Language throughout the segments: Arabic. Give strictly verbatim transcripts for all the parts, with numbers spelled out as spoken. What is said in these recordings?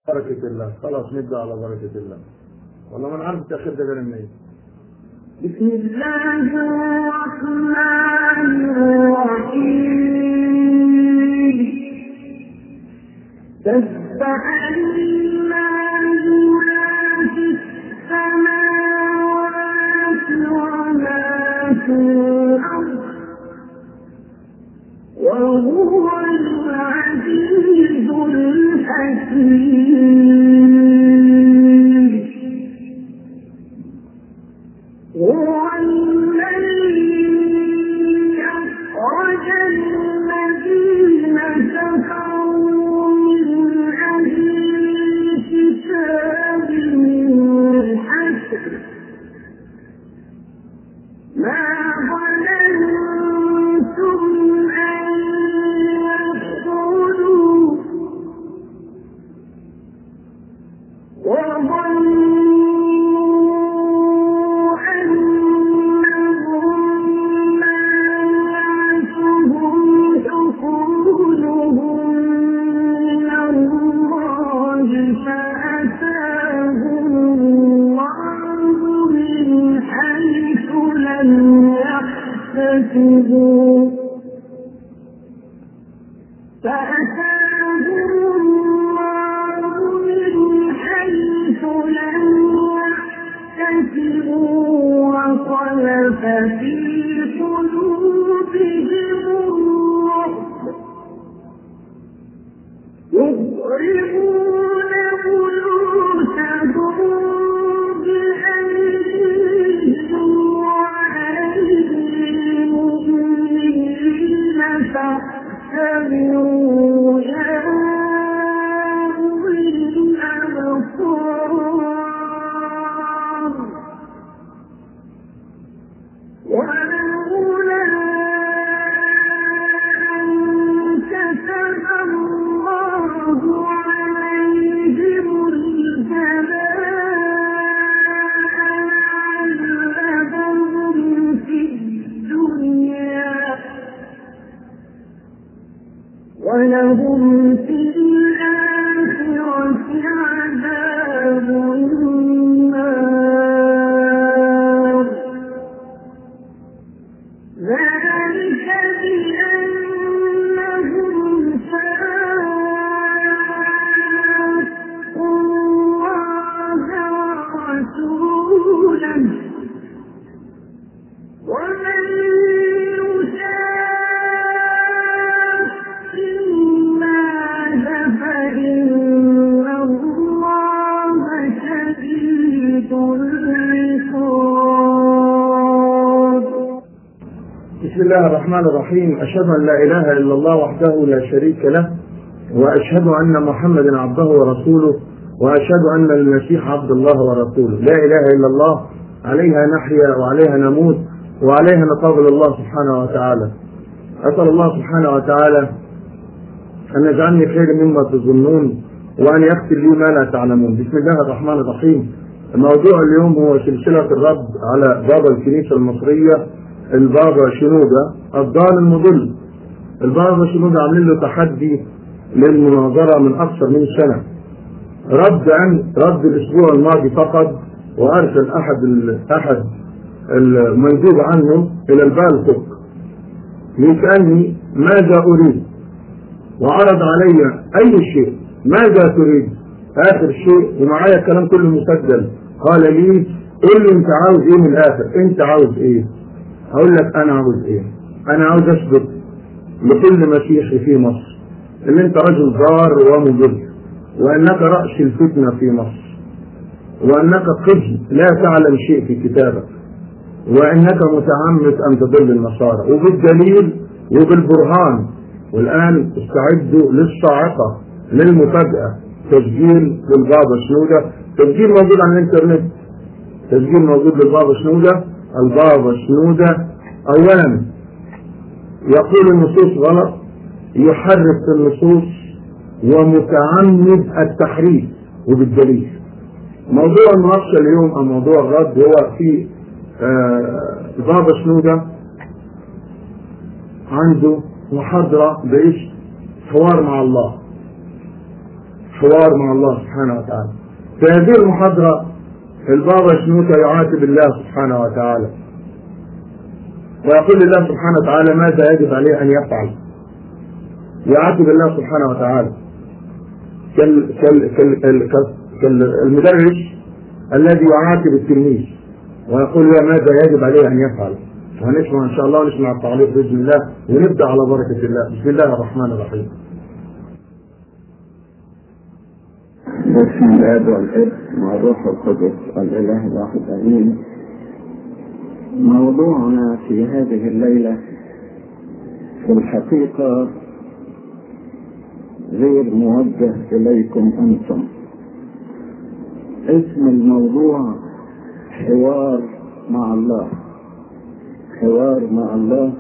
بركة الله. خلاص نبدأ على بركة الله. والله ما نعرف التأخير ده جاي منين. بسم الله الرحمن الرحيم. سبح لله ما في السماوات وما في الأرض وهو العزيز الحكيم. هو الذي أخرج الذين كفروا من أهل الكتاب من الحشر ما ظننتم أن يدخلوا وظنوا أنهم مانعتهم حصولهم من الله فأتاهم الله من حيث لم يحتسبوا فأتاهم الله من حيث لم يحتسبوا وقذف في قلوبهم الرعب يخربون بيوتهم بأيديهم وأيدي المؤمنين فاعتبروا يا أولي الأبصار. ولولا أن كتب الله عليهم الجلاء لعذبهم في الدنيا ولهم في الآخرة عذاب النار. ذلك بأنهم شاقوا الله ورسوله ومن يشاق الله فإن الله شديد العقاب. بسم الله الرحمن الرحيم. أشهد أن لا إله إلا الله وحده لا شريك له، وأشهد أن محمدا عبده ورسوله، وأشهد أن المسيح عبد الله ورسوله. لا إله إلا الله، عليها نحيا وعليها نموت وعليها نقابل الله سبحانه وتعالى. أسأل الله سبحانه وتعالى أن يجعلني خير مما تظنون وأن يغفر لي ما لا تعلمون. بسم الله الرحمن الرحيم. موضوع اليوم هو سلسلة الرد على بابا الكنيسة المصرية البابا شنودة الضال المضل. البابا شنودة عاملين له تحدي للمناظرة من أكثر من سنة. رد عن رد الأسبوع الماضي فقط، وأرسل أحد أحد المندوب عنه إلى البالتوك ليسألني ماذا أريد، وعرض علي أي شيء. ماذا تريد؟ آخر شيء، ومعايا الكلام كله مسجل. قال لي قل لي أنت عاوز إيه من الآخر؟ أنت عاوز إيه؟ هقول لك أنا عاوز إيه؟ أنا عاوز أثبت لكل مسيحي في مصر إن أنت رجل ضار ومضل، وأنك رأس الفتنة في مصر، وأنك قزم لا تعلم شيء في كتابك، وأنك متعمد أن تضل النصارى، وبالدليل وبالبرهان. والآن استعدوا للصاعقة للمفاجأة. تسجيل للبابا شنودة، تسجيل موجود على الإنترنت، تسجيل موجود للبابا شنودة. البابا شنودة أولا يقول النصوص غلط، يحرف النصوص، ومتعمد التحريف وبالدليل. موضوع المناقشة اليوم أو موضوع الرد هو في البابا شنودة عنده محاضرة باسم حوار مع الله. حوار مع الله سبحانه وتعالى. في هذه المحاضرة البابا شنودة يعاتب الله سبحانه وتعالى ويقول لله سبحانه وتعالى ماذا يجب عليه أن يفعل. يعاتب الله سبحانه وتعالى كال كال كال كالمدرس الذي يعاتب التلميذ ويقول له ماذا يجب عليه أن يفعل. وهنسمع إن شاء الله ونسمع التعليق بإذن الله ونبدأ على بركة الله. بسم الله الرحمن الرحيم. بسم الله والابن والروح القدس الإله الواحد آمين. موضوعنا في هذه الليلة في الحقيقة غير موجه إليكم أنتم. اسم الموضوع حوار مع الله، حوار مع الله،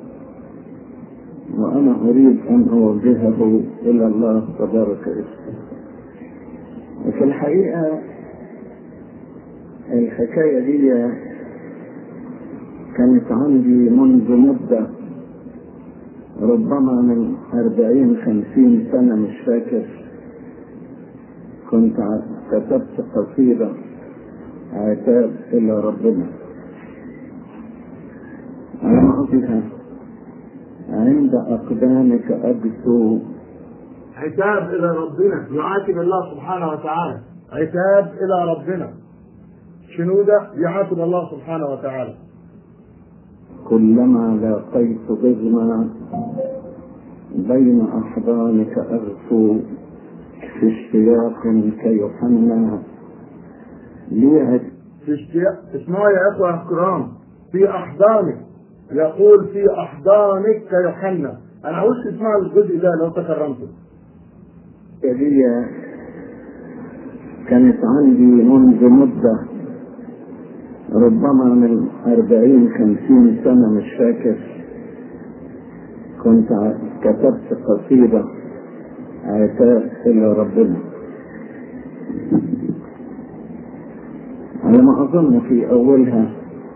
وأنا أريد أن أوجهه إلى الله تبارك اسمه. وفي الحقيقة الحكاية دي كانت عندي منذ مدة، ربما من أربعين خمسين سنة مش فاكر. كنت كتبت قصيدة عتاب إلى ربنا على موضوعها عند أقدامك أجثو. عتاب إلى ربنا، يعاتب الله سبحانه وتعالى. عتاب إلى ربنا. شنودة يعاتب الله سبحانه وتعالى. كلما لاقيت ضغما بين أحضانك أغفو في اشتياق كيوحنا ليه في اشتياق. اسمعوا يا إخوة الكرام، في أحضانك، يقول في أحضانك كيوحنا. أنا عاوز تسمعوا الجزء ده لو تكرمتم. هي كانت عندي منذ مدة، ربما من أربعين خمسين سنة مش فاكر. كنت كتبت قصيدة عتاب إلى ربنا على ما أظن في أولها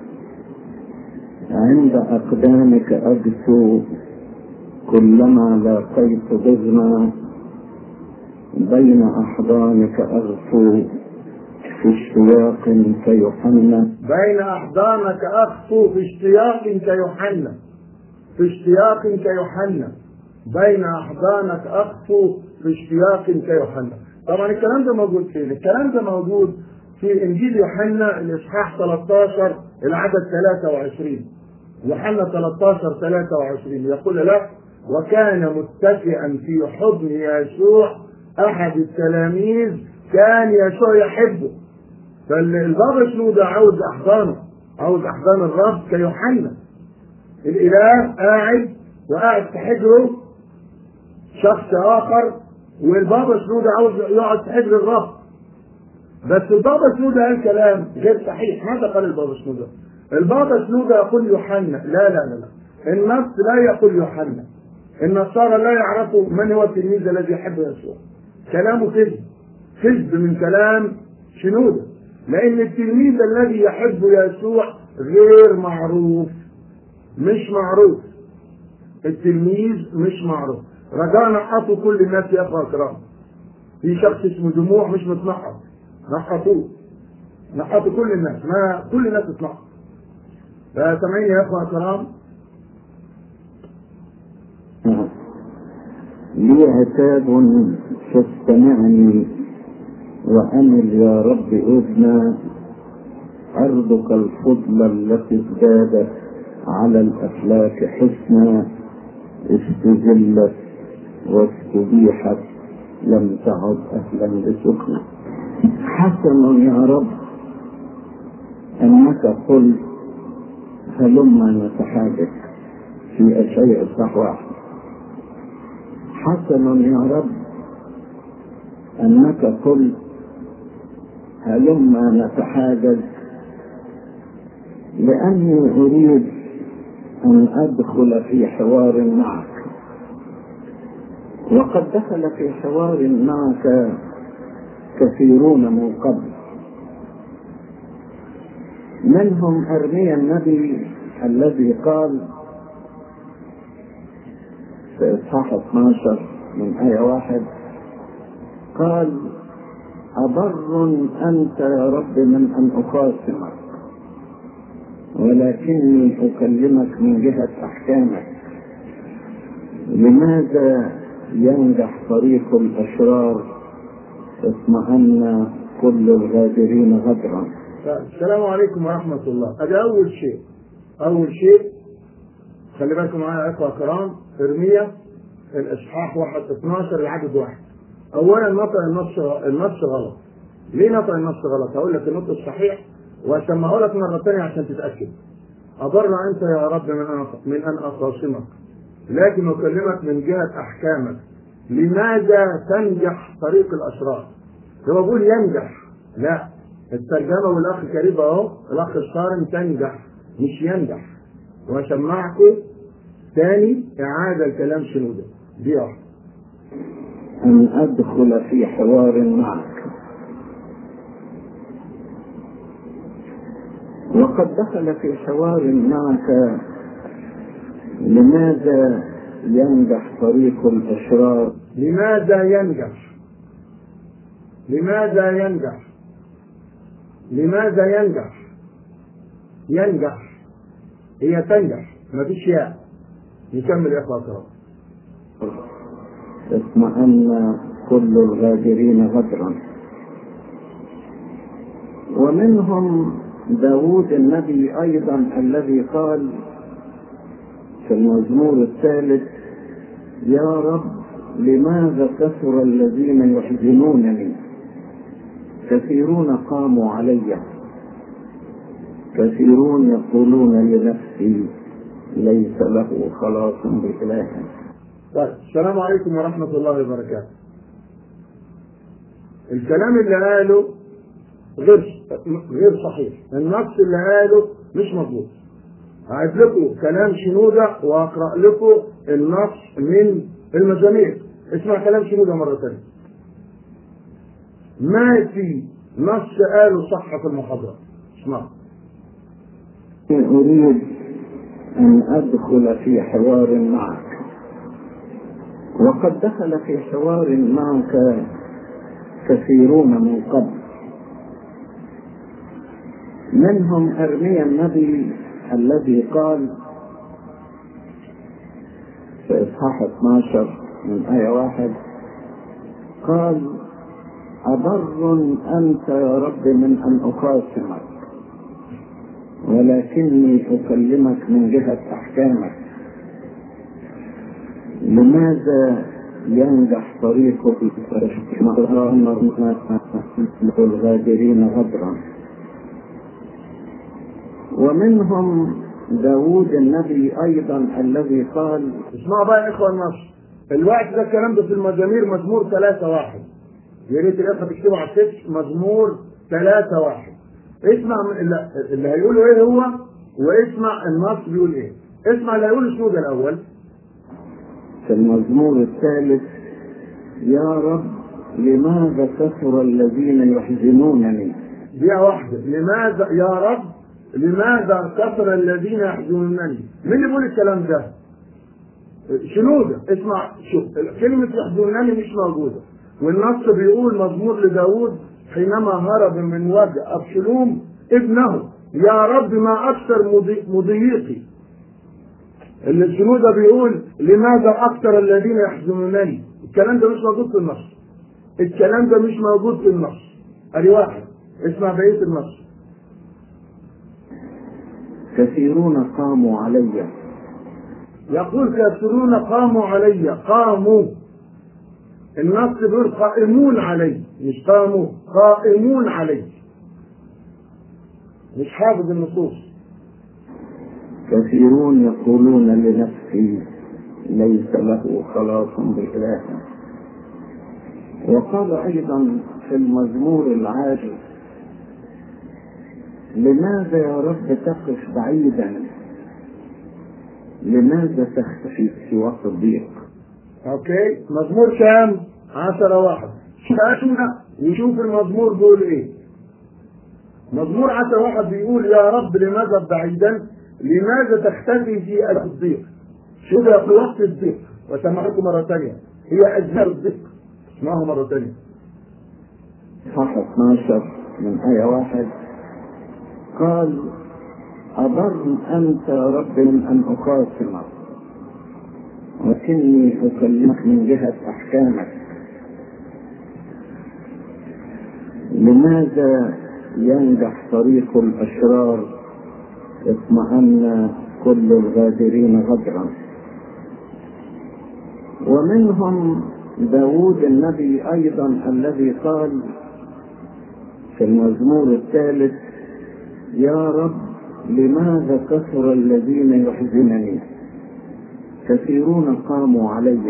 عند أقدامك أجثو كلما لاقيت ضغما بين أحضانك أغفو في اشتياق كيوحنا. بين أحضانك أغفو في اشتياق كيوحنا. في اشتياق كيوحنا. بين أحضانك أغفو في اشتياق كيوحنا. طبعا الكلام ده موجود فين؟ الكلام ده موجود في إنجيل يوحنا الإصحاح ثلاثة عشر العدد ثلاثة وعشرين. يوحنا ثلاثة عشر ثلاثة وعشرين يقول له وكان متكئا في حضن يسوع أحد التلاميذ كان يسوع يحبه. فالبابا شنودة عاوز أحضانه، عاوز أحضان الرب كيوحنا. الإله قاعد وقاعد في حجره شخص آخر، والبابا شنودة عاوز يقعد في حجر الرب. بس البابا شنودة قال كلام غير صحيح. ماذا قال البابا شنودة؟ البابا شنودة يقول يوحنا. لا لا لا لا، النص لا يقول يوحنا. النصارى لا يعرفوا من هو التلميذ الذي يحب يسوع. كلامه كذب، كذب من كلام شنودة، لأن التلميذ الذي يحب يسوع غير معروف، مش معروف. التلميذ مش معروف. رجاء نحطوا كل الناس يا أخوة الكرام. في شخص اسمه دموع مش متنحط، نحطوه، نحطوا كل الناس، ما كل الناس تتنحط. فسامعين يا أخوة الكرام؟ لي عتاب فاستمعني وأمل يا رب أذنا أرضك الفضل التي ازدادت على الأفلاك حسنا استذلت واستبيحت لم تعد أهلا لسكنى. حسن يا رب أنك قلت هلما نتحاجج في أشياء صح واحد. حسن يا رب أنك قلت هلما نتحاجج لأني أريد أن أدخل في حوار معك. وقد دخل في حوار معك كثيرون من قبل، منهم أرميا النبي الذي قال في إصحاح اثناشر من آية واحد قال أبر أنت يا رب من أن أخاصمك، ولكني أكلمك من جهة أحكامك. لماذا ينجح طريق الأشرار اطمأن كل الغادرين غدرا؟ السلام عليكم ورحمة الله. هذا أول شيء أول شيء خلي بالكم معايا يا إخوة الكرام. إرميا الإصحاح واحد اثناشر العدد واحد. أولا نطق النص النص غلط. ليه نطق النص غلط؟ هقول لك النطق الصحيح وأسمعه لك مرة ثانية عشان تتأكد. أبر أنت يا رب من أن من أن أخاصمك، لكن أكلمك من جهة أحكامك. لماذا تنجح طريق الأشرار؟ هو بيقول ينجح، لا، الترجمة والأخ كريم أهو الأخ الصارم تنجح مش ينجح. وأسمعكم ثاني إعادة الكلام شنودة دي واحدة. أن أدخل في حوار معك. وقد دخل في حوار معك. لماذا ينجح طريق الأشرار؟ لماذا ينجح؟ لماذا ينجح؟ لماذا ينجح؟ ينجح هي تنجح مفيش ياء. نكمل يا اخوة الكرام. اطمأن كل الغادرين غدرا. ومنهم داود النبي أيضا الذي قال في المزمور الثالث: يا رب لماذا كثر الذين يحزنونني، كثيرون قاموا علي، كثيرون يقولون لنفسي ليس له خلاص بإله. طيب السلام عليكم ورحمة الله وبركاته. الكلام اللي قاله غير غير صحيح، النص اللي قاله مش مظبوط. هعيد لكم كلام شنودة واقرأ لكم النص من المزامير. اسمع كلام شنودة مرة ثانية. ما في نص قاله صح في المحاضرة. اسمع. أريد أن أدخل في حوار معك. وقد دخل في حوار معك كثيرون من قبل، منهم أرميا النبي الذي قال في إصحاح اثناشر من آية واحد: قال أبر أنت يا رب من أن أخاصمك، ولكني أكلمك من جهة أحكامك. لماذا ينجح طريقك الغادرين غدرا؟ ومنهم داود النبي أيضا الذي قال. اسمعوا بقى يا إخوة النص. الوقت ده الكلام ده في المزامير مزمور ثلاثة واحد. يا ريت الأخوة تكتبوا على السيتش مزمور ثلاثة واحد. اسمع اللي هيقوله ايه هو، واسمع النص بيقول ايه. اسمع اللي هيقوله شنودة الأول. في المزمور الثالث: يا رب لماذا كثر الذين يحزنونني. دقيقة واحدة. لماذا يا رب لماذا كثر الذين يحزنونني؟ مين اللي بيقول الكلام ده؟ شنودة. اسمع شوف كلمة يحزنونني مش موجودة، والنص بيقول مزمور لداود حينما هرب من وجه أبشلوم ابنه: يا رب ما أكثر مضيقي. اللي الشنودة بيقول لماذا أكثر الذين يحزنونني. الكلام ده مش موجود في النص. الكلام ده مش موجود في النص. أدي واحد. اسمع بقية النص. كثيرون قاموا علي. يقول كثيرون قاموا علي. قاموا. النص بيقول قائمون علي، مش قاموا، قائمون علي. مش حافظ النصوص. كثيرون يقولون لنفسي ليس له خلاص بإله. وقال أيضا في المزمور العاشر: لماذا يا رب تقف بعيدا، لماذا تختفي في وقت الضيق. اوكي، مزمور كام؟ عشرة واحد. شايفنا نشوف المزمور بيقول ايه. مزمور عشرة واحد بيقول: يا رب لماذا بعيدا، لماذا تختفي في الضيق. شوف في وقت الضيق. وسمعكم مرة ثانية، هي أزهار الضيق. اسمعها مرة ثانية. صح اثناشر من آية واحد قال أبر أنت يا رب من أن أقاسمك ولكني أكلمك من جهة أحكامك. لماذا ينجح طريق الأشرار اطمأن كل الغادرين غدرا؟ ومنهم داود النبي أيضا الذي قال في المزمور الثالث يا رب لماذا كثر الذين يحزنني؟ كثيرون قاموا علي،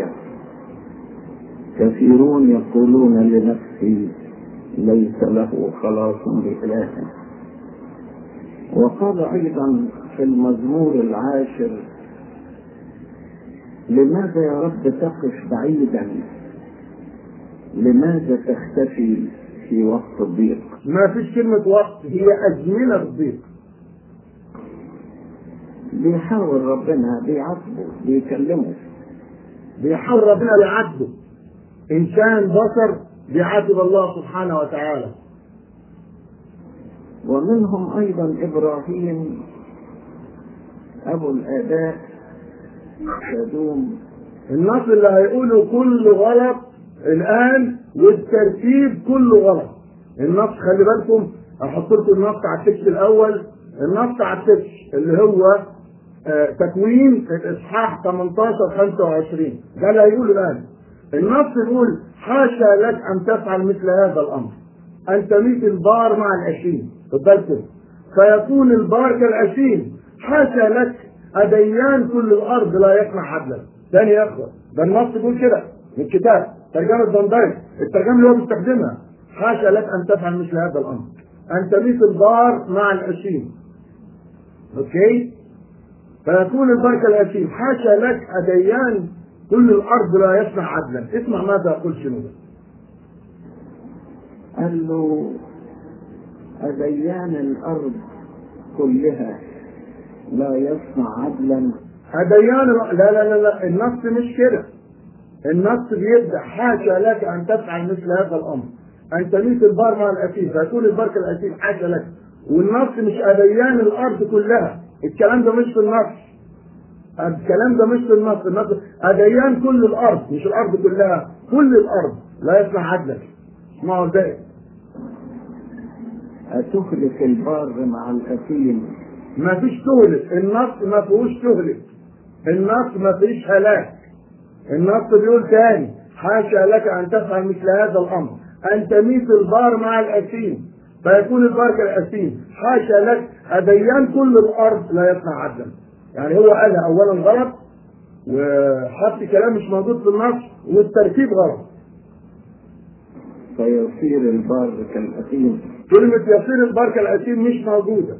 كثيرون يقولون لنفسي ليس له خلاص بإله. وقال أيضا في المزمور العاشر لماذا يا رب تقف بعيدا؟ لماذا تختفي في وقت الضيق؟ ما فيش كلمة وقت، هي أزمنة الضيق. بيحاول ربنا بيعاتبه بيكلمه، بيحاول ربنا بيعاتبه. إنسان بشر بيعاتب الله سبحانه وتعالى. ومنهم أيضا إبراهيم أبو الآباء سدوم. النص اللي هيقوله كله غلط الآن والترتيب كله غلط. النص خلي بالكم، أحط لكم النص على التكست الأول. النص على التكست اللي هو آه تكوين الإصحاح ثمانية عشر خمسة وعشرين ده اللي هيقوله الآن. النص يقول حاشا لك أن تفعل مثل هذا الأمر، أن تميت البار مع الأشيم. خد بالكم، فيكون البار كالأشيم. حاشا لك أديان كل الأرض لا يصنع عدلا. ثاني يا أخوة، ده النص يقول كده من الكتاب ترجمة دندايك، الترجمة اللي هو بيستخدمها. حاشا لك أن تفعل مثل هذا الأمر، أن تميت البار مع الأشيم. أوكي؟ فيكون البار كالأشيم. حاشا لك أديان كل الأرض لا يصنع عدلا. اسمع ماذا يقول شنو ده؟ قال له أديان الأرض كلها لا يصنع عدلا. أديان لا لا لا لا، النص مش كده. النص بيبدأ حاشا لك أن تفعل مثل هذا الأمر، أن تميت البار مع الأسير، فيكون البار كالأسير. حاشا لك. والنص مش أديان الأرض كلها، الكلام ده مش في النص. الكلام ده مش في النص. النص أديان كل الأرض، مش الأرض كلها، كل الأرض لا يصنع عدلا. اسمعوا ازاي؟ أتهلك البار مع الأثيم. ما فيش تهلك، النص ما فيهوش تهلك، النص ما فيش هلاك. النص بيقول تاني حاشا لك أن تفعل مثل هذا الأمر، أن تميت البار مع الأثيم، فيكون البار كالأثيم. حاشا لك أديان كل الأرض لا يصنع عدلا. يعني هو قالها أولا غلط، وحط كلام مش موجود في النص، والترتيب غلط. فيصير البار كالأثيم. كلمة يصير البار كالأثيم مش موجودة،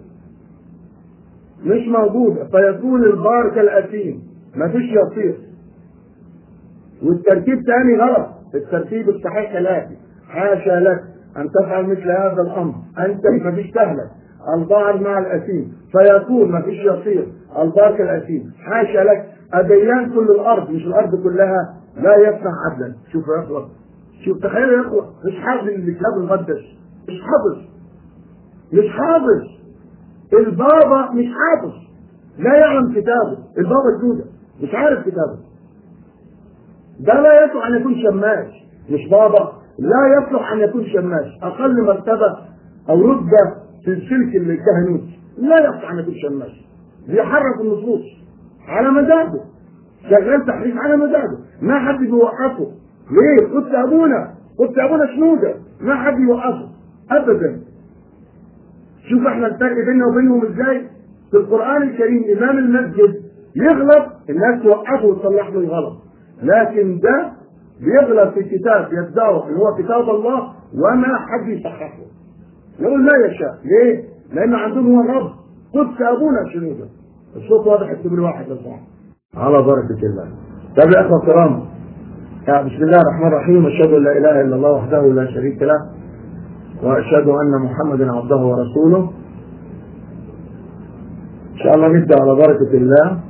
مش موجودة. فيكون البار كالأثيم، مفيش يصير. والترتيب تاني غلط. الترتيب الصحيح الآتي حاشا لك أن تفعل مثل هذا الأمر، أنت مفيش تهلك البار مع الأثيم، فيكون مفيش يصير البار كالأثيم. حاشا لك أديان كل الأرض، مش الأرض كلها، لا يصنع عدلا. شوف يا أخوة، شوف تخيلوا يا أخوة، مش حافظ الكتاب المقدس، مش حافظ، مش حافظ. البابا مش حافظ، لا يعلم كتابه. البابا الجودة مش عارف كتابه. ده لا يصلح أن يكون شماس، مش بابا، لا يصلح أن يكون شماس. أقل مرتبة أو رتبة في السلك الكهنوت لا يصلح أن يكون شماس. بيحرك النصوص على مزاجه، شغال تحريف على مزاجه، ما حد بيوقفه. ليه؟ قلت أبونا، قلت أبونا شنودة، ما حد يوقفه أبدا. شوف احنا الفرق بيننا وبينهم ازاي. في القرآن الكريم إمام المسجد يغلط الناس توقفه وتصلح له الغلط، لكن ده بيغلط في كتاب يدعو ان هو كتاب الله وما حد يصححه، يقول ما يشاء. ليه؟ لأن عندهم هو الرب. قدس أبونا شنودة. الصوت واضح، اكتب لي واحد للصحة على بركة الله. طب يا أخوة الكرام، بسم الله الرحمن الرحيم. أشهد أن لا إله إلا الله وحده لا شريك له، وأشهد أن محمدا عبده ورسوله. إن شاء الله نبدأ على بركة الله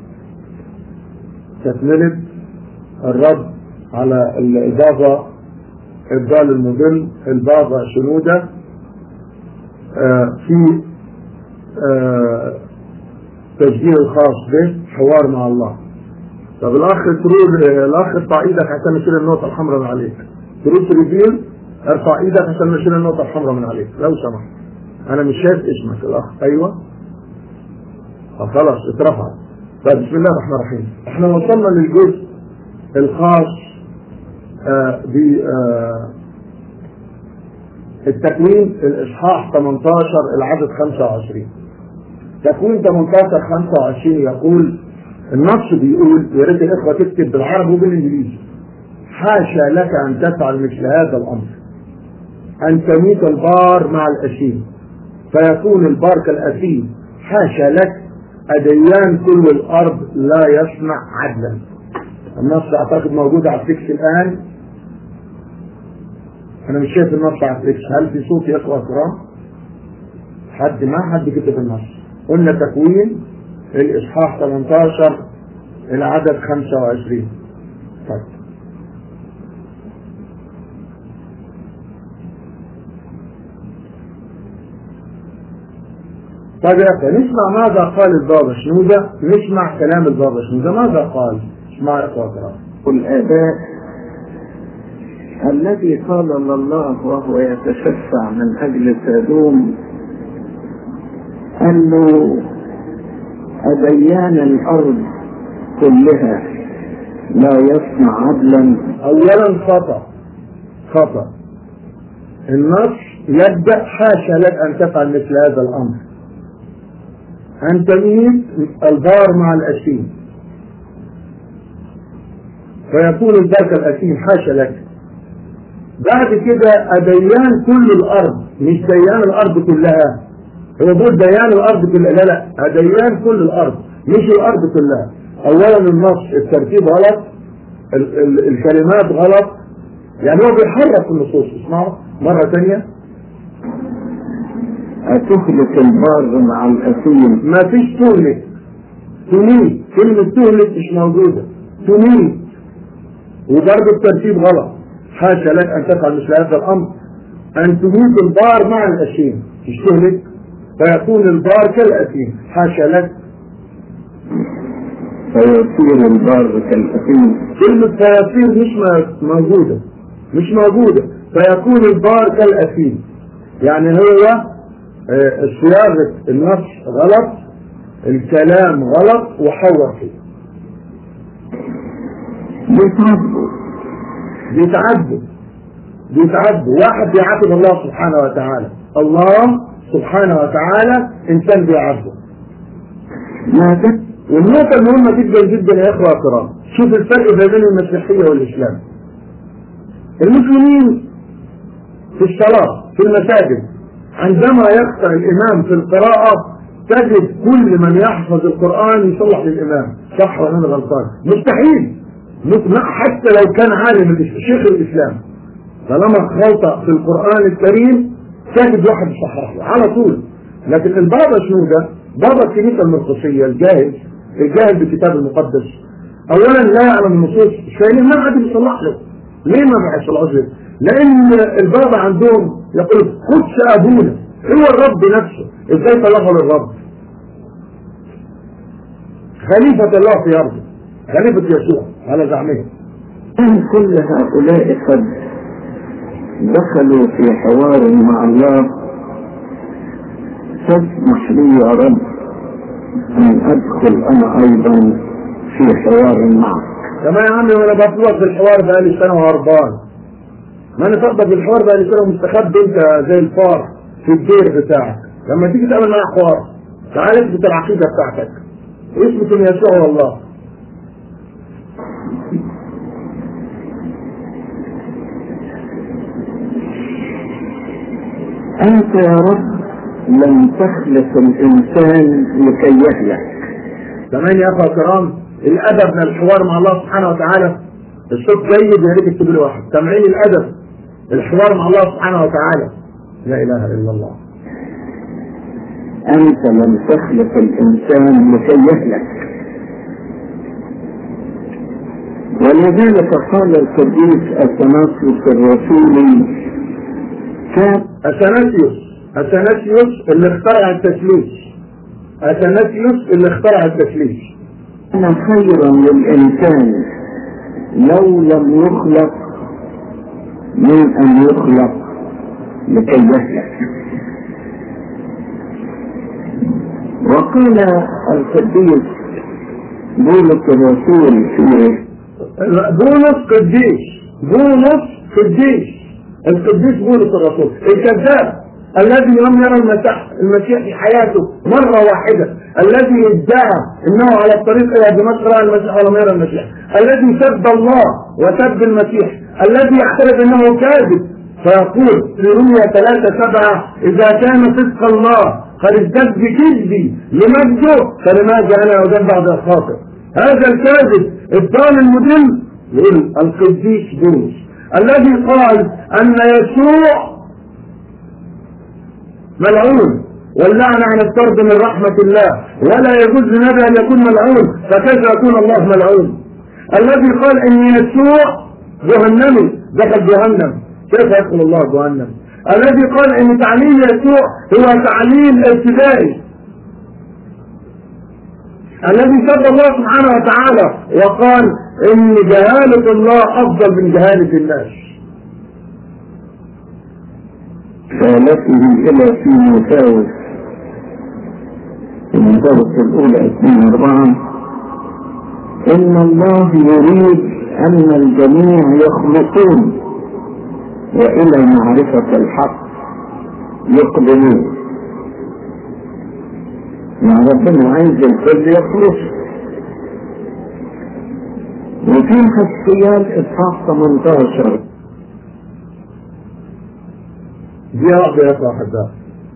تكملة الرد على الإضافة إبدال المضل البابا شنودة في تسجيل الخاص به حوار مع الله. طب الاخ ترود الاخ ارفع ايدك عشان نشيل النقطه الحمراء من عليك. ترود تريدين ارفع ايدك عشان نشيل النقطه الحمراء من عليك لو سمحت. انا مش شايف اسمك الاخ. ايوه خلاص اترفع. طيب بسم الله الرحمن الرحيم. احنا وصلنا للجزء الخاص آه ب آه التكوين الاصحاح ثمانية عشر العدد خمسة وعشرين. تكوين ثمانية عشر خمسة وعشرين يقول النص بيقول، يا ريت الاخوه تكتب بالعربي وبالانجليزي: حاشا لك ان تفعل مثل هذا الامر، ان تميت البار مع الاثيم فيكون البار كالاثيم، حاشا لك، أديان كل الارض لا يصنع عدلا. النص اعتقد موجود على التكست الان. انا مش شايف النص على التكست. هل في صوت يا اخوه الكرام؟ حد ما حد كتب النص. قلنا تكوين الاصحاح ثمانية عشر العدد خمسة وعشرين. طيب طيب يا اخي نسمع ماذا قال البابا شنودة. نسمع كلام البابا شنودة ماذا قال. اسمع يا اخوة. الآباء الذي قال الله وهو يتشفع من أجل سادوم قال له: أديان الأرض كلها لا يصنع عدلا. أولا خطأ خطأ. النص يبدأ: حاشا لك أن تفعل مثل هذا الأمر، أن تميت البار مع الأثيم فيكون البار كالأثيم، حاشا لك. بعد كده أديان كل الأرض، مش ديان الأرض كلها. هو بيقول ديان الأرض كلها، لا لا، أديان كل الأرض مش الأرض كلها. أولا النص الترتيب غلط، ال ال الكلمات غلط، يعني هو بيحرك النصوص. اسمعوا مرة ثانية: أتهلك البار مع الأثيم. ما فيش تهلك، تميت. كلمة تهلك مش موجودة، تميت. وبرضه الترتيب غلط. حاشا لك أن تفعل مثل هذا الأمر، أن تميت البار مع الأثيم، مش تهلك فيكون البار كالأثيم، حاشا لك. فيصير البار كالأثيم. كلمة فيصير مش موجودة، مش موجودة. فيكون البار كالأثيم، يعني هو صياغة النص غلط، الكلام غلط، وحور فيه. بيتعبوا بيتعبوا بيتعبوا واحد بيعاتب الله سبحانه وتعالى. الله سبحانه وتعالى إنسان بيعاتبه. والنقطة المهمة جدا جدا يا إخوة الكرام، شوف الفرق بين المسيحية والإسلام. المسلمين في الصلاة في المساجد عندما يقرأ الإمام في القراءة تجد كل من يحفظ القرآن يصلح للإمام، صح ولا أنا غلطان؟ مستحيل. حتى لو كان عالم شيخ الإسلام طالما خلطة في القرآن الكريم تجد واحد يصحح له على طول. لكن البابا شنودة، بابا الكنيسة المرقسية الجاهل الجاهل بالكتاب المقدس، أولا لا يعلم النصوص، ثانيا ما حد يصلح له. ليه ما بيحصلش؟ لأن البابا عندهم يقول قدس أبونا، هو الرب نفسه، إزاي طلعه للرب؟ خليفة الله في أرضه، خليفة يسوع على زعمه. كان كل هؤلاء قد دخلوا في حوار مع الله. فاسمح لي يا رب أن أدخل أنا أيضا في حوار معك. تمام يا عمي، وأنا بطلق بالحوار بقالي سنة وهربان. ما أنا تقبل بالحوار بقالي سنة ومستخبي أنت زي الفار في الدير بتاعك. لما تيجي تعمل معاه حوار تعال اثبت العقيدة بتاعتك، اثبت إن يسوع هو الله. أنت يا رب لم تخلق الإنسان لكي يهلك. كمان يا أخوة الكرام الأدب من الحوار مع الله سبحانه وتعالى. الصوت جيد يا ريت تكتب لي واحد. تمعين الأدب الحوار مع الله سبحانه وتعالى. لا إله إلا الله. أنت لم تخلق الإنسان لكي يهلك، ولذلك قال القديس أثناسيوس الرسولي: كان اثناسيوس اثناسيوس اللي اخترع التثليث اثناسيوس اللي اخترع التثليث كان خيرا للإنسان لو لم يخلق من أن يخلق لكي يهلك. وقال القديس بولس الرسول في بولس قديس بولس قديس القديس بولس الرسول الكذاب الذي لم يرى المسيح المسيح في حياته مرة واحدة، الذي ادعى انه على الطريق الى دمشق رأى المسيح ولم يرى المسيح، الذي سب الله وسب المسيح، الذي يعترف انه كاذب فيقول في رومية ثلاثة سبعة اذا كان صدق الله قد ازداد بكذبي لمجده فلماذا انا ازداد بعد الخاطئ؟ هذا الكاذب الضال المدل يقول القديس بولس الذي قال ان يسوع ملعون واللعنة عن الطرد من رحمة الله ولا يجوز لنبي أن يكون ملعون فكيف يكون الله ملعون. الذي قال إن يسوع جهنمي دخل جهنم كيف يدخل الله جهنم. الذي قال إن تعليم يسوع هو تعليم ابتدائي. الذي سب الله سبحانه وتعالى وقال إن جهالة الله أفضل من جهالة الناس. رسالته إلى تيموثاوس تيموثاوس الأولى اثنين أربعة إن الله يريد أن الجميع يخلصون وإلى معرفة الحق يقبلون. مع ربنا عايز الكل يخلص. وفي حسيان إصحاح ثمانية عشر دي واحدة يا أحبائي.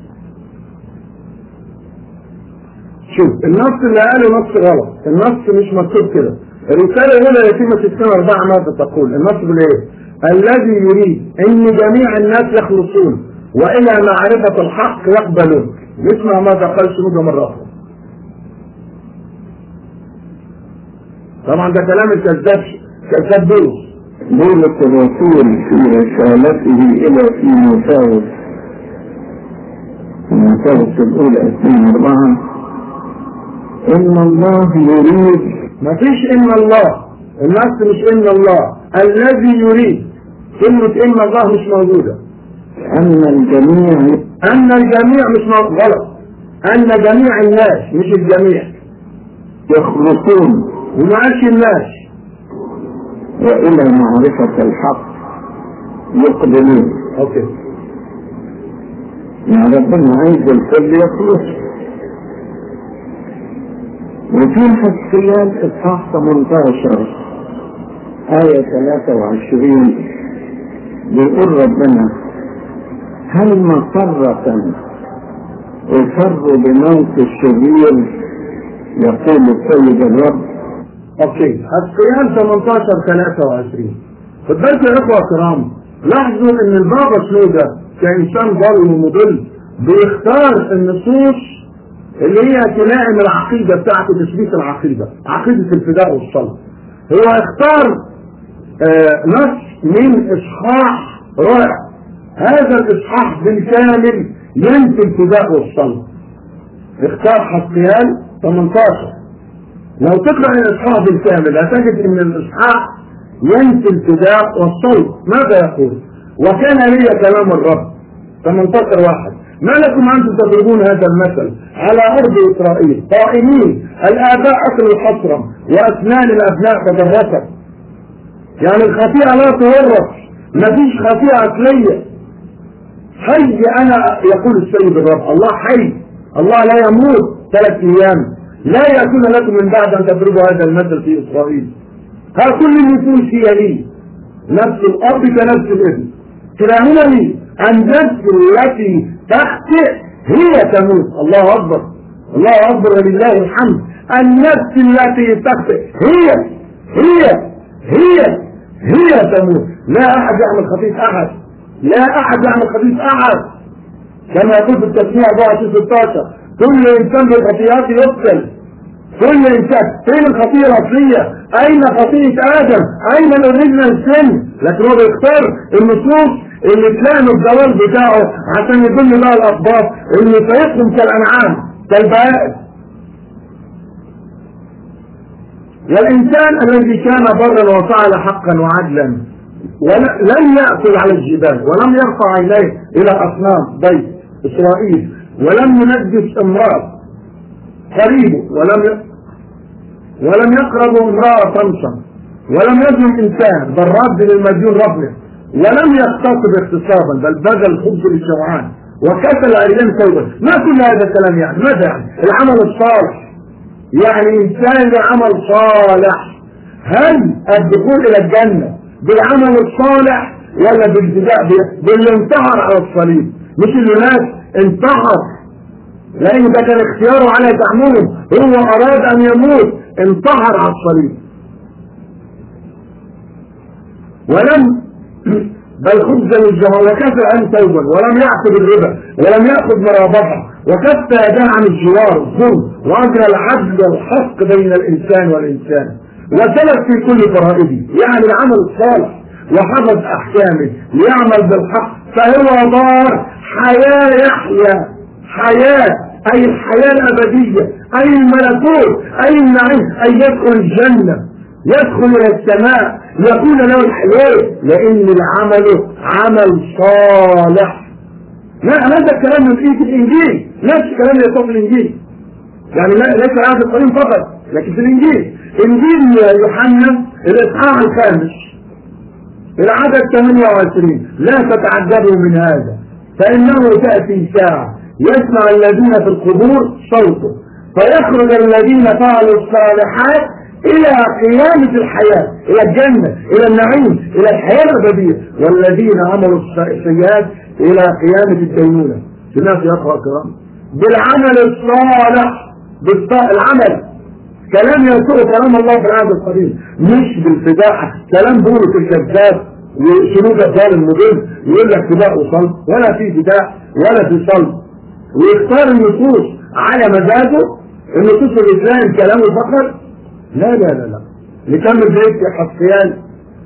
شوف النص اللي قاله نص غلط، النص مش مكتوب كده. الرسالة الأولى يتيمة ستين أربعة ماذا تقول؟ النص بيقول إيه؟ الذي يريد أن جميع الناس يخلصون وإلى معرفة الحق يقبلون. نسمع ماذا قال شنودة مرة أخرى. طبعا ده كلام الكذاب كذاب بولس. بولس الرسول في رسالته إلى تيموثاوس تيموثاوس الأولى اثنين أربعة إن الله يريد. ما فيش إن الله، النص مش إن الله، الذي يريد. كلمة إن الله مش موجودة. أن الجميع أن الجميع مش موجود غلط. أن جميع الناس مش الجميع يخلصون وما قالش الناس وإلى معرفة الحق يقبلون. أوكي. يا ربنا عايز الكل يخلص. وفي حسيان إصحاح ثمانية عشر آية ثلاثة وعشرين بيقول ربنا هل مسرة أسر بموت الشرير يقول السيد الرب. اوكي حسيان ثمانية عشر ثلاثة وعشرين. خد بالك يا اخوة الكرام، لاحظوا ان البابا شنودة كإنسان ضال ومضل بيختار النصوص اللي هي تلائم العقيدة بتاعته، تثبيت العقيدة، عقيدة الفداء والصلب. هو اختار آه نص من اصحاح رائع. هذا الاصحاح بالكامل ينفي الفداء والصلب. اختار حسيان ثمانية عشر. لو تقرأ الإصحاح بالكامل هتجد ان الإصحاح ينفي الفداء والصلب. ماذا يقول؟ وكان لي كلام الرب ثمانية عشر واحد ما لكم أن تضربون هذا المثل على أرض إسرائيل قائمين الآباء أكلوا الحصرم وأسنان الأبناء تدرست. يعني الخطيئة لا تورث، مفيش خطيئة أكلية. حي أنا يقول السيد الرب، الله حي، الله لا يموت ثلاث أيام، لا يكون لكم من بعد أن تضربوا هذا المثل في إسرائيل. ها كل النفوس هي لي، نفس الأب كنفس الابن، كلاهما لي، النفس التي تخطئ هي تموت. الله أكبر، الله أكبر ولله الحمد. النفس التي تخطئ هي هي هي هي تموت. لا أحد يعمل خطيئة أحد، لا أحد يعمل خطيئة أحد، كما يقول في التسمية أربعة ستاشر كل إنسان بالخطيئات يقتل. كل إنسان. فين الخطيئة الأصلية؟ أين خطيئة آدم؟ أين الأوريجنال سن؟ لكن هو بيختار النصوص اللي تلانوا الجوال بتاعه عشان يدل بقى الاخبار اللي سيقوم كالانعام كالبهائم. والانسان الذي كان برا وفعل حقا وعدلا ولم يأكل على الجبال ولم يرفع عينيه الى اصنام بيت اسرائيل ولم ينجس امرأة قريبه ولم ي... ولم يقرب امرأة طمسا ولم يظلم انسان بل رد للمديون ربه ولم يغتصب اغتصابا بل بذل خبز للجوعان وكسل عريان ثوبا. ما كل هذا الكلام يعني؟ ماذا يعني؟ العمل الصالح يعني انسان بعمل صالح. هل الدخول الى الجنة بالعمل الصالح ولا بالابتداء باللي انتحر على الصليب؟ مش اللي ناس انتحر لان ده كان اختياره على تعميمه، هو اراد ان يموت انتحر على الصليب. ولم بل خبز للجوع وكسر عن ثوبا ولم يأخذ الربا ولم يأخذ مرابطة وكف يداه عن الجوار الظلم وأجرى العدل والحق بين الإنسان والإنسان وسلك في كل فرائضه، يعني العمل الصالح وحفظ أحكامه ليعمل بالحق فهو دار حياة يحيا حياة أي الحياة الأبدية أي الملكوت أي النعيم أي يدخل الجنة يدخل إلى السماء يكون له الحياة لأن العمل عمل صالح. لا هذا الكلام من في الإنجيل نفس كلام يسوع في الإنجيل، يعني ليس هذا القرآن فقط لكن في الإنجيل. إنجيل يوحنا الإصحاح الخامس العدد ثمانية وعشرين لا تتعجبوا من هذا فإنه تأتي ساعة يسمع الذين في القبور صوته فيخرج الذين فعلوا الصالحات إلى قيامة الحياة إلى الجنة إلى النعيم إلى الحياة الأبدية والذين عملوا السيئات إلى قيامة الدينونة. الناس يقرأ الكلام بالعمل الصالح بالعمل كلام يسوع كلام الله في العهد القديم مش بالفداحة كلام بولس الكذاب وشنود الظالم المضل يقول لك فداء وصلب ولا في فداء ولا في صلب ويختار النصوص على مزاجه النصوص الإسلام كلامه فقط. لا لا لا لا نكمل بيت حسيان.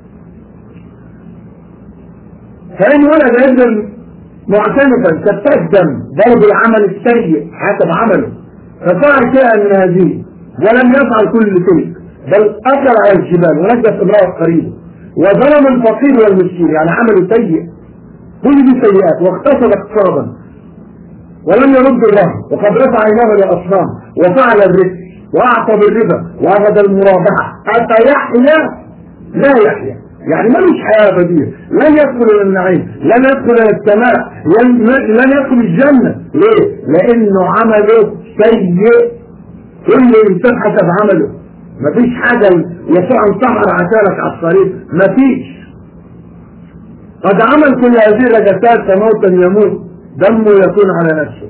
فإن ولد ابن معتمدا تقدم ضرب العمل السيء حسب عمله ففعل شيئا من هذه ولم يفعل كل شيء بل أكل على الجبال ونجس امرأة قريبه وظلم الفقير والمسكين يعني عمله سيء كل دي سيئات واغتصب اقتصابا ولم يرد الله وقد رفع عيناه للأصنام وفعل الرزق واعطى بالربا واخذ المرابحه حتى يحيا لا يحيا يعني ملوش حياه ابديه لن يدخل الى النعيم لن يدخل الى السماء لن يدخل الجنه. ليه؟ لانه عمله سيء. كل انسان حسب عمله مفيش حاجه يسوع انتحر عشانك على الصليب مفيش. قد عمل كل هذه الرجسات فموتا يموت دمه يكون على نفسه.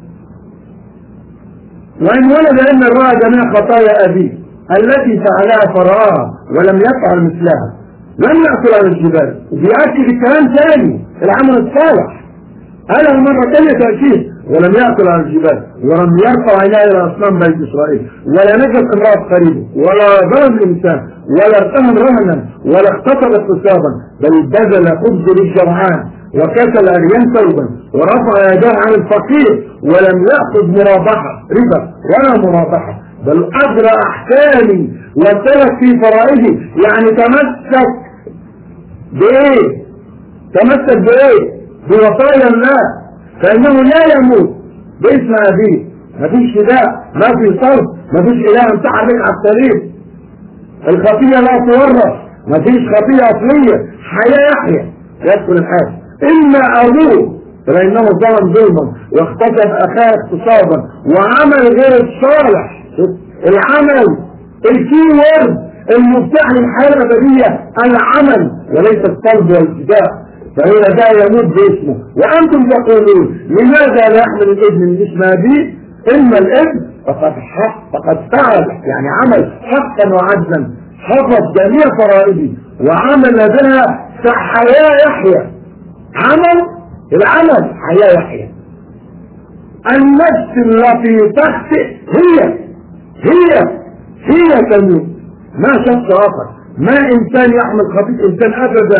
وإن ولد أن رأى جميع خطايا أبيه التي فعلها فرآها ولم يفعل مثلها لم يأكل على الجبال. وبيأكد الكلام ثاني العمل الصالح قاله مرة ثانية تأكيد ولم يأكل على الجبال ولم يرفع عيناه إلى أصنام بيت إسرائيل ولا نجس امرأة قريبه ولا ظلم الإنسان ولا ارتهم رهنا ولا اغتصب اغتصابا بل بذل خبز للجوعان وكسل عريان ثوبا ورفع يداه عن الفقير ولم يأخذ مرابحة ربا ولا مرابحة بل أجرى أحكامي وسلك في فرائضي يعني تمسك بإيه؟ تمسك بإيه؟ بوصايا الله فإنه لا يموت باسم أبيه. مفيش فداء ما في صرف مفيش إله انتحر بك على السرير. الخطية لا تورث مفيش خطية أصلية حياة يحيى يدخل الحياة إما أبوه فإنه ظلم ظلما واغتصب أخاه اغتصابا وعمل غير الصالح. العمل الكي وورد المفتاح للحياة الأبدية العمل وليس الطلب والابتداء فهو ده يموت باسمه. وأنتم تقولون لماذا لا يحمل الابن من اسم أبيه؟ إما الابن فقد حق فقد فعل يعني عمل حقا وعدلا حفظ جميع فرائضه وعمل بها كحياة يحيى. عمل العمل حياة يحيى. النفس التي تخطئ هي هي هي تموت ما شخص آخر. ما إنسان يحمل خطيئة إنسان أبدا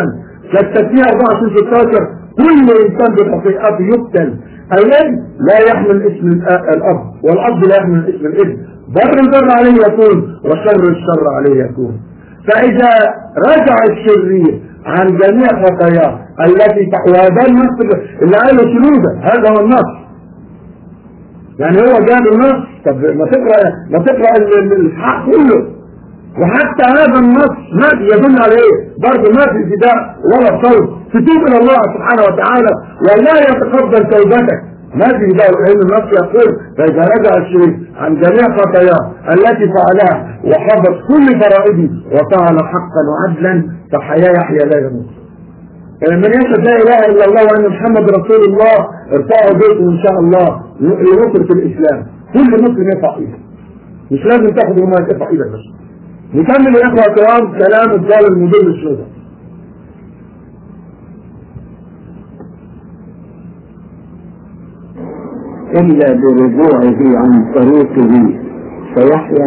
كالتسمية أربعة وعشرين ستاشر كل إنسان بخطيئته يقتل. الذي لا يحمل اسم الأب والأب لا يحمل اسم الابن، بر البر عليه يكون وشر الشر عليه يكون. فإذا رجع الشرير عن جميع خطاياه التي وهذا النص اللي قاله شنودة، هذا هو النص. يعني هو جاب النص. طب ما تقرأ ما تقرأ الحق كله، وحتى هذا النص ما يدل على ايه؟ برضه ما في فداء ولا صوت. تتوب الى الله سبحانه وتعالى ولا يتقبل توبتك، ما في فداء، لان النص يقول فاذا رجع الشريك عن جميع خطاياه التي فعلها وحفظ كل فرائضه وفعل حقا وعدلا فحياه يحيى لا يموت. من يشهد لا اله الا الله وان محمد رسول الله ارفعوا بيته ان شاء الله لنصرة الاسلام. كل مسلم يرفع ايده، مش لازم تاخد وما ترفع ايدك بس. نكمل يا اخوة الكرام كلام الضال المدير الشهداء. إلا برجوعه عن طريقه فيحيا.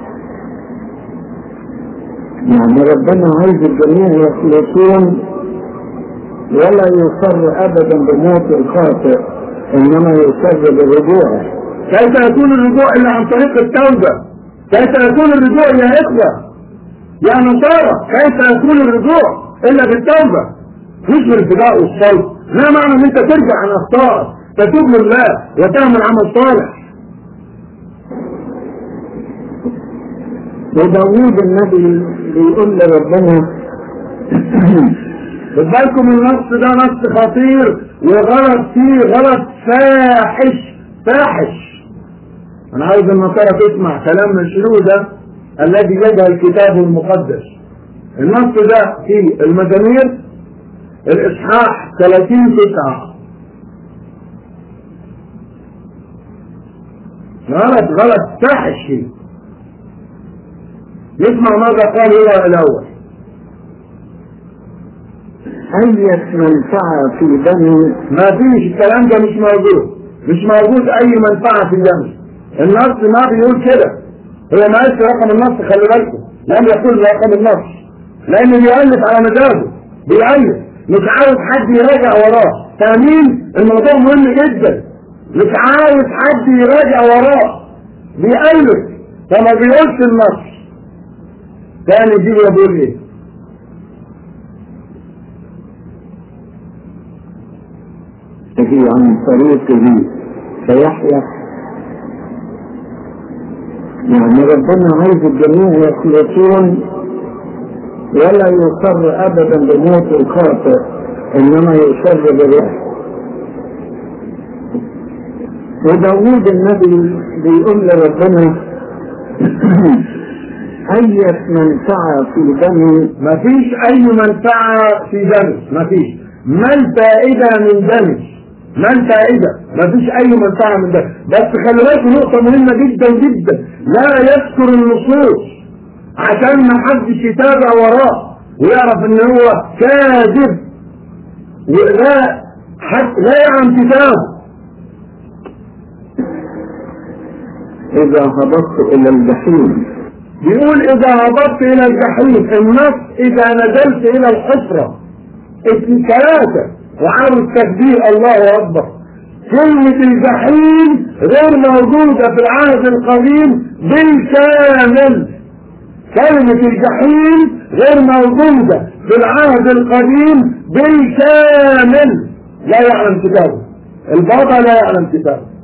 يعني ربنا عايز الجميع يخلصون ولا يصر أبدا بموت الخاطئ، إنما يصر برجوعه. كيف يكون الرجوع إلا عن طريق التوبة؟ كيف يكون الرجوع يا إخوة يا نصارى؟ كيف يكون الرجوع إلا بالتوبة؟ مش بالفداء والصوت. ما معنى ان انت ترجع عن اخطائك تتوب لله وتعمل عمل صالح؟ وداوود النبي بيقول لربنا خد بالكم النص ده نص خطير وغلط فيه غلط فاحش فاحش. انا عايز النصارى تسمع كلام من شنودة الذي يجعل الكتاب المقدس. النص ده في المزامير الاصحاح ثلاثين تسعة. غلط غلط فاحش فيه. نسمع ماذا قال هو الاول. أية منفعة في دمي. ما فيش الكلام ده، مش موجود مش موجود اي منفعة في دمي. النص ما بيقول كده. هو ما قالش رقم النص، خلي بالكم لم يقول رقم النص لانه بيألف على مزاجه بيألف، مش عاوز حد يراجع وراه. فاهمين؟ الموضوع مهم جدا، مش عاوز حد يراجع وراه، بيألف فما بيقولش النص. تاني دي بيقول ايه؟ هي عن طريقه فيحيا. يعني ربنا عايز الجميع يخلصون ولا يصر ابدا بموت الخاطئ، انما يصر بالروح. وداوود النبي بيقول لربنا أية منفعة في دمي. مفيش أي منفعة في دمي، مفيش. ما الفائدة من دمي؟ ما الفائدة؟ مفيش أي منفعة من دمي. بس خلي بالكم نقطة مهمة جدا جدا، لا يذكر النصوص عشان ما حدش يتابع وراه ويعرف إن هو كاذب ولا حد لا يعلم كتابه. إذا هبطت إلى الجحيم، بيقول إذا هبطت إلى الجحيم. النص إذا نزلت إلى الحفرة. اسم ثلاثة وعاوز تكبير الله أكبر. كلمة الجحيم غير موجودة في العهد القديم بالكامل. كلمة الجحيم غير موجودة في العهد القديم بالكامل. لا يعلم كتابه البابا، لا يعلم كتابه.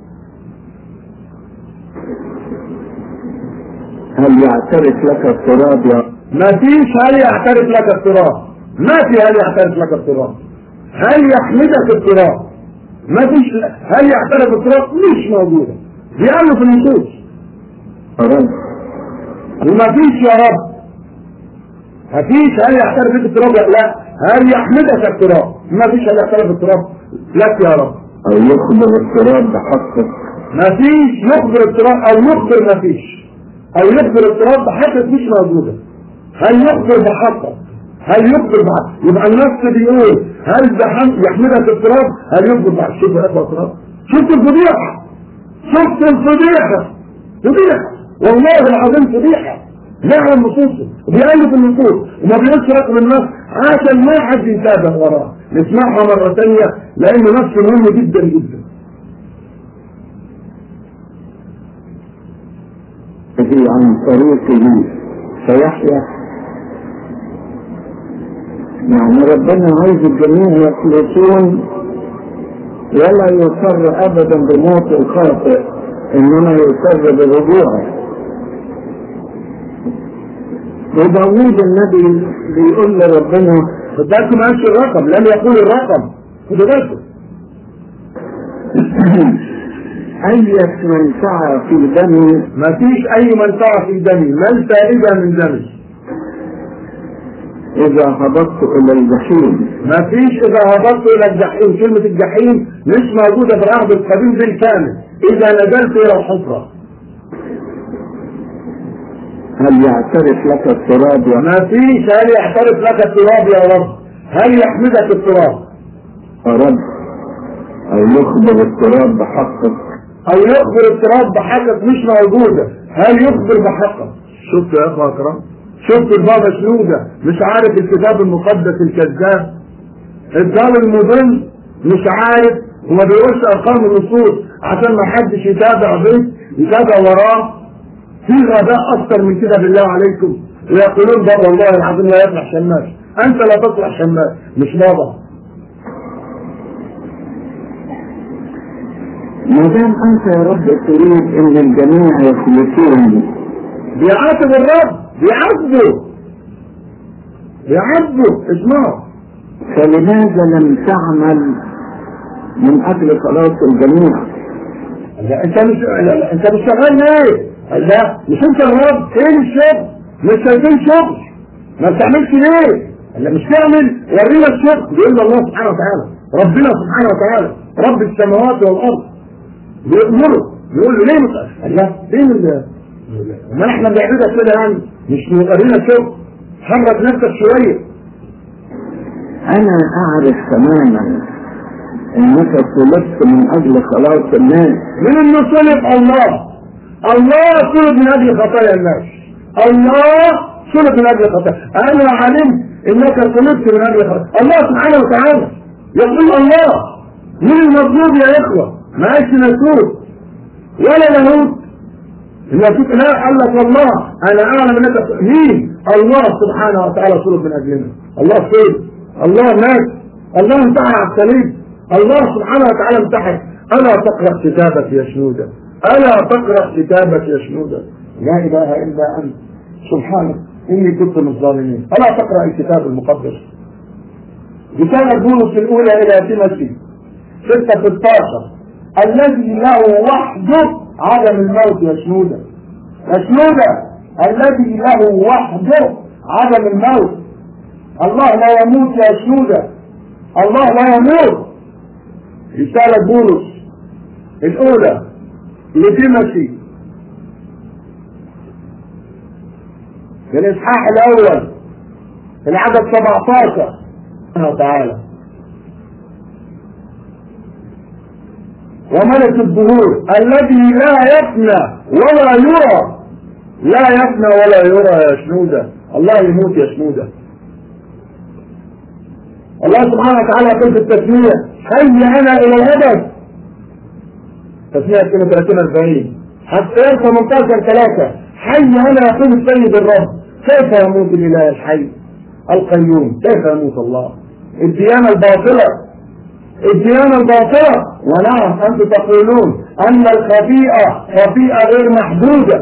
هل يعترف لك التراب يا؟ ما فيش هل يعترف لك التراب، ما في هل يعترف لك التراب. هل يحمدك التراب، ما فيش. هل يعترف التراب مش موجودة، بيعملوا في النصوص رب. وما فيش يا رب، ما فيش هل يعترف لك التراب. لا، هل يحمدك التراب، ما فيش هل يعترف التراب لك يا رب. أو يخبر التراب بحقك، ما فيش. يخبر التراب أو يخبر، ما فيش. أو يخبر التراب بحقك مش موجودة. هل يخبر بحقك، هل يخبر بحقك. يبقى النص بيقول هل يحمدك التراب، هل يخبر بحقك. شوف يا أخوة التراب، شفت الفضيحة، شفت الفضيحة، فضيحة والله العظيم فضيحة. بيعلم نصوصه وبيألف النصوص وما بيقولش رقم النص عشان ما حد يتابع وراه. نسمعها مرة ثانية لأن نص مهم جدا جدا. عن طريقه فيحيا، يعني ربنا عايز الجميع يخلصون ولا يصر ابدا بموت الخاطئ، انما يصر برجوعه. وداوود النبي بيقول لربنا خد بالكم ما قالش الرقم، لم يقول الرقم، خدوا بالكم. أية منفعة في دمي، ما فيش أي منفعة في دمي، ما الفائدة من دمي؟ إذا هبطت إلى الجحيم. ما فيش إذا هبطت إلى الجحيم، كلمة الجحيم مش موجودة في العهد القديم بالكامل. إذا نزلت إلى الحفرة. هل يعترف لك التراب يا ما فيش هل يعترف لك التراب يا رب؟ هل يحمدك التراب؟ يا رب، أو يخبر التراب بحقك، أو يخبر التراب بحقك مش موجودة. هل يخبر بحقك؟ شفت يا أخوة أكرم؟ شفت البابا شنودة مش عارف الكتاب المقدس الكذاب؟ الضال المضل مش عارف وما بيقولش أرقام النصوص عشان ما حدش يتابع بيت يتابع وراه. في غباء أكتر من كده بالله عليكم. ويقولون بابا والله العظيم لا يطلع شماس. أنت لا تطلع شماس مش بابا. ما دام أنت يا رب تريد إن الجميع يخلصون. بيعاتب الرب، بيعاتبه بيعاتبه اسمعوا. فلماذا لم تعمل من أجل خلاص الجميع؟ لا انت مش لا انت مش شغال ليه؟ لا مش انت الرب، فين الشغل؟ مش شايفين شغل؟ ما بتعملش ليه؟ لا مش تعمل، ورينا الشغل. بيقول الله سبحانه وتعالى، ربنا سبحانه وتعالى رب السماوات والارض بيأمره، بيقول له ليه مش لا فين ال ما احنا بنعبدك كده يعني، مش ورينا شغل، حرك نفسك شويه. أنا أعرف تماما إنك طلبت من أجل خلاص الناس. من إنه صلب الله، الله صلب من أجل خطايا الناس، الله صلب من أجل خطايا. أنا علمت إنك صلبت من أجل خطايا الله سبحانه وتعالى. يقول الله من المطلوب يا إخوة، ما قالش نسوت ولا لاهوت. النسوت لا، قال لك والله أنا أعلم إنك مين؟ الله سبحانه وتعالى صلب من أجلنا. الله صلب، الله مات، الله انتحر على الصليب، الله سبحانه وتعالى انتحر. ألا تقرأ كتابك يا شنودة، ألا تقرأ كتابك يا شنودة، لا إله إلا أنت سبحانك إني كنت من الظالمين. ألا تقرأ الكتاب المقدس. رسالة بولس الأولى إلى تيموثي ستة ستاشر، الذي له وحده عدم الموت يا شنودة، يا شنودة الذي له وحده عدم الموت. الله لا يموت يا شنودة، الله لا يموت. رسالة بولس الأولى لتيموثي في الإصحاح الأول في العدد سبعتاشر تعالى، وملك الدهور الذي لا يفنى ولا يرى، لا يفنى ولا يرى يا شنودة. الله يموت يا شنودة. الله سبحانه وتعالى يقول في التسمية حي أنا إلى الأبد، تسمية كلمة ثلاثين أربعين حتى ثمانية عشر ثلاثة، حي أنا يقول السيد الرب كيف يموت الإله الحي القيوم، كيف يموت الله؟ الديانة الباطلة، الديانة الباطلة. ونعم أنتم تقولون أن الخطيئة خطيئة غير محدودة،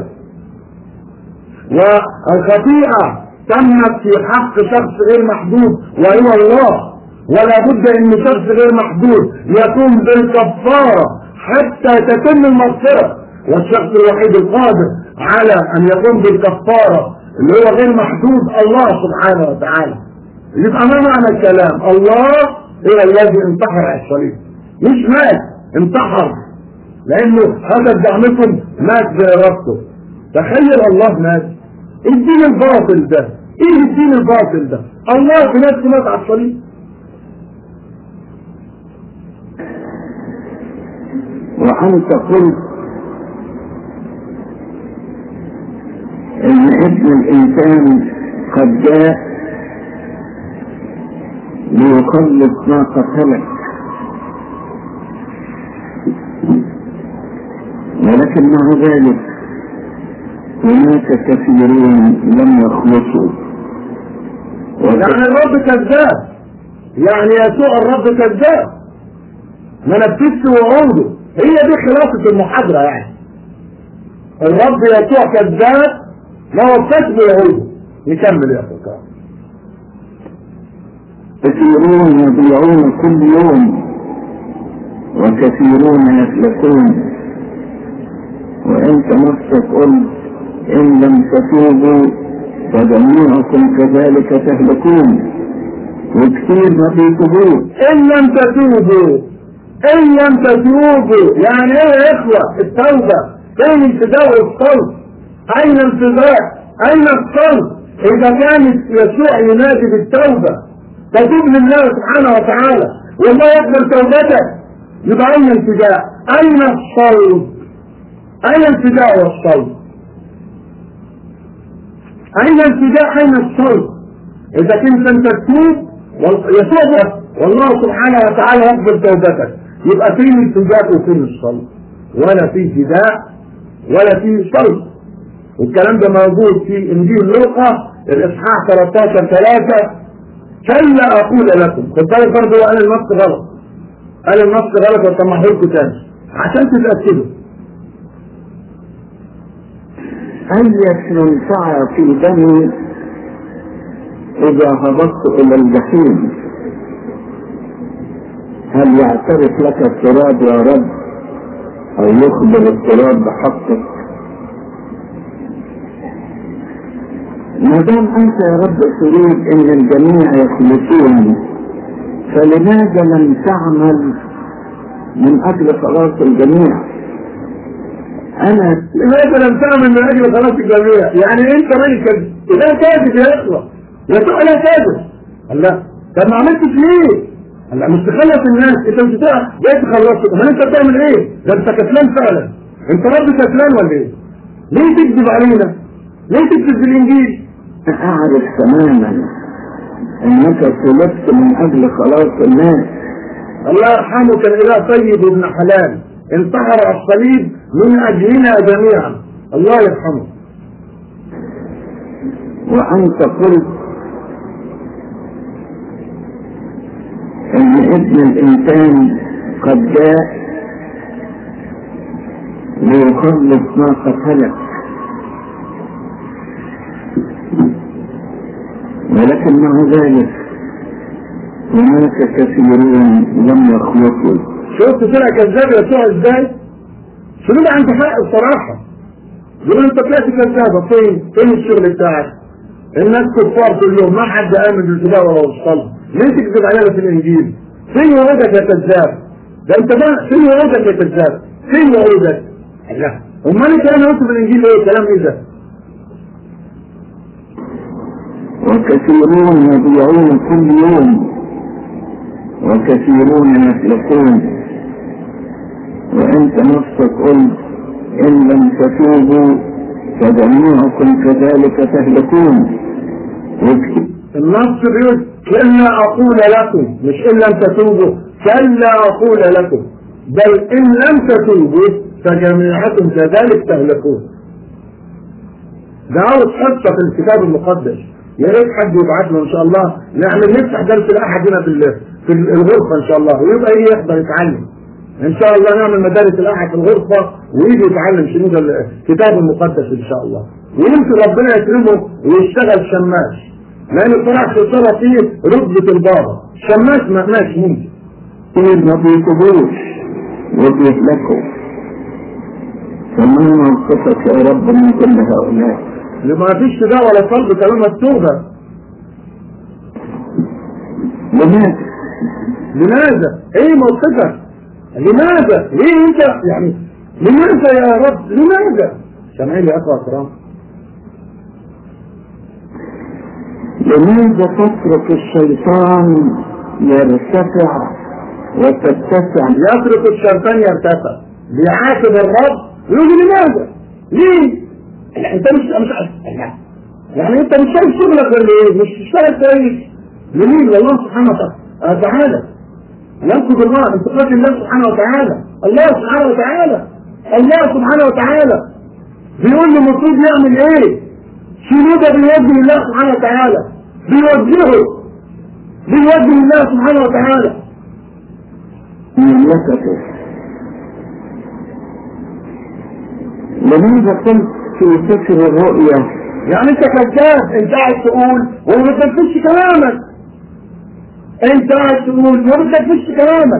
والخطيئة تمت في حق شخص غير محدود وهو الله، ولا بد ان شخص غير محدود يقوم بالكفارة حتى تتم المغفرة. والشخص الوحيد القادر على ان يقوم بالكفارة اللي هو غير محدود الله سبحانه وتعالى. يبقى ما معنى الكلام؟ الله هو الذي انتحر على الصليب، مش مات، انتحر، لانه هذا زعمكم مات بإرادته. تخيل الله مات. الدين الباطل ده، ايه الدين الباطل ده؟ الله بنفسه مات على الصليب. وأنت قلت إن ابن الإنسان قد جاء ليخلص ما قد هلك، ولكن مع ذلك هناك كثيرون لم يخلصوا. يعني الرب كذاب، يعني يسوع الرب كذاب، ما نفذش وعوده. هي دي خلاصة المحاضرة. يعني الرب يسوع كذاب ما وفاش بوعوده. نكمل يا فكرة. كثيرون يضيعون كل يوم وكثيرون يفلتون، وانت نفسك قلت ان لم تتوبوا فجميعكم كذلك تهلكون، وكثير ما بيتوبون. ان لم تتوبوا ان لم تتوبوا يعني ايه يا اخوة؟ التوبة فين؟ انتداء الصوت. اين انتداء؟ اين الصوت؟ اذا كان يسوع ينادي بالتوبة تتوب لله سبحانه وتعالى والله يقبل توبتك، يبقى اين انتداء؟ اين الصوت؟ اين انتداء والصوت؟ اين انتداء؟ اين الصوت؟ اذا كنت انت تتوب يسوع والله سبحانه وتعالى يقبل توبتك، يبقى فين الانتداء وفين الصوت؟ ولا في انتداء ولا في صوت. والكلام ده موجود في انجيل لوقا الاصحاح ثلاثة عشر ثلاثة. كلا اقول لكم، خد بالك برضه قال النص غلط، قال النص غلط وسمحه لكم تاني عشان تتاكدوا. أية منفعة في دمي إذا هبطت إلى الجحيم؟ هل يعترف لك التراب يا رب أو يخبر التراب بحقك؟ ما دام أنت يا رب تريد أن الجميع يخلصون، فلماذا لم تعمل من أجل خلاص الجميع؟ أنا لماذا لم تعمل من أجل خلاص الجميع؟ يعني أنت راجل كذب، إذا كاذب يا إخوة، يسوع لا كاذب. الله، طب ما عملتش ليه؟ الله، مش تخلص الناس، أنت مش بتاع جاي تخلصهم، أمال أنت بتعمل إيه؟ ده أنت كسلان فعلا، أنت رب كسلان ولا إيه؟ ليه تكذب علينا؟ ليه تكذب في الإنجيل؟ أعرف تماما أنك طلبت من أجل خلاص الناس. الله يرحمه كان إله طيب وابن حلال، انتحر على الصليب من أجلنا جميعا، الله يرحمه. وأنت قلت أن ابن الإنسان قد جاء ليخلص ما قد هلك، ولكن مع ذلك هناك كثيرون لم يخلصوا. شفت طلع كذاب يسوع ازاي؟ شنو ده عنده حق الصراحه. يقول انت طلعت كذابه، فين؟ فين الشغل بتاعك؟ الناس كفار كل يوم، ما حد امن بالكتاب ولا بالصلاه، ليه تكذب علينا في الانجيل؟ فين وعودك يا كذاب؟ ده انت بقى فين وعودك يا كذاب؟ فين وعودك؟ لا، امال انت انا قلت في الانجيل ايه؟ كلام ايه ده؟ وكثيرون يضيعون كل يوم وكثيرون يفلتون، وانت نفسك قلت ان لم تتوبوا فجميعكم كذلك تهلكون. النص بيقول كلا اقول لكم، مش ان لم تتوبوا، كلا اقول لكم بل ان لم تتوبوا فجميعكم كذلك تهلكون. ده عاوز حصه في الكتاب المقدس، يا ريت حد يبعت له ان شاء الله، نعمل نفتح درس الاحد هنا في في الغرفه ان شاء الله، ويبقى ايه يقدر يتعلم ان شاء الله. نعمل مدارس الاحد في الغرفه ويجي يتعلم شنو الكتاب المقدس ان شاء الله، ويمكن ربنا يكرمه ويشتغل شماس، لان طلع في صوره فيه رتبه البابا شماس. ما ماشي ممكن كثير ما بيتوبوش وبيهلكوا، فما موقفك يا رب من كل هؤلاء؟ ما فيش كده ولا صلب كلام التوبه. لماذا؟ لماذا؟ ايه موقفك؟ لماذا؟ ليه انت يعني لماذا يا رب؟ لماذا؟ سامعين يا اخوة اكرام؟ لماذا تترك الشيطان يرتفع وتتسع؟ يترك الشيطان يرتفع، بيعاتب الرب يقول لماذا؟ ليه؟ انت مش مش يعني انت مش شايف شغلك ولا ايه؟ مش تشتغل كويس لمين؟ لله سبحانه وتعالى. ينقض الله انتقاد الله سبحانه وتعالى. الله سبحانه وتعالى الله سبحانه وتعالى بيقول له المفروض يعمل ايه؟ شنو ده بيوجه الله سبحانه وتعالى، بيوجهه بيوجه الله سبحانه وتعالى مملكته. لماذا قلت في سفر الرؤيا؟ يعني انت كذاب، انت قاعد تقول وما بتنفذش كلامك، انت قاعد تقول وما بتنفذش كلامك.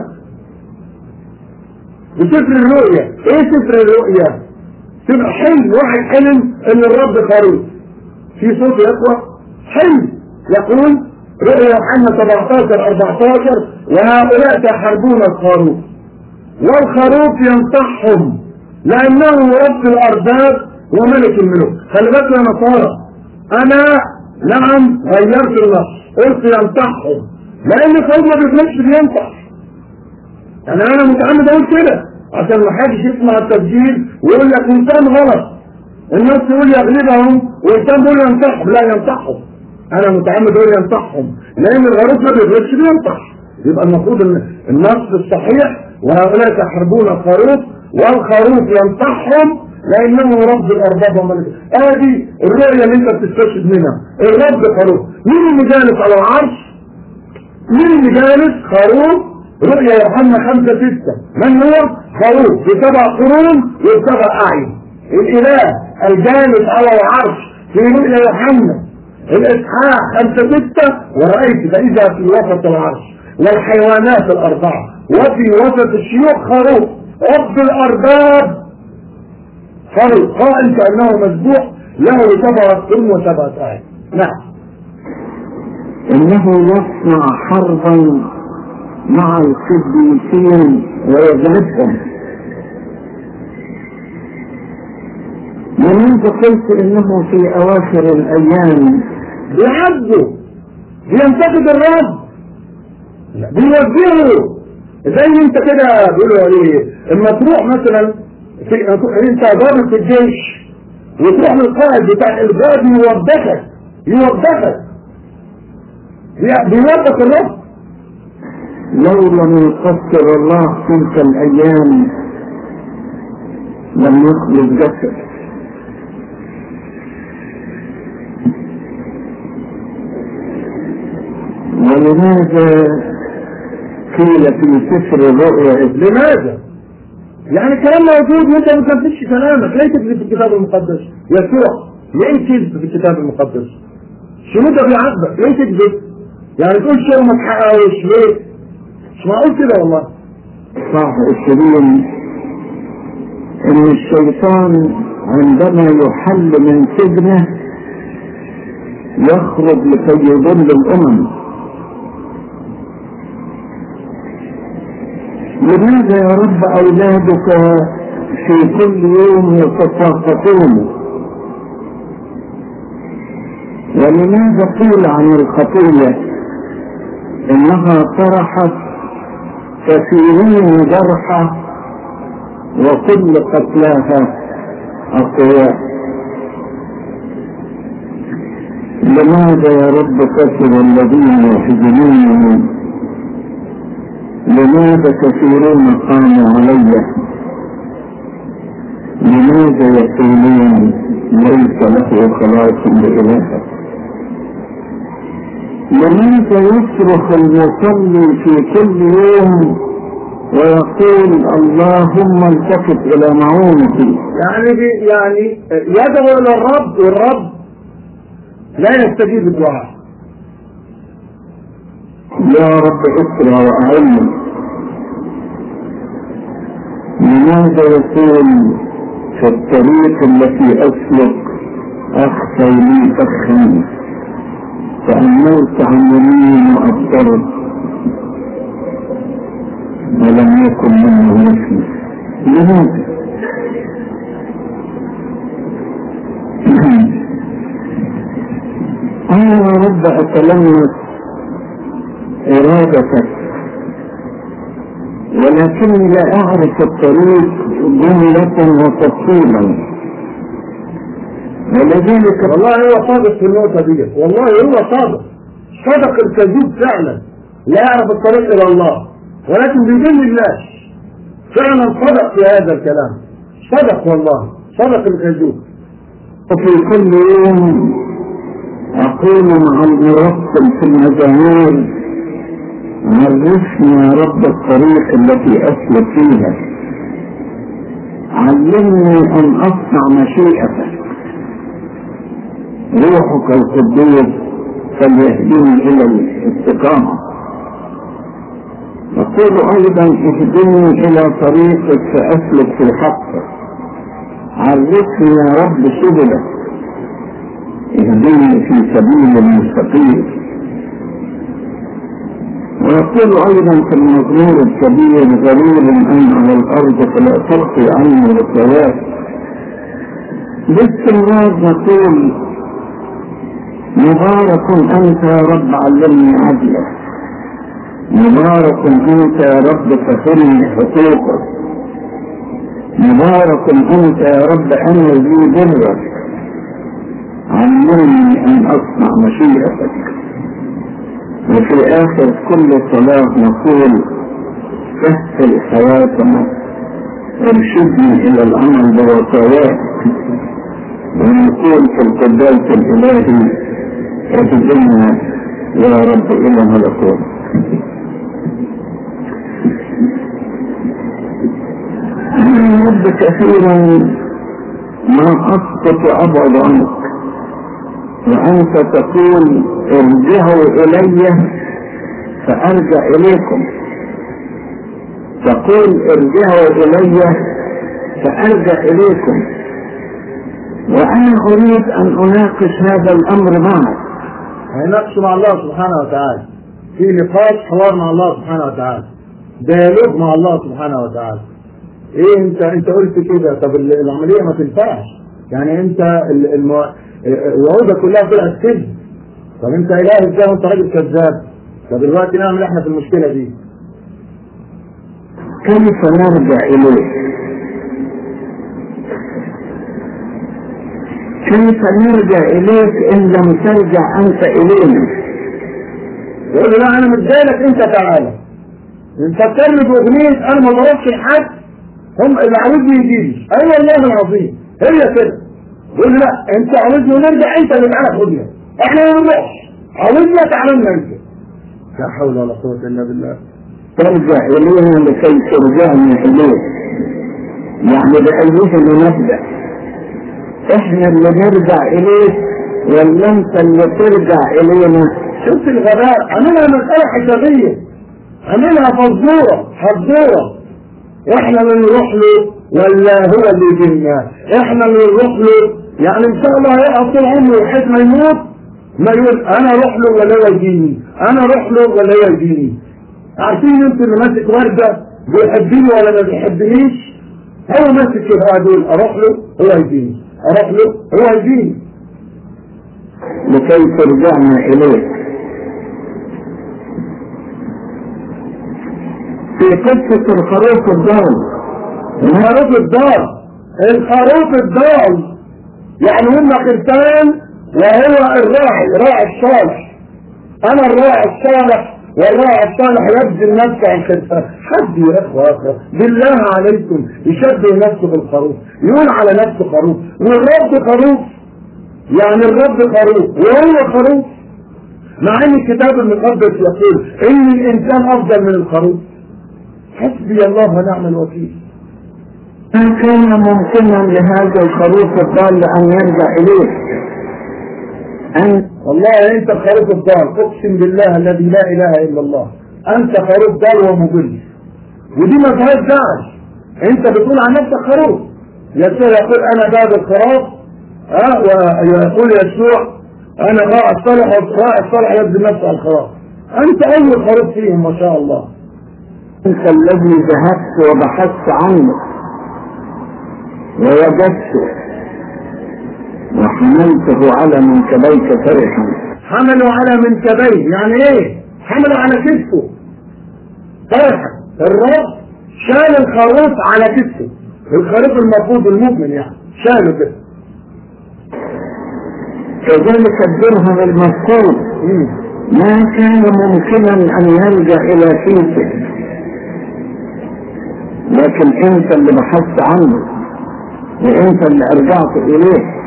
بسفر الرؤيا، ايه سفر الرؤيا؟ تبقى حلم، واحد حلم ان الرب خروف في صوت يقوى حلم يقول رؤيا يوحنا سبعتاشر أربعتاشر وهؤلاء تحاربون الخروف والخروف ينصحهم لانه رب الارباب وملك الملوك. خلي بالك يا نصارى، انا نعم غيرت النص قلت ينصحهم لان الخروف ما بيغلبش بينصح. يعني انا متعمد اقول كده عشان ما حدش يسمع التسجيل ويقول لك انسان غلط، الناس تقول يغلبهم وانسان بيقول ينصحهم. لا، ينصحهم. انا متعمد اقول ينصحهم لان الخروف ما بيغلبش بينصح. يبقى المفروض ان النص الصحيح وهؤلاء تحاربون الخروف والخروف ينصحهم لانه رب الارباب وملك. ادي الرؤيه اللي انت بتستشهد منها، الرب خروف. مين اللي جالس على العرش؟ مين اللي جالس؟ خروف. رؤيا يوحنا خمسة ستة من هو؟ خروف بسبع قرون وبسبع اعين. الاله الجالس على العرش في رؤيا يوحنا الاصحاح خمسة ستة ورأيت فاذا في وسط العرش والحيوانات الاربعه وفي وسط الشيوخ خروف رب الارباب خروف قائم كانه مذبوح له سبعه قرون وسبعه اعين. نعم. انه يصنع حربا مع القديسين ويذهبهم. لماذا قلت انه في اواخر الايام بيعذبوا بينتقد الرب بيوجهه زي انت كده بيقولوا عليه اما تروح مثلا في انت ضابط في الجيش وتروح للقائد بتاع الجاد يوبخك يوبخك بيوبخ الرب. لو لم يقصر الله تلك الايام لم يخلق جسد. ولماذا قيل في سفر الرؤيا؟ لماذا؟ يعني كلام موجود وانت ما تنفذش كلامك. ليه تكذب في الكتاب المقدس؟ يسوع ليه كذب في الكتاب المقدس؟ شنو ده بيعذبك؟ ليه تكذب؟ يعني تقول شيء وما تحققوش ليه؟ مش معقول كده والله. صح عشرين ان الشيطان عندما يحل من سجنه يخرج لكي يضل الامم. لماذا يا رب اولادك في كل يوم يتساقطون؟ ولماذا قيل عن الخطيه انها طرحت كثيرين جرحى وكل قتلاها اقوياء؟ لماذا يا رب كثر الذين يحزنونني؟ لماذا كثيرون قاموا علي؟ لماذا يقولون ليس له خلاص لإلهك؟ لماذا يصرخ المصلي في كل يوم ويقول اللهم التفت الى معونتي؟ يعني بي يعني يدعو الى الرب والرب لا يستجيب الدعاء. يا رب اسرع واعلم. لماذا يقول في الطريق التي اسلك اخفى لي فخا فأمرت عن يمين وأبصرت ولم يكن منه نفسي؟ لماذا؟ أنا يا رب أتلمس إرادتك ولكني لا أعرف الطريق جملة وتفصيلا. ولذلك والله هو صادق في النقطة دي، والله هو صادق صدق الكذوب فعلا، لا يعرف الطريق إلى الله ولكن بيدل الناس. فعلا صدق في هذا الكلام، صدق والله، صدق الكذوب. وفي كل يوم أقول مع المرتب في المزامير: عرفني يا رب الطريق التي أسلك فيها، علمني أن أصنع مشيئتك، روحك القدوس فليهديني إلى الاستقامة. أقول أيضا: اهدني إلى طريقك فأسلك في حقك، عرفني يا رب سبلك، اهدني في سبيل المستقيم. ويقول أيضا في المزمور الكبير: غريب أنا على الأرض فلا تخفي عني رسالات. باستمرار نقول: مبارك أنت يا رب علمني عدلك، مبارك أنت يا رب فهمني حقوقك، مبارك أنت يا رب أنا ذي برك، علمني أن أصنع مشيئتك. وفي آخر كل صلاة نقول: سهل حياتنا، ارشدني إلى العمل بوصاياك. ونقول في القداس الإلهي: اهدنا يا رب إلى ملكوتك. أنا رب كثيرا ما أسقط أبعد عنك، وأنت تقول: ارجعوا إلي فأرجع إليكم. تقول: ارجعوا إلي فأرجع إليكم. وأنا أريد أن أناقش هذا الأمر معك. هنناقشه مع الله سبحانه وتعالى، في نقاش حوار مع الله سبحانه وتعالى، ديالوج مع الله سبحانه وتعالى. ايه انت انت قلت كده، طب العمليه ما تنفعش، يعني انت المو... الوعوده كلها طلعت كذب، طب انت اله ازاي وانت راجل كذاب؟ طب دلوقتي نعمل احنا في المشكله دي؟ كيف نرجع اليه؟ كيف نرجع اليك ان لم ترجع انت الينا؟ يقول لا انا متضايقك، انت تعالى نفكرني باغنيه انا ما بروحش لحد، هم اللي عاوزني يجيلي. ايوه والله العظيم هي كده. يقول لا انت عاوزني ونرجع، انت اللي تعالى خدنا، احنا ما نروحش، عاوزنا تعالى انت. لا حول ولا قوه الا بالله. ترجع الينا لكي ترجعنا اليك، يعني بأيها نبدأ؟ احنا اللي نرجع اليك ولا انت اللي ترجع الينا؟ شوف الغباء، عملها مسألة حسابية، عملها فزورة حزورة. احنا اللي نروح له ولا هو اللي يجينا؟ احنا اللي نروح له، يعني ان شاء الله هيقعد طول عمره لحد ما يموت ما يقول انا اروح له ولا هو يجيني، انا اروح له ولا هو يجيني. عارفين انتوا اللي ماسك وردة بيحبني ولا ما بيحبنيش؟ هو ماسك كده قاعد يقول اروح له هو يجيني، اروح له هو يجيني. لكي ترجعنا اليك. في قصة الخروف الضال، الخروف الضال الخروف الضال يعني هم خرفان وهو الراعي، راعي الصالح. انا الراعي الصالح والراعي الصالح يبذل نفسه عن خرفان. حد يا اخوة بالله عليكم يشبه نفسه بالخروف، يقول على نفسه خروف، والرب خروف، يعني الرب خروف وهو خروف، مع ان الكتاب المقدس يقول ان الانسان افضل من الخروف. حسبي الله ونعم الوكيل. ما كان ممكنا لهذا الخروف الضال ان يرجع اليه؟ أن والله انت خروف الضال، اقسم بالله الذي لا اله الا الله، انت خروف ضال ومضل، ودي ما فيهاش داعي. انت بتقول عن نفسك خروف، يسوع يقول انا باب الخراف، ها، ويقول يسوع انا راعي الصالح، راعي الصالح يبذل نفسه على الخراف. انت اول خروف فيهم ما شاء الله. انت الذي ذهبت وبحثت عنه ووجدته وحملته على منكبيك فرحا. حملوا على منكبيه يعني ايه؟ حملوا على كتفه فرحا. الرب شال الخروف على كتفه، الخروف المفروض المؤمن يعني شاله كده. كذلك الدرهم المفقود ما كان ممكنا أن يلجأ إلى كيسه، لكن أنت اللي بحثت عنه وأنت اللي أرجعت إليه.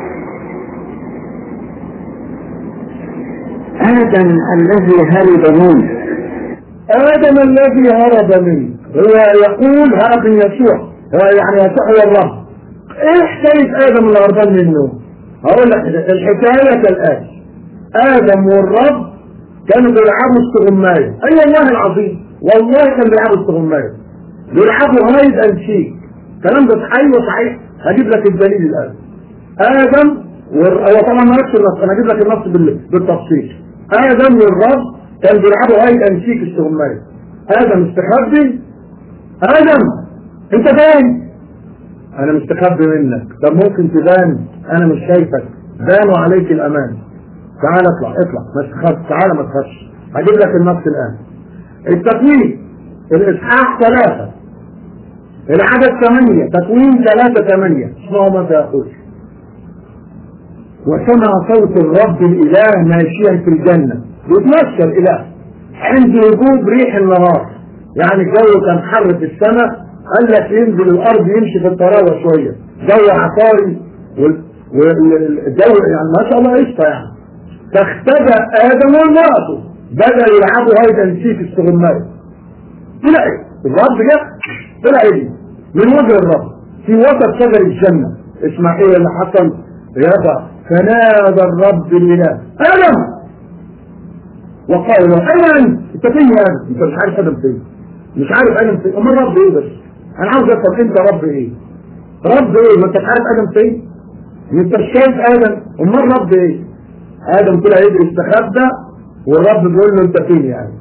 آدم الذي هرب منه، آدم الذي هرب منه هو يقول هذا يسوع، يعني يسوع هو الرب. ايه حكاية آدم اللي هربان منه؟ هقول لك الحكاية كالآتي: آدم والرب كانوا بيلعبوا استغماية. أي والله العظيم، والله كانوا بيلعبوا استغماية، بيلعبوا هايد أند سيك. الكلام ده أيوه صحيح، هجيب لك الدليل الآن. آدم هو طبعا ما نفس النص، أنا هجيب لك النص بالتفصيل. آدم والرب كانوا بيلعبوا هايد أند سيك استغماية. آدم استخبي. آدم أنت فين؟ أنا مستخبي منك. طب ممكن تبان؟ أنا مش شايفك. بان وعليك الأمان. تعال اطلع اطلع ما تخافش، تعال ما تخافش. هجيب لك النص الآن. التكوين الإصحاح ثلاثة العدد ثمانية، تكوين ثلاثة ثمانية، اسمعوا ماذا يقول: وسمع صوت الرب الإله ماشيا في الجنة. بيتمشى الإله عند وجود ريح النهار، يعني الجو كان حر في السماء، قال لك ينزل الأرض يمشي في الطراوة شوية، جو عطاري والجو يعني ما شاء الله قشطة يعني. فاختبأ آدم وامرأته، بدأ يلعبوا هيدا نسيك استغماية. طلع الرب جه، طلع ايه من وجه الرب في وسط شجر الجنة. اسمع ايه اللي حصل يابا: فنادى الرب الإله آدم، وقال له: أين أنت؟ فين يا آدم؟ أنت مش عارف آدم فين، مش عارف آدم فين. أما الرب إيه بس؟ أنا عاوز أفهم أنت رب إيه؟ رب إيه؟ ما أنت عارف آدم فين؟ أنت مش شايف آدم؟ أما الرب إيه؟ آدم طلع يجري استخبى، والرب بيقول له: أنت فين يعني؟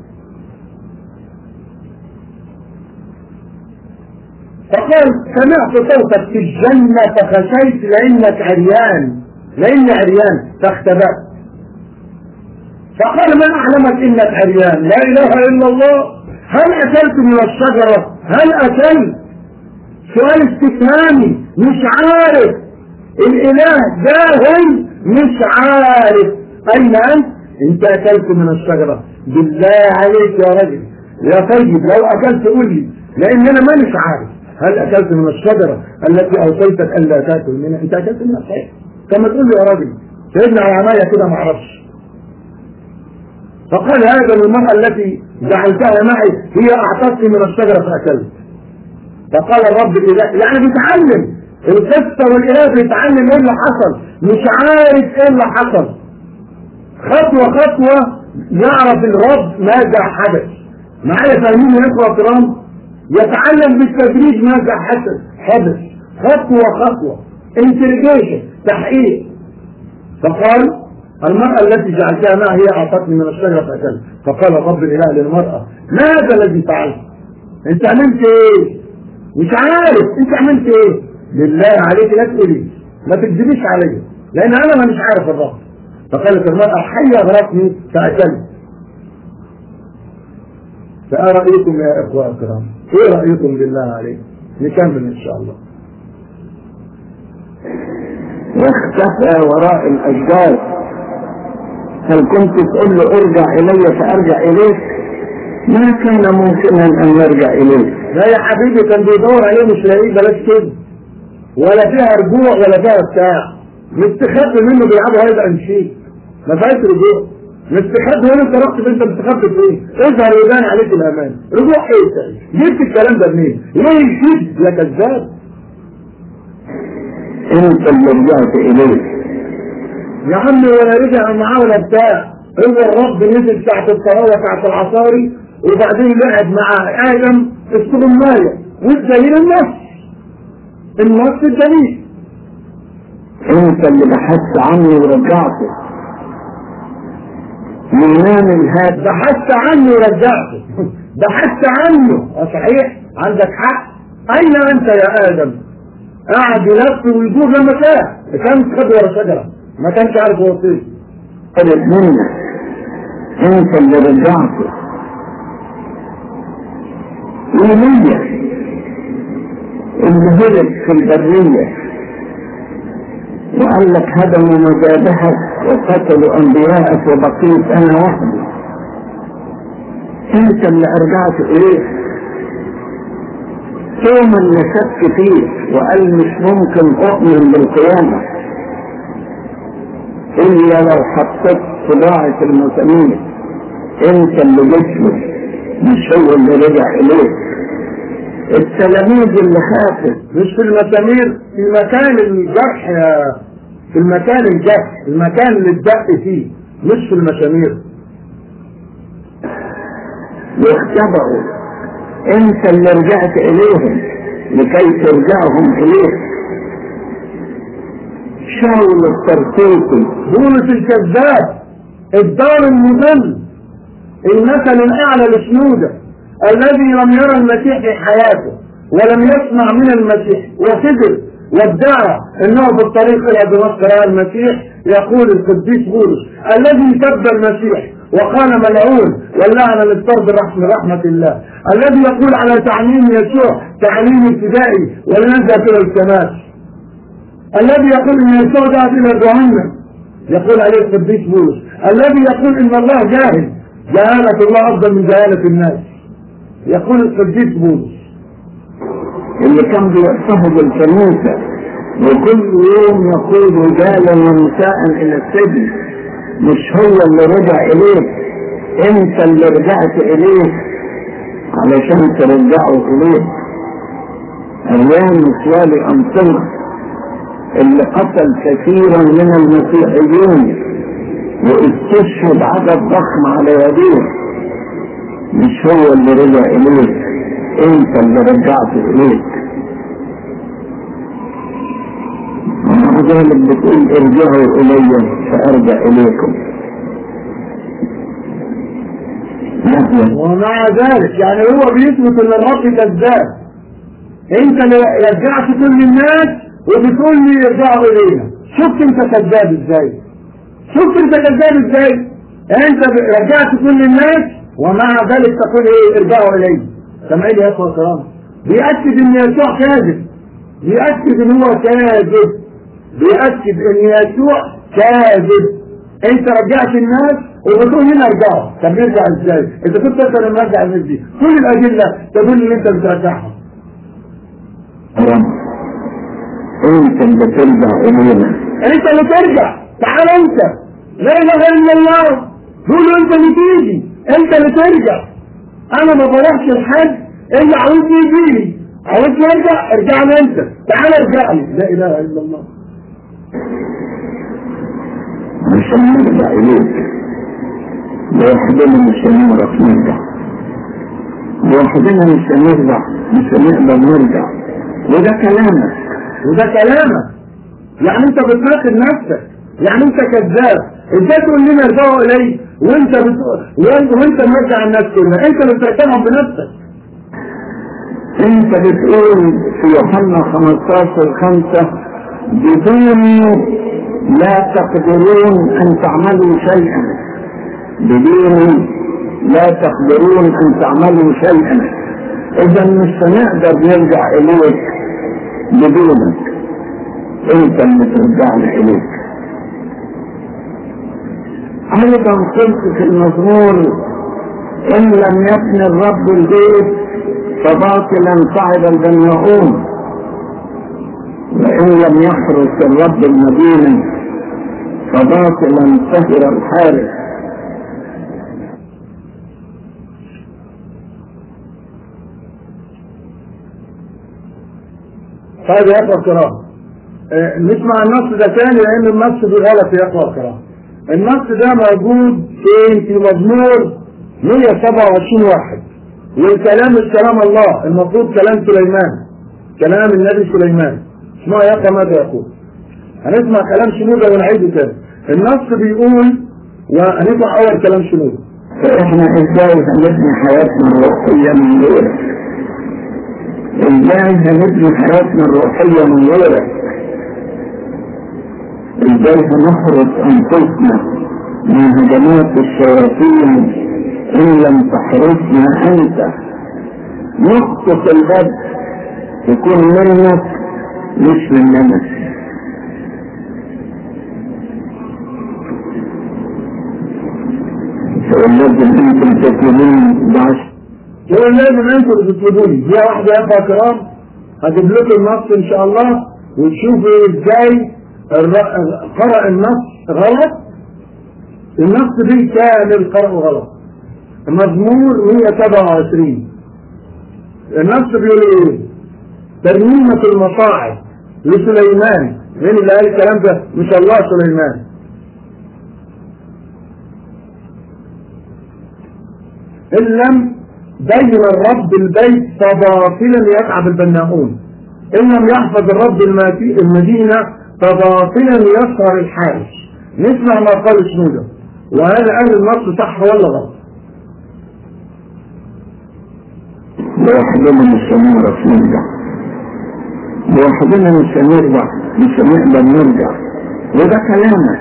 فقال: سمعت صوتك في الجنة فخشيت لأنك عريان، لأن عريان فاختبأت. فقال: من أعلمك إنك عريان؟ لا إله إلا الله. هل أكلت من الشجرة؟ هل أكلت؟ سؤال استفهامي، مش عارف. الإله جاهل مش عارف. أين أنت؟ أنت أكلت من الشجرة. بالله عليك يا رجل يا طيب، لو أكلت قول لي، لأن أنا ما مش عارف. هل أكلت من الشجرة التي أوصيتك ألا تأكل منها؟ أنت أكلت منها صحيح، كما تقول لي يا راجل سيدنا على عماية كده ما أعرفش. فقال: هذا المرأة التي جعلتها معي هي أعطتني من الشجرة فأكلت. فقال الرب الإله، يعني بيتعلم القصة والإله، بيتعلم إيه اللي حصل، مش عارف إيه اللي حصل. خطوة خطوة يعرف الرب ماذا حدث. معايا فاهمين يا إخوة الكرام؟ يتعلم بالتدريج ماذا حدث حدث خطوة خطوة، انتريجيشن، تحقيق. فقال: المرأة التي جعلتها معها هي أعطتني من الشجرة فأكلت. فقال الرب الإله للمرأة: ماذا الذي فعلت؟ أنت عملت إيه؟ مش عارف أنت عملت إيه؟ بالله عليك لا تقولي، ما تكذبيش علي، لأن أنا مش عارف الرب. فقالت المرأة: حية غرتني فأكلت. فأرى رأيكم يا إخوة الكرام؟ إيه رأيكم بالله عليك؟ نكمل إن شاء الله. واختفى وراء الأشجار. هل كنت تقول له ارجع إلي فأرجع إليك؟ ما كان ممكنا أن يرجع إليك. لا يا حبيبي، كان بيدور عليه مش لاقيه. بلاش كده، ولا فيها رجوع ولا فيها بتاع. مستخبي منه بيلعبوا هيدا انشيك، ما فيهاش رجوع. مستخبي هنا، انت رحت فين؟ انت مستخبي فين؟ اظهر ويبان عليك الامان. رجوع ايه؟ جبت الكلام ده منين؟ ليه يشد يا كذاب؟ انت اللي رجعت اليه يا عمي، ولا رجع معاه ولا بتاع. هو الرب نزل تحت الطراوه تحت العصاري، وبعدين لعب مع ادم السلمايه والدليل النص النص الدليل. انت اللي بحثت عنه ورجعته منام الهاد. بحثت عنه ورجعته بحثت عنه. صحيح، عندك حق. اين انت يا ادم؟ قاعد يلف ويدور لما كان كان خد ورا شجره، ما كانش عارف هو فين. قرب منك، انت اللي رجعته. ايليا اللي هرب في البريه وقال لك هدموا مذابحك وقتلوا أنبياءك وبقيت أنا وحدي. أنت اللي أرجعت إليه. ثم اللي شك فيه وقال مش ممكن أؤمن بالقيامة إلا لو حطيت صباعي المسامير. أنت اللي جسمه مش هو اللي رجع إليه. التلاميذ اللي خافوا مش في المسامير، في مكان الجرح، في المكان الجرح، المكان اللي اتدق فيه، مش في المسامير. واختبروا. انت اللي رجعت اليهم لكي ترجعهم اليك. شاول الترسوسي، بولس الكذاب، الدار المضل، المثل الاعلى لشنوده، الذي لم يرى المسيح في حياته ولم يسمع من المسيح وكذب وادعى انه في الطريق الى دمشق راى المسيح. يقول القديس بولس الذي سب المسيح وقال ملعون واللعنه للطرد رحمه رحمه الله، الذي يقول على تعليم يسوع تعليم ابتدائي ولنذهب الى السماء، الذي يقول ان يسوع ذهب الى جهنم، يقول عليه القديس بولس الذي يقول ان الله جاهل، جهاله الله افضل من جهاله الناس، يقول القديس بولس اللي كان بيضطهد الكنيسة وكل يوم يقود رجالا ونساء الى السجن. مش هو اللي رجع اليك، انت اللي رجعت اليه علشان ترجعه اليه. ايام مسوالي انطمة اللي قتل كثيرا من المسيحيين واستشهد عدد ضخم على يديه، مش هو اللي رجع اليك، انت اللي رجعت اليك. ومع ذلك بتقول ارجعوا الي فارجع اليكم. ومع ذلك يعني هو بيثبت ان الرب كذاب. انت اللي رجعت كل الناس وبتقول لي ارجعوا الينا. شفت انت كذاب ازاي؟ شفت انت كذاب ازاي؟ انت رجعت كل الناس ومع ذلك تقول ايه ارجعوا الي. سامعين يا اخوه الكرام؟ بيأكد ان يسوع كاذب، بيأكد ان هو كاذب، بيأكد ان يسوع كاذب. انت رجعت الناس وبتقول لنا ارجعوا. طب نرجع ازاي؟ انت كنت تقدر نرجع الناس دي، كل الادله تقول ان انت بترجعهم. انت اللي ترجع الينا، انت اللي ترجع. تعال انت، لا اله الا الله، قول انت اللي تيجي، انت اللي ترجع. انا ما بروحش لحد اللي عاوز يجي لي، عاوز يرجع ارجع لي انت، تعال ارجع لي. لا اله الا الله. مش هنرجع اليك، لوحدنا مش هنعرف نرجع، لوحدنا مش هنرجع، مش هنقدر نرجع. وده كلامك، وده كلامك. يعني انت بتناقض نفسك، يعني انت كذاب. ازاي تقول لنا ارجعوا الي وانت بتقول وانت, وانت مرجع الناس كلها؟ انت اللي بترجعهم بنفسك. انت بتقول في يوحنا خمستاشر خمسة بدوني لا تقدرون ان تعملوا شيئا، بدوني لا تقدرون ان تعملوا شيئا. اذا مش هنقدر نرجع اليك بدونك، انت اللي ترجعنا اليك. ايضا قلت في المزمور ان لم يبني الرب البيت فباطلا صعد البناؤون، وان لم يحرس الرب المدينه فباطلا سهر الحارس. طيب يا اخوة الكرام، اه نسمع النص ده تاني لان النص ده غلط يا اخوة الكرام. النص ده موجود فين؟ في مزمور مية وسبعة وعشرين واحد، والكلام مش كلام الله، المفروض كلام سليمان، كلام النبي سليمان. اسمعوا يا اخوة ماذا يقول. هنسمع كلام شنودة ونعيده تاني. النص بيقول، وهنسمع اول كلام شنودة. فاحنا ازاي هنبني حياتنا الروحية من غيرك؟ ازاي هنبني حياتنا الروحية من غيرك؟ ازاي هنحرس انفسنا من هجمات الشياطين ان لم تحرسنا انت؟ نقطة البدء تكون منك مش مننا. لازم انتم تطلبون بعشر. يقول لازم انتم تطلبوني. دي واحدة يا اخوة كرام هجيب لكم النص ان شاء الله وتشوفوا ازاي قرأ النص غلط. النص دي كامل قرأه غلط. مزمور مئة وسبعة وعشرين النص بيقول ايه؟ ترنيمة المصاعب لسليمان. مين اللي قال الكلام ده؟ مش الله، سليمان. إن لم بين الرب البيت فباطلا يتعب البناؤون. إن لم يحفظ الرب المدينة فباطلا يسهر الحارس. نسمع ما قال شنودة. وهذا قال النص صح ولا غلط؟ لوحدنا مش هنعرف نرجع، لوحدنا مش هنرجع، مش هنقدر نرجع. وده كلامك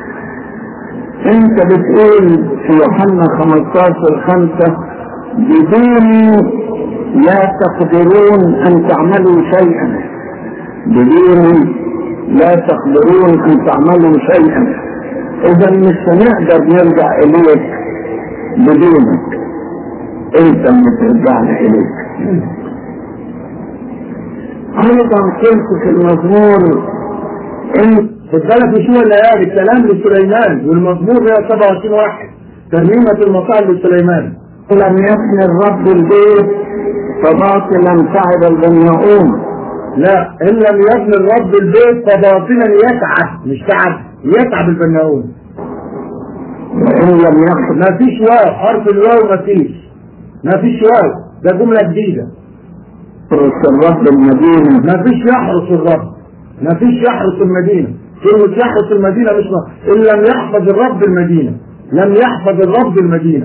انت بتقول في يوحنا خمستاشر خمسة بدوني لا تقدرون ان تعملوا شيئا. بدوني لا تقدرون ان تعملوا شيئا. اذا مش هنقدر نرجع اليك بدونك، انت اللي ترجعنا اليك. ايضا قلت في المزمور انت خد بالك شو اللي قال الكلام لسليمان، والمزمور مئة وسبعة وعشرين واحد ترنيمة المصاعب لسليمان. لم يبني الرب البيت فباطلا تعب البناؤون. لا، ان لم يبني الرب البيت فباطلا يتعب، مش تعب، يتعب البناؤون. وان لم يحفظ، ما فيش واو، حرف الواو ما فيش، ما فيش واو، ده جملة جديدة. يحرس الرب المدينة، ما فيش يحرس الرب، ما فيش يحرس المدينة. كلمة يحرس المدينة مش ما. إن لم يحفظ الرب المدينة، لم يحفظ الرب المدينة.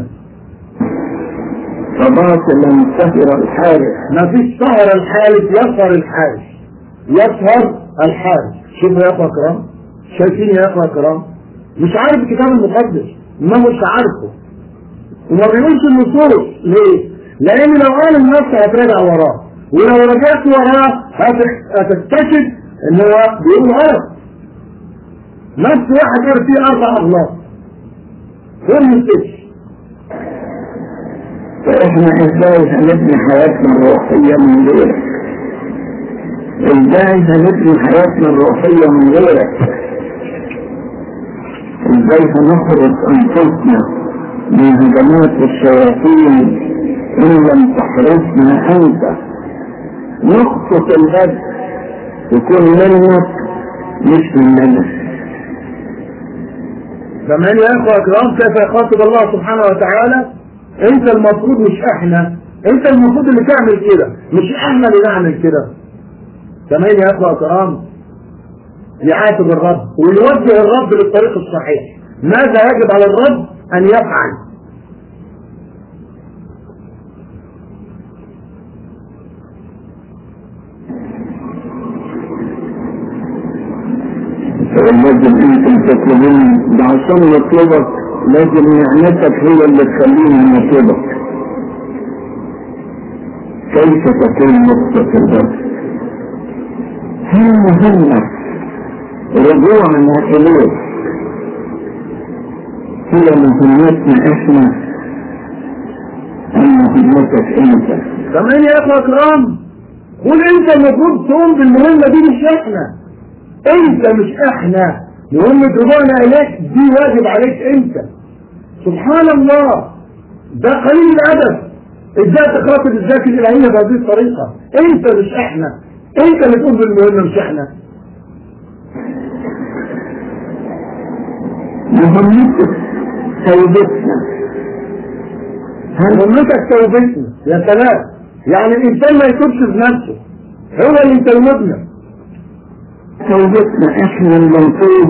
فباطلا سهر الحارس. ما فيش سهر الحارس، يسهر الحارس، يسهر الحارس. شوفوا يا اخوة كرام، شايفين يا اخوة كرام؟ مش عارف الكتاب المقدس، ما مش عارفه وما بيقولش النصوص. ليه؟ لأن لو قال النص هتراجع وراه، ولو رجعت وراه هتكتشف ان هو بيقول غلط. نفس واحد قال فيه اربع اغلاط غير مستشفى. فاحنا ازاي هنبني حياتنا الروحية من غيرك؟ ازاي هنبني حياتنا الروحية من غيرك؟ ازاي هنخرج انفسنا من هجمات الشياطين ان لم تحرسنا انت؟ نقطة الهدف تكون منك مش مننا. كمان يا اخوة اكرام كيف يخاطب الله سبحانه وتعالى؟ انت المفروض مش احنا، انت المفروض اللي تعمل كده، مش احنا اللي نعمل كده. كمان يا اخوة اكرام يعاتب الرب ويوجه الرب للطريق الصحيح. ماذا يجب على الرب ان يفعل؟ لازم انتم تطلبون، ده عشان نطلبك لازم نعمتك هي اللي تخلينا نطلبك. كيف تكون نقطة البدء؟ هل مهمة رجوعنا إليك هي مهمتنا احنا أم مهمتك انت؟ كمان يا اخوة اكرام قول انت المفروض تقوم بالمهمة دي مش احنا. انت مش احنا، مهمة رجوعنا اليك دي واجب عليك انت. سبحان الله، ده قليل الادب. ازاي تخاطب الذات الالهية بهذه الطريقة؟ انت مش احنا، انت اللي تقوم بالمهمة مش احنا. مهمتك توبتنا. مهمتك توبتنا. يا سلام، يعني الانسان ما يتوبش بنفسه، هو اللي يتوبنا. توبتنا احنا اللي نتوب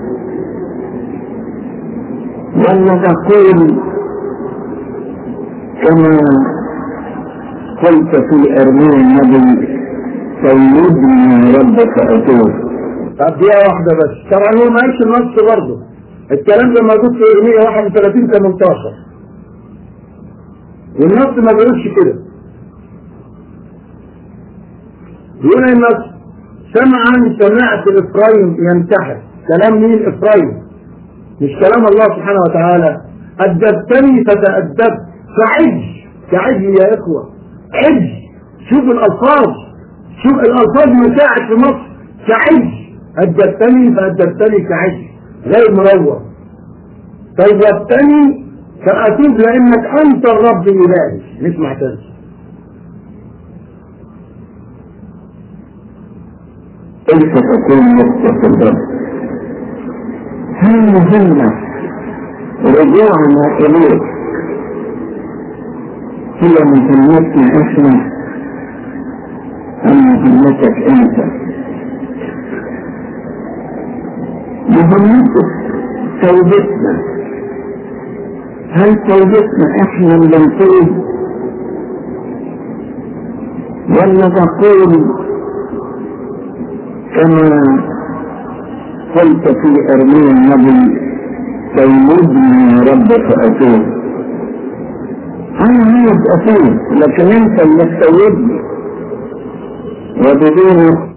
ولا نقول كما قلت في ارميا النبي توبني يا رب فاتوب. طب دقيقة واحدة بس، طبعا هو ما قالش النص برضه، الكلام ده موجود في ارميا واحد وثلاثين ثمانية عشر والنص ما بيقولش كده. بيقول النص سمعا سمعت افرايم ينتحر. كلام مين؟ افرايم، مش كلام الله سبحانه وتعالى. أدبتني فتأدبت. فعج كعج يا إخوة، عج. شوف الألفاظ، شوف الألفاظ مساعد في مصر. كعج، أدبتني فأدبتني كعج غير مروع. توبتني فأتوب لأنك أنت الرب إلهي. نسمع تاني. كيف تكون نقطة الرب؟ هل مهمة رجوعنا إليك هي مهمتنا إحنا أم مهمتك أنت؟ مهمتك توبتنا. هل توبتنا إحنا اللي نتوب ولا نقول كما قلت في أرميا النبي توبني يا رب فأتوب؟ أنا عايز أتوب لكن أنت اللي تتوبني وبدون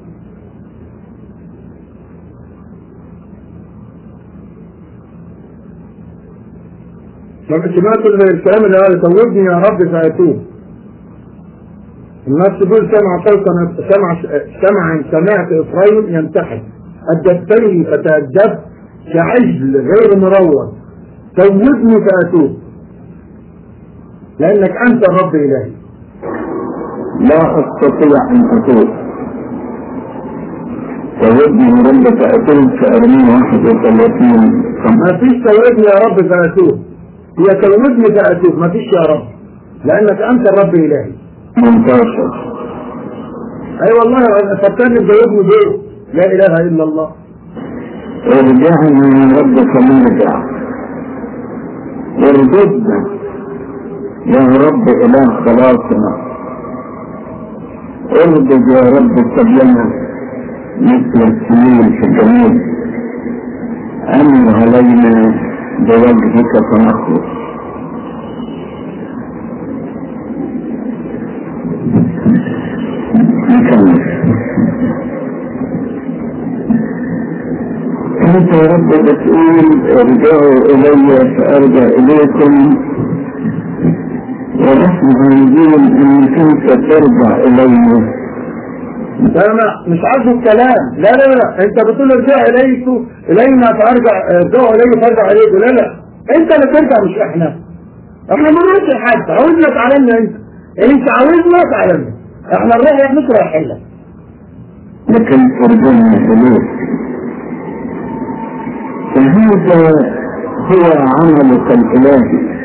سمعت الكلام اللي قال توبني يا رب فأتوب. الناس تقول سمع صوتا سمع سمع سمعت إسرائيل ينتحر. أدبتني فتأدبت كعجل غير مروع. توبني فأتوب لأنك أنت الرب إلهي. لا أستطيع أن أتوب. توبني يا رب فأتوب في أرميا واحد وثلاثين. ما فيش توبني يا رب فأتوب، هي توبني فأتوب. ما فيش يا رب لأنك أنت الرب إلهي. منتشر. أي أيوة والله فكرني بجاوبني بيه لا إله إلا الله. ارجعنا يا رب فنرجع، ارجدنا يا رب إله خلاصنا، ارجد يا رب سبلنا مثل السنين في الجميل، أمر علينا بوجهك فنخلص. أنت يا رب بتقول ارجعوا إلي فأرجع إليكم، ونحن عايزين أنك أنت ترجع إلينا. أنا مش عايز الكلام، لا لا لا، أنت بتقول ارجع إليكم إلينا فأرجع، ارجعوا إلي فأرجع إليكم. لا لا، أنت اللي ترجع مش إحنا. إحنا ما نروحش لحد، عاوزنا تعلمنا أنت. أنت عاوزنا تعلمنا، إحنا نروح مش رايحين لك. لكن ارجعنا إليك. فهذا هو عملك الإلهي.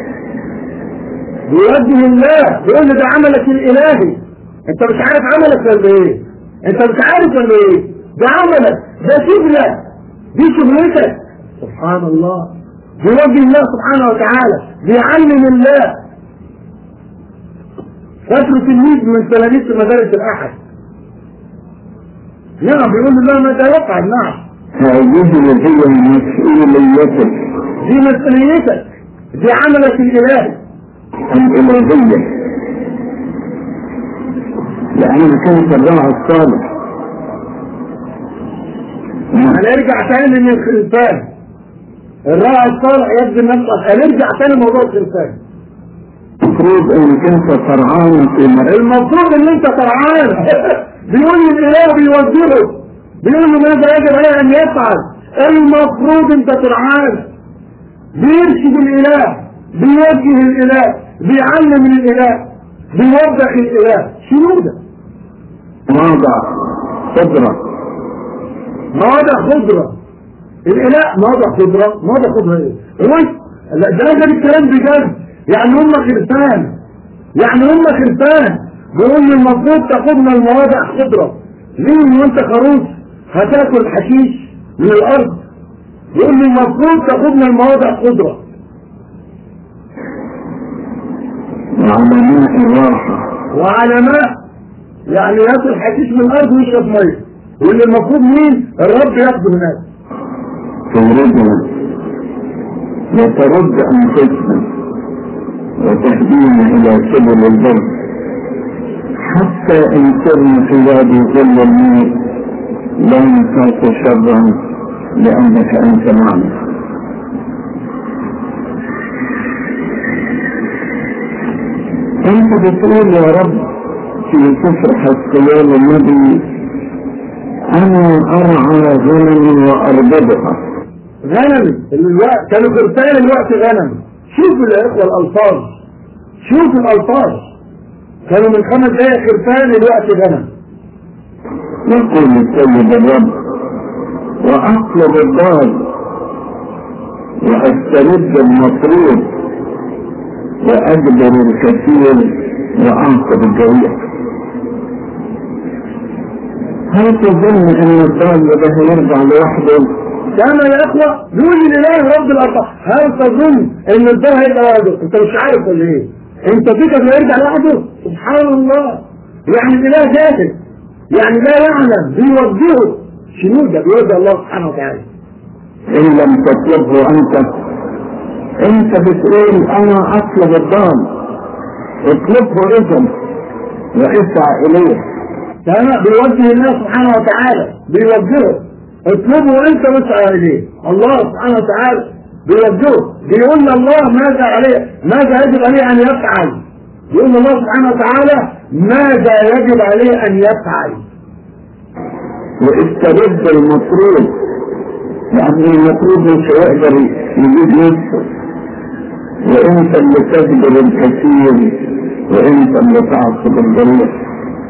بيوجه الله، بيقول لي ده عملك الإلهي. انت مش عارف عملك ولا ايه؟ انت مش عارف ولا ايه؟ ده عملك، ده شغلك، دي شغلتك. سبحان الله. بيوجه الله سبحانه وتعالى، بيعلم الله. فاكر تلميذ من تلاميذ في مدارس الأحد. نعم بيقول الله ماذا يفعل. نعم هذه هي مسؤوليتك، دي مسؤوليتك، دي عملك الإلهي الإلهية، لأنك أنت الراعي الصالح. هنرجع تاني للخلفان. الراعي الصالح يبذل نفسه. هنرجع تاني موضوع الخلفان. المفروض انك انت ترعان في مكان. المفروض ان انت ترعان. بيقول الاله بيوجهه، بيقول له ماذا يجب عليه ان يفعل. المفروض انت ترعان. بيرشد الاله، بيوجه الاله، بيعلم الاله، بيوضح الاله. شنو ده؟ ماذا خضرة، ماذا خضرة الاله، ماذا خضرة، ماذا خضرة ايه؟ هو لا ده ده الكلام بجد. يعني هم خرفان، يعني هم خرفان. بيقول المفروض تاخدنا المواضع خضرة. ليه وانت خروف هتاكل حشيش من الارض؟ بيقول لي المفروض تاخدنا المواضع خضرة. وعلى ماء الراحة، وعلى ماء يعني ياكل حشيش من الارض ويشرب ميه. واللي المفروض مين؟ الرب ياخده هناك. تردنا وترد انفسنا وتهدينا الى سبل البر، حتى ان كنا في وادي ظل الموت لا نخاف شرا لانك انت معنا. انت بتقول يا رب في سفر حزقيال النبي انا ارعى غنمي واربضها. غنم الوقت كانوا خرفان الوقت غنم. شوفوا يا اخوة الالفاظ، شوفوا الالفاظ، كانوا من خمس دقايق خرفان الوقت غنم. يقول السيد الرب واطلب الضال واسترد المطلوب واجبر الكثير واعصب الجريء. هل تظن ان الضال ده هيرجع لوحده؟ كما يا اخوة يقول الاله رب الارض، هل تظن ان الضال هيرجع لوحده؟ انت مش عارف ولا ايه؟ انت فكرك هيرجع لوحده؟ سبحان الله، يعني الاله جاهز، يعني لا يعلم، بيوجهه. شنو ده؟ بيوجه الله سبحانه وتعالى. ان لم تطلبه انت، انت بتقول انا اطلب الضال، اطلبه اذن واسعى اليه. كما بيوجه الله سبحانه وتعالى، بيوجهه، اطلبه انت واسعى اليه. الله سبحانه وتعالى بيوجهه، بيقول الله ماذا عليه، ماذا يجب عليه ان يفعل. بيقول الله سبحانه وتعالى ماذا يجب عليه ان يفعل. واسترد المطلوب، يعني المطلوب مش هيقدر يجيب نفسه، وانت اللي تجبر الكثير وانت اللي تعصب الجريء.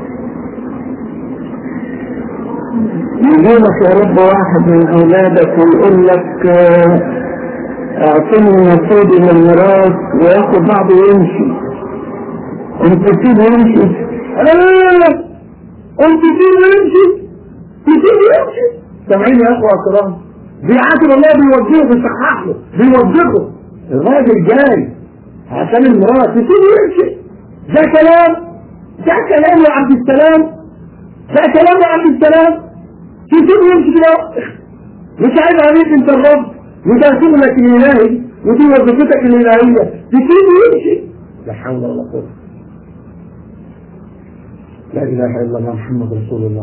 يجيلك يا رب واحد من اولادك ويقول لك اعطني نصيبي من الميراث وياخد بعضه ويمشي، انت تسيبه يمشي؟ لا لا لا لا، انت تسيبه يمشي، تسيبه يمشي. سامعين يا اخوة الكرام؟ بيعاتب الله، بيوجهه، بيصحح له، بيوجهه. الراجل جاي عشان الميراث، تسيبه يمشي. ده كلام، ده كلام يا عبد السلام، ده كلام يا عبد السلام. تسيبه يمشي كده؟ مش عيب عليك انت الرب، وده شغلك الالهي ودي وظيفتك الالهيه، تسيبه يمشي؟ لا حول ولا قوه. لا اله الا الله محمد رسول الله.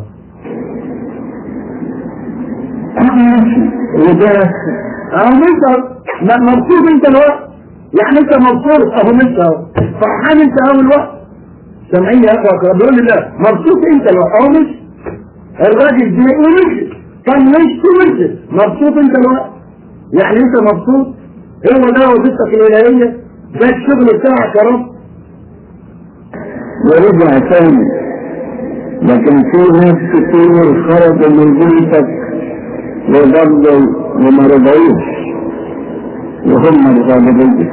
وده اهو انت مبسوط انت الوقت، يعني انت مبسوط اهو انت اهو فرحان انت اهو الوقت. سامعين يا اخوة؟ بيقول لي لا مبسوط انت الوقت اهو. مش الراجل بيقول مش كان مش مش مبسوط انت الوقت، يعني انت مبسوط؟ هو ده وظيفتك الالهيه، ده الشغل بتاعك يا رب. ورجع ثاني، لكن في ناس كتير خرجوا من بيتك وضلوا وما رضعوش وهم الغالبية.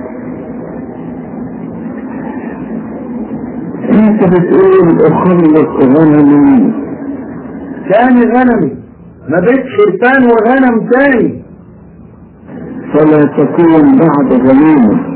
انت بتقول اخلص غنمي، ثاني غنمي، ما بيت خرفان وغنم ثاني، فلا تكون بعد غنيمة.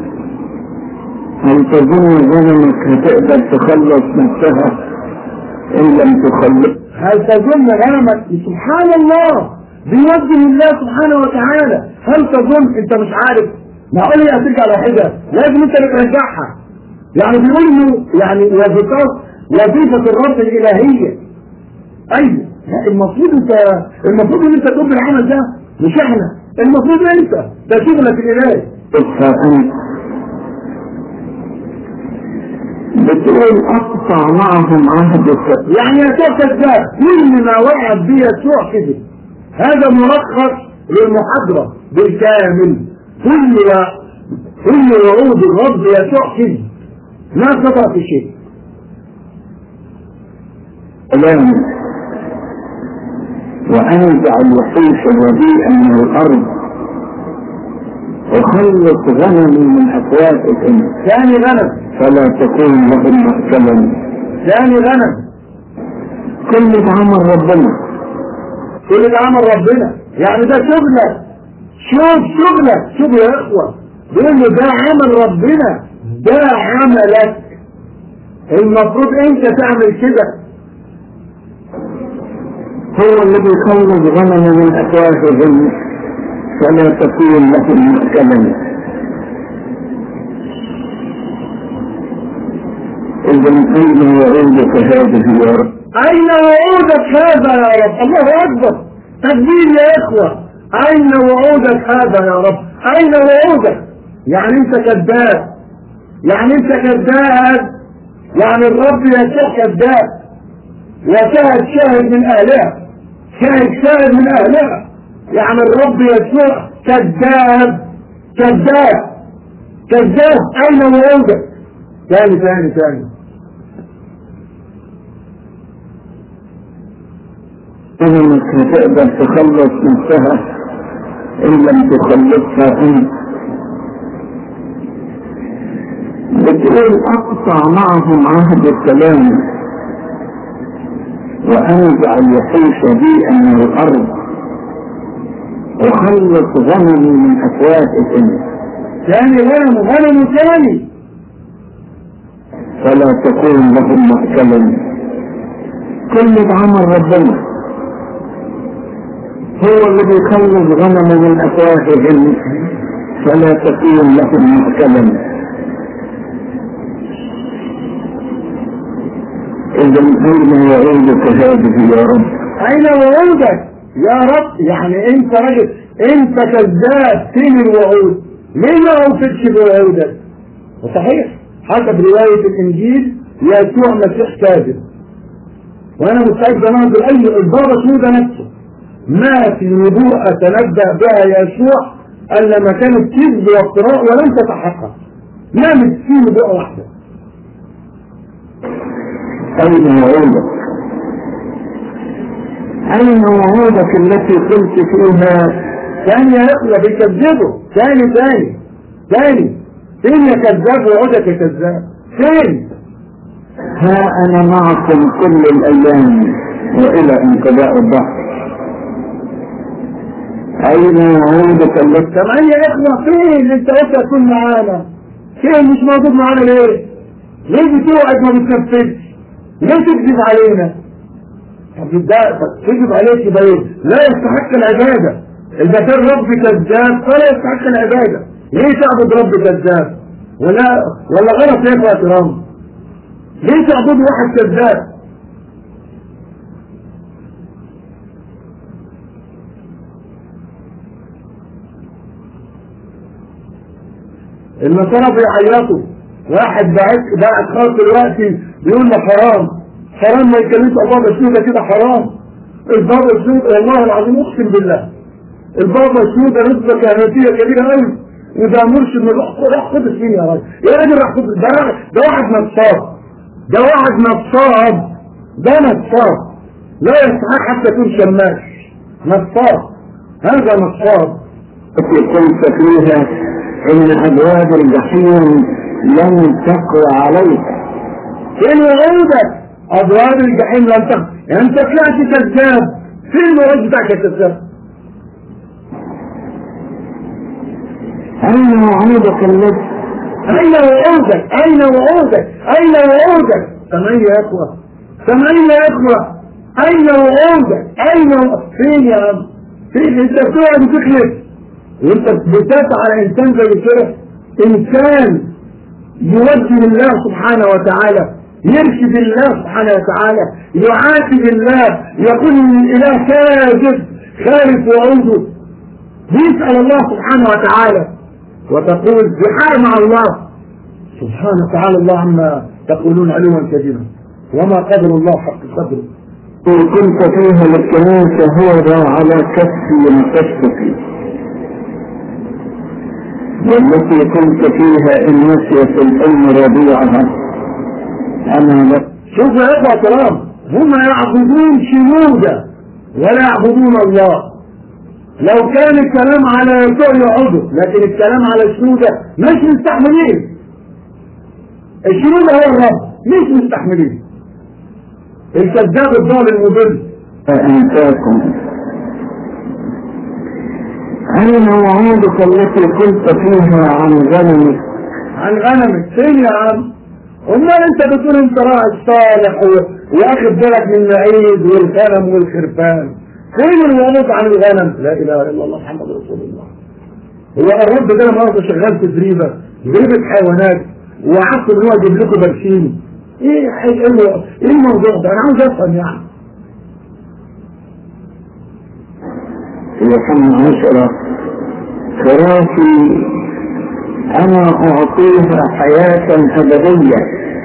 هل تظن غنمك هتقدر تخلص نفسها ان لم تخلص؟ هل تظن غنمك؟ سبحان الله، بيوجه الله سبحانه وتعالى. هل تظن؟ انت مش عارف، معقول هي هترجع لوحدها؟ لازم انت اللي ترجعها. يعني بيقول له يعني وظيفه وظيفه الرب الالهيه. ايوه المفروض انت، المفروض ان انت تقوم بالعمل ده، مش احنا، المفروض انت، ده شغلك الالهي. انت بتقول اقطع معهم عهدك، يعني يا ده كل ما وعد به يسوع كده. هذا ملخص للمحاضرة بالكامل. كل كل وعود الرب يسوع كده، ما خطأ في شيء. كلام وانزع الوحوش الرديئة من الارض وخلص غنمي من افواهك. ثاني غنم، فلا تكون لهم مأكلا. ثاني غنم، كل ده عمل ربنا، كل ده عمل ربنا، يعني ده شغلك. شوف شغلك، شوف يا اخوة، بيقول له ده عمل ربنا، ده عملك، المفروض انت تعمل كده. هو اللي بيخلص غنم من افواههم فلا تكون لهم مأكلا. إذا أين وعودك هذه يا رب؟ أين وعودك هذا يا رب؟ الله أكبر، تكبير يا إخوة. أين وعودك هذا يا رب؟ أين وعودك؟ يعني أنت كذاب، يعني انت كذاب، يعني الرب يسوع كذاب، وشاهد شاهد من اهلها، شاهد شاهد من اهلها، يعني الرب يسوع كذاب كذاب كذاب. اين وعودك؟ ثاني ثاني ثاني إنك هتقدر تخلص نفسها إن لم تخلصها أنت. بتقول أقطع معهم عهد السلام وأنزع الوحوش بيئا من الأرض وخلص غنمي من أفواههم. ثاني غنم غنم ثاني فلا تكون لهم مأكلا. كل ده عمل ربنا، هو اللي بيخلص غنم من أفواههم، فلا تكون لهم مأكلا. إذا أين وعودك هذه يا رب؟ أين وعودك يا رب؟ يعني أنت راجل، أنت كذاب. فين الوعود؟ ليه ما أوفيتش بوعودك؟ وصحيح حسب رواية الإنجيل يسوع مسيح كاذب، وأنا مستعد أنظر أي البابا سودا نفسه ما في نبوءة تنبأ بها يسوع ألا ما كانت كذب وافتراء ولم تتحقق. ما من في نبوءة واحدة. أين وعودك؟ أين وعودك التي قلت فيها؟ ثاني يا إخوة بيكذبوا. ثاني ثاني ثاني فين يا كذاب وعودك يا كذاب؟ فين؟ ها أنا معكم كل الأيام وإلى انقضاء الدهر. أين وعودك التي؟ كمان يا إخوة فين؟ أنت قلت تكون معانا، فين مش موجود معانا ليه؟ ليه بتوعد ما بتنفذش؟ ليه تكذب علينا؟ طب تكذب عليك يبقى ايه؟ لا يستحق العبادة. إذا كان رب كذاب فلا يستحق العبادة. ليه تعبد رب كذاب؟ ولا ولا غلط يا احترام؟ ليه تعبد واحد كذاب؟ النصارى بيعيطوا، واحد باعت باعت خاص دلوقتي بيقول له حرام حرام ما يكلمش البابا السوداء كده حرام. البابا السوداء والله العظيم اقسم بالله البابا السوداء نسبة كهنوتية كبيرة قوي، وده مرشد من روح روح قدس مين يا راجل؟ يا راجل روح قدس ده ده واحد نصاب، ده واحد نصاب، ده نصاب لا يستحق حتى يكون شماش. نصاب، هذا نصاب. كنت فيها إن أبواب الجحيم لن تقوى عليك. فين وعودك؟ أبواب الجحيم لن تقوى. يعني أنت طلعت كذاب، فين الوعود بتاعك يا كذاب؟ أين وعودك الذي؟ أين وعودك؟ أين وعودك؟ أين وعودك؟ ثمانية يا إخوة، ثمانية يا إخوة، أين وعودك؟ أين و... فين يا عم؟ فين؟ أنت بتقعد وتخلف وأنت بتسعى على إنسان زي كده، إنسان يوجه الله سبحانه وتعالى، يرشد الله سبحانه وتعالى، يعاتب الله، يقول إن الإله كاذب خالف وعوده، يسأل الله سبحانه وتعالى وتقول بحار مع الله سبحانه وتعالى الله عما تقولون علوا كبيرا وما قدر الله حق قدره. إن كنت فيها للكنيسة هو ذا على كفي مكشفك، والتي كنت فيها إن نسيت الأم رضيعها أنا لك. شوفوا يا إخوة الكرام، هم يعبدون شنودا ولا يعبدون الله. لو كان الكلام على يسوع يعوده، لكن الكلام على الشنودة مش مستحملين. الشنودة هو الرب، مش مستحملين. الكذاب الضال المضل. أنساكم. أين وعودك التي قلت فيها عن غنمك؟ عن غنمك فين يا عم؟ امال انت بتقول انت راعي صالح واخد بالك من العيد والغنم والخرفان، فين الوعود عن الغنم؟ لا اله الا الله محمد رسول الله. هو الرب ده لما هو شغال في زريبه زريبه حيوانات وعدت ان هو يجيب لكم برشيم؟ ايه ايه ايه الموضوع ده؟ انا عاوز افهم يعني. يوحنا عشرة خرافي أنا أعطيها حياة أبدية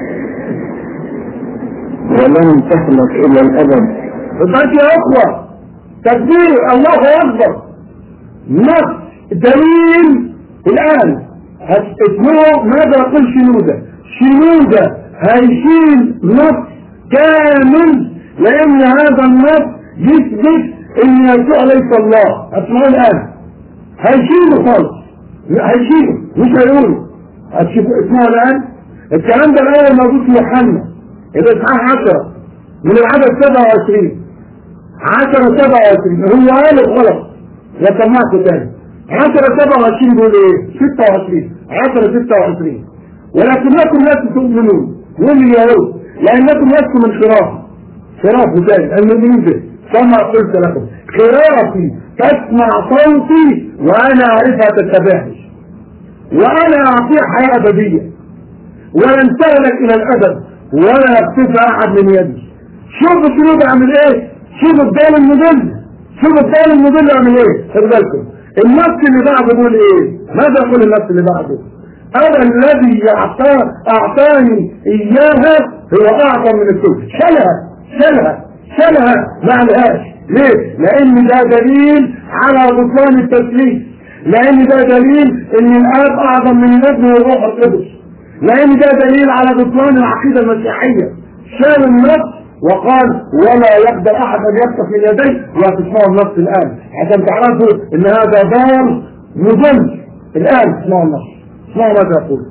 ولن تهلك إلى الأبد. بالضبط يا أخوة، تكبير الله أكبر. نص دليل الآن اسمه ماذا يقول شنودة؟ شنودة هيشيل نص كامل، لأن هذا النص يثبت إن يسوع ليس الله. اسمعوا الآن، هيشيله خالص، هيشيله مش هيقوله. اسمعوا الآن، الكلام ده الأول موجود في يوحنا الإصحاح عشرة من العدد سبعة وعشرين. عشرة سبعة وعشرين هو قال غلط، وسمعته تاني. عشرة سبعة وعشرين بيقول ايه؟ ستة وعشرين. عشرة ستة وعشرين ولكنكم لستم تؤمنون، هم اليهود، لأنكم لستم من خرافي. خرافي ذلك المؤمنين به كما قلت لكم، خرافي تسمع صوتي وأنا أعرفها تتبعني، وأنا أعطيها حياة أبدية ولن تهلك إلى الأبد ولا يقتفى أحد من يدي. شوف الشنود عمل ايه؟ شوف الدال المدل، شوف الدال المدل عمل ايه؟ خد بالكم النص اللي بعده بيقول ايه؟ ماذا يقول النص اللي بعده؟ أنا الذي أعطاني إياها هو أعظم من الكل. شالها شالها شالها ما عليهاش. ليه؟ لأن ده دليل على بطلان التثليث، لأن ده دليل إن الآب أعظم من الابن والروح القدس، لأن ده دليل على بطلان العقيدة المسيحية. شال النص وقال ولا يقدر أحد أن يقف من يديه. وتسمعوا النص الآن عشان تعرفوا إن هذا دار مضل. الآن اسمعوا النص، اسمعوا ماذا يقول.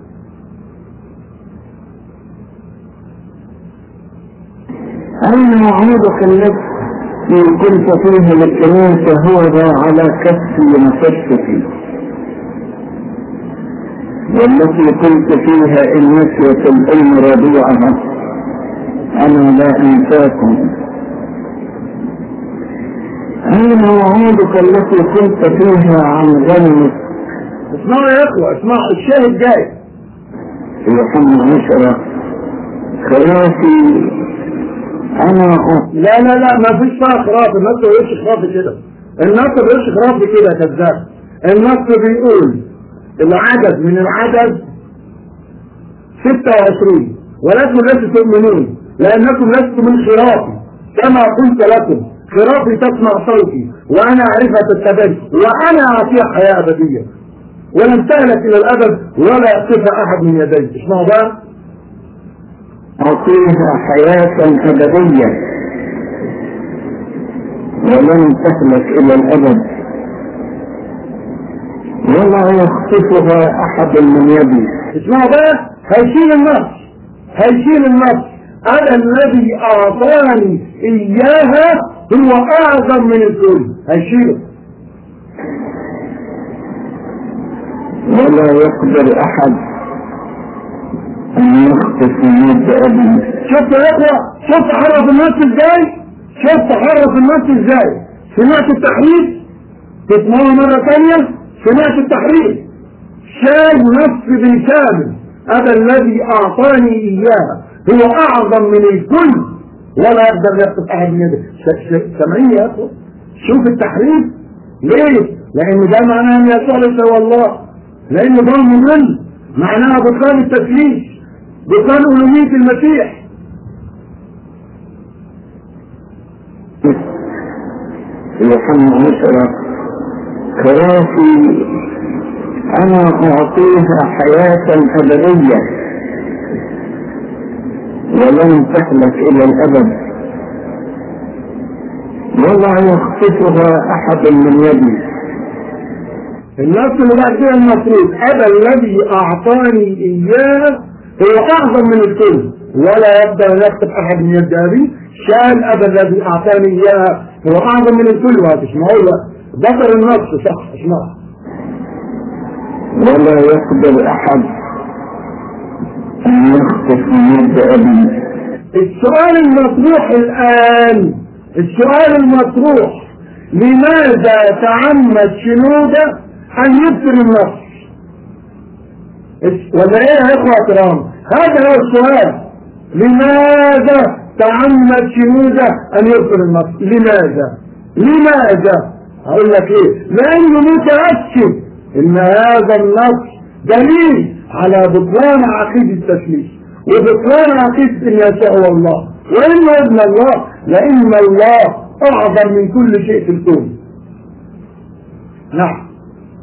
أين وعودك الذي كنت فيه للكنيسة هو ذا على كفي نفستي، والتي كنت فيها إن نسيت الأم رضيعها أنا لا أنساكم. أين وعودك التي كنت فيها عن غنمك. اسمعوا يا أخوة، اسمعوا الشاهد جاي في يوحنا عشرة خرافي أنا أ... لا لا لا ما فيش فيها خرافي. النص ما بيقولش خرافي كده، النص ما بيقولش خرافي كده يا كذاب. النص بيقول العدد من العدد ستة وعشرين ولكم لستم تؤمنون لأنكم لستم من خرافي كما قلت لكم، خرافي تسمع صوتي وأنا أعرفها تتبعني وأنا أعطيها حياة أبدية ولن تهلك إلى الأبد ولا يقتفى أحد من يدي. اسمعوا بقى، أعطيها حياة أبدية ولن تهلك إلى الأبد ولا يخطفها أحد من يدي. اسمعوا بقى، هيشيل النص، هيشيل النص. أنا الذي أعطاني إياها هو أعظم من الكل. هيشيله ولا يقدر أحد أن يخطف من يد أبي. شفت يا أخوة؟ شفت حرف النص إزاي؟ شفت حرف النص إزاي؟ سمعت التحريف؟ تسمعه مرة ثانية؟ سمعت التحريف؟ شال نص بالكامل. هذا الذي أعطاني إياها هو أعظم من الكل ولا يقدر يخطف أحد من يده. سامعين يا أخوة؟ شوف التحريف ليه؟ لأن ده معناه أن يسوع ليس هو الله، لأن ده مضل، معناها بطلان التثليث، بطلان ألوهية المسيح. يوحنا عشرة خرافي أنا أعطيها حياة أبدية ولن تهلك إلى الأبد ولا يخطفها أحد من يدي. النص اللي بعد كده المفروض أبا الذي أعطاني إياه هو أعظم من الكل ولا يقدر يخطف أحد من يد أبي. شان أبا الذي أعطاني إياه هو أعظم من الكل. وهتسمعوا له ذكر النص صح، اسمعوا. ولا يقدر أحد أن يخطف من يد أبي. السؤال المطروح الآن، السؤال المطروح، لماذا تعمد شنودة أن يبطل النص؟ ولا إيه يا إخوة كرام؟ هذا هو السؤال. لماذا تعمد شنودة أن يبطل النص؟ لماذا؟ لماذا؟ أقول لك إيه؟ لأنه متأكد إن هذا النص دليل على بطلان عقيدة التثليث وبطلان عقيدة ان يشاء هو الله وانه ابن الله، لان الله اعظم من كل شيء في الكون. نعم.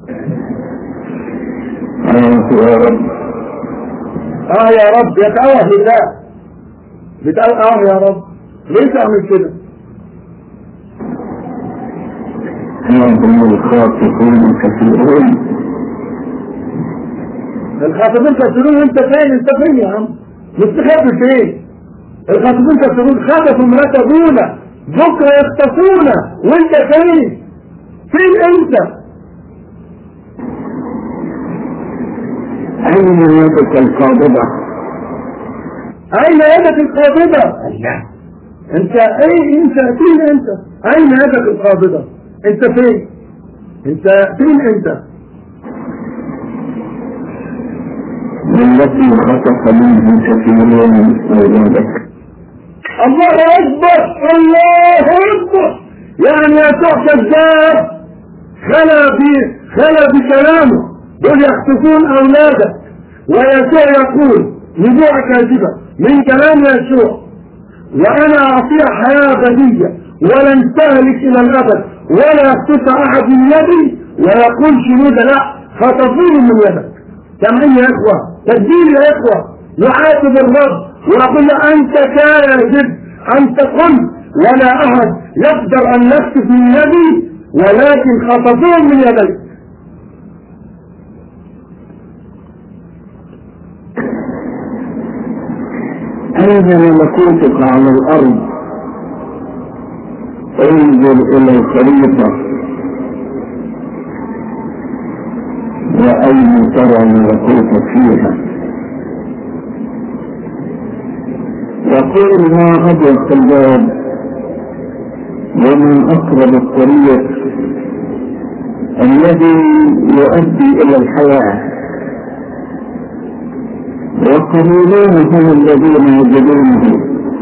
اه يا رب يتأوه لله، بتقول اه يا رب ليه تعمل كده؟ هم الخاطئون كثيرون. الخاطئون كثيرون وانت فين؟ انت فين يا عم؟ مستخبي فين؟ الخاطئون كثيرون خطفوا امرأة ابونا بكره يخطفونا وانت فين؟ فين انت؟ أين يدك القابضة؟ أين يدك القابضة؟ الله. أنت أي أنت فين أنت؟ أين يدك القابضة؟ أنت فين؟ أنت فين أنت؟ التي خطف منه كثيرون من أولادك. الله أكبر الله أكبر. يعني يسوع كذاب خلى في خلى بكلامه دول يخطفون أولادك، ويسوع يقول نبوءة كاذبة من كلام يسوع وأنا أعطيها حياة أبدية ولن تهلك إلى الأبد ولا يخطف أحد من يدي، ويقول شنودة لا خطفوني من يدك. سامعين يا إخوة؟ تدين يا إخوة، يعاتب الرب ويقول له أنت كاذب، أنت قلت ولا أحد يقدر أن يخطف من يدي ولكن خطفوه من يديك. أين ملكوتك على الأرض؟ انظر إلى الخريطة وأين ترى ملكوتك فيها؟ يقول ما أضيق الباب ومن أقرب الطريق الذي يؤدي إلى الحياة، وقليلون هم الذين يجدونه.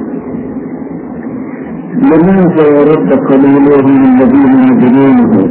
لماذا يا رب قليلون الذين يجدونه؟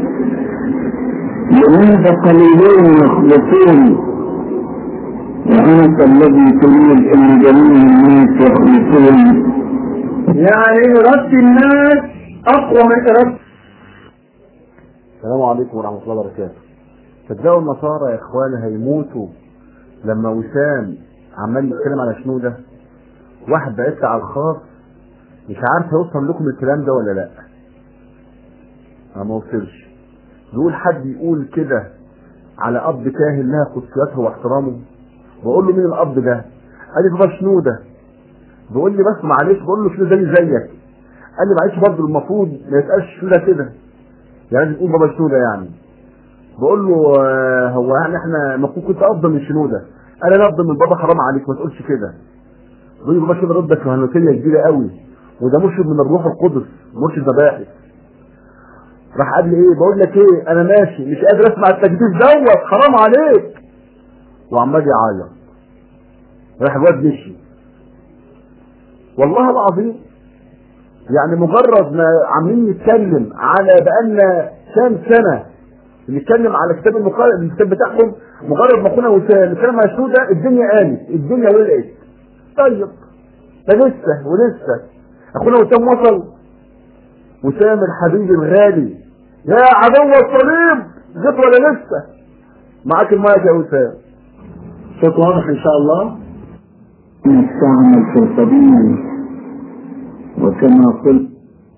لماذا قليلون يخلصون وأنت الذي تريد أن جميع الناس يخلصون؟ يعني إرادة الناس أقوى من إرادة. السلام عليكم ورحمة الله وبركاته. صدقوا النصارى يا إخواني هيموتوا لما وسام عمال يتكلم على شنودة. واحد بعت على الخاص مش عارف هيوصل لكم الكلام ده ولا لا. انا ما وصلش. بيقول حد يقول كده على اب كاهن لها قدسياته واحترامه. بقول له مين الاب ده؟ قال لي بابا شنودة. بقول لي بس معلش، بقول له شنودة زي زيك. قال لي معلش برضه المفروض ما يتقالش شنودة كده، يعني تقول بابا شنودة يعني. بقول له آه هو يعني احنا المفروض كنت افضل من شنودة. قال انا افضل من بابا، حرام عليك ما تقولش كده. بيقول لي بابا شنودة ردك كهنوتية كبيرة قوي، وده مرشد من الروح القدس، مرشد مباحث. راح قال لي ايه؟ بقول لك ايه، انا ماشي مش قادر اسمع التجديد دوت، حرام عليك. وعمال يعيط. راح الواد مشي. والله العظيم يعني مجرد ما عاملين نتكلم على بقالنا كام سنه نتكلم على كتاب المقال الكتاب بتاعهم، مجرد ما كنا نتكلم على شنودة الدنيا قامت، الدنيا ولقت. طيب ده لسه ولسه اخونا وسام وصل. وسام الحبيب الغالي يا عدو الصليب، جيت ولا لسه؟ معاك المايك يا وسام. صوت واضح ان شاء الله. نستعمل في القديم وكما قلت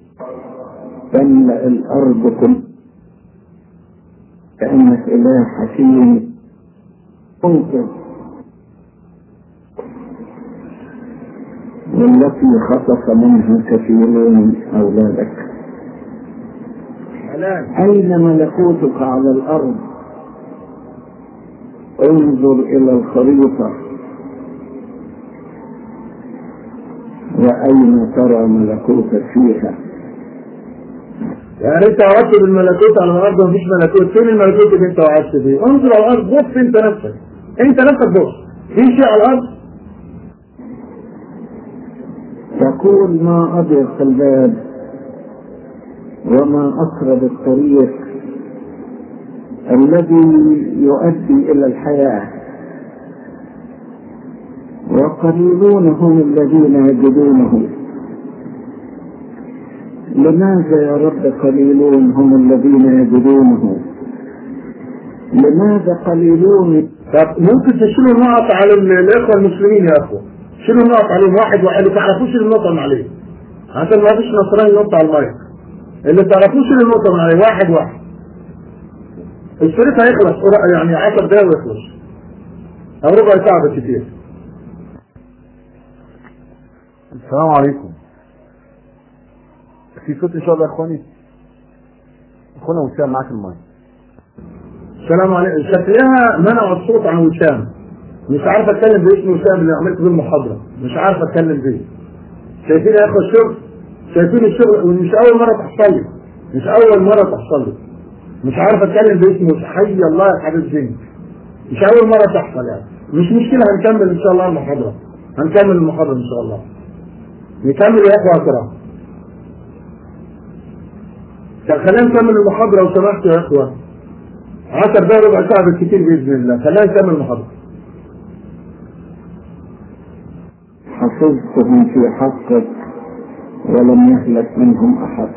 تملأ الأرض كل كأنك إله حكيم منقذ. والتي خطف منه كثيرون من أولادك. أين ملكوتك على الأرض؟ انظر إلى الخريطة وأين ترى ملكوتك فيها؟ يعني انت وعدت بالملكوت على الارض ومفيش ملكوت. فين الملكوت اللي انت وعدت بيه؟ انظر على الارض، بص انت نفسك، انت نفسك بص، في شيء على الارض؟ تقول ما أضيق الباب وما أقرب الطريق الذي يؤدي إلى الحياة، وقليلون هم الذين يجدونه. لماذا يا رب قليلون هم الذين يجدونه؟ لماذا قليلون؟ طب ممكن تشيلوا النقط على الاخوه المسلمين يا اخوه، شيلوا النقط عليهم واحد واحد، اللي تعرفوش النقطه عليه عشان ما فيش نصراني ينط على المايك، اللي تعرفوش النقطه عليه واحد واحد. الشريط هيخلص يعني عشر دقايق ويخلص او ربع ساعه بالكثير. السلام عليكم. في صوت ان شاء الله يا اخواني؟ اخونا وسام معاك المايك. السلام عليكم. شكلها منع الصوت عن وسام، مش عارف اتكلم باسم وسام اللي عملت بيه المحاضره، مش عارف اتكلم بيه. شايفين يا اخوه الشغل؟ شايفين الشغل؟ ومش اول مره تحصل لي، مش اول مره تحصل لي. مش عارف اتكلم باسم حي الله يا حبيب زين. مش اول مره تحصل يعني، مش مشكله، هنكمل ان شاء الله المحاضره. هنكمل المحاضره ان شاء الله. نكمل يا اخوه الكرام. طب خلينا نكمل المحاضره لو سمحتوا يا اخوه. عشر دقايق ربع ساعه بالكثير باذن الله، خلينا نكمل المحاضره. حفظتهم في حقك ولم يهلك منهم احد.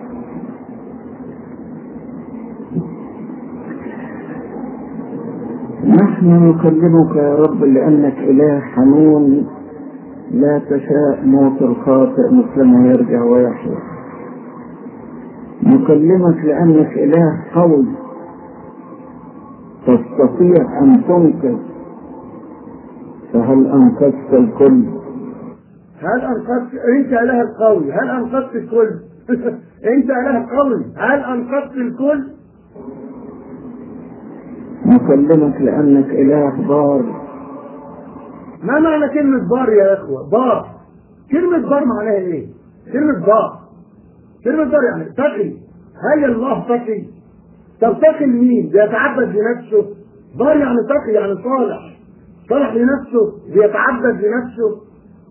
نحن نكلمك يا رب لانك اله حنون لا تشاء موت الخاطئ مثلما يرجع ويحيا. نكلمك لانك اله قوي تستطيع ان تنقذ، فهل انقذت الكل؟ هل انقذت؟ انت اله القوي، هل انقذت الكل؟ انت اله قوي، هل انقذت الكل؟ نكلمك لانك اله بار. ما معنى كلمة بار يا اخوة؟ بار. كلمة بار معناها ايه؟ كلمة بار. كلمة بار يعني تقي. هل الله تقي؟ طب تقي لمين؟ بيتعبد لنفسه. بار يعني تقي يعني صالح. صالح لنفسه، بيتعبد لنفسه.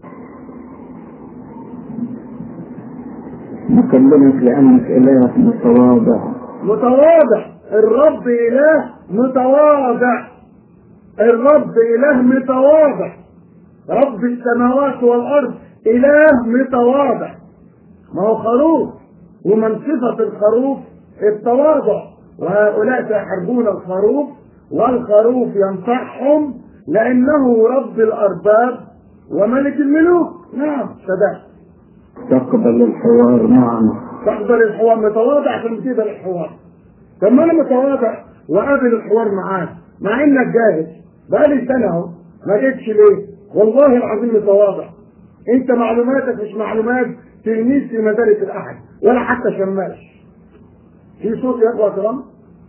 نكلمك لانك اله متواضع. متواضع. الرب اله متواضع. الرب اله متواضع. رب السماوات والارض اله متواضع. ما هو خروف، ومن صفة الخروف التواضع، وهؤلاء سيحاربون الخروف والخروف ينصحهم لانه رب الارباب وملك الملوك. نعم صدق. تقبل الحوار معنا. تقبل الحوار، متواضع عشان تقبل الحوار. طب ما انا متواضع وقابل الحوار معاك مع انك جاهز، بقالي سنه اهو ما جيتش ليه؟ والله العظيم متواضع. انت معلوماتك مش معلومات تلميذ في مدارس الاحد ولا حتى شماش. في صوت يا اخوه كرام؟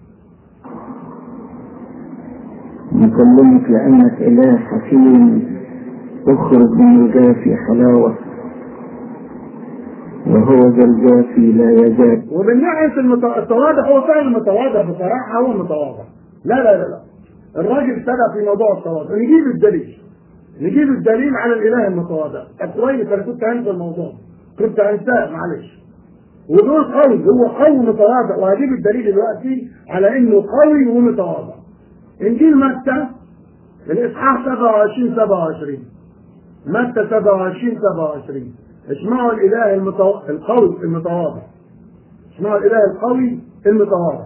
نكلمك لانك اله حكيم اخرج من الجافي حلاوه، وهو ذا الجافي لا يزال. ومن ناحيه التواضع هو فعلا متواضع بصراحه، هو متواضع. لا لا لا لا الراجل سبق في موضوع التواضع. نجيب الدليل، نجيب الدليل على الاله المتواضع. طب كويس، انا كنت هنسى الموضوع، كنت هنساه معلش. ودول قوي، هو قوي متواضع، وهجيب الدليل دلوقتي على انه قوي ومتواضع. انجيل متى الاصحاح سبعة وعشرين سبعة وعشرين. متى سبعة وعشرين سبعة وعشرين. اسمعوا الاله المتو... القوي المتواضع. اسمعوا الاله القوي المتواضع.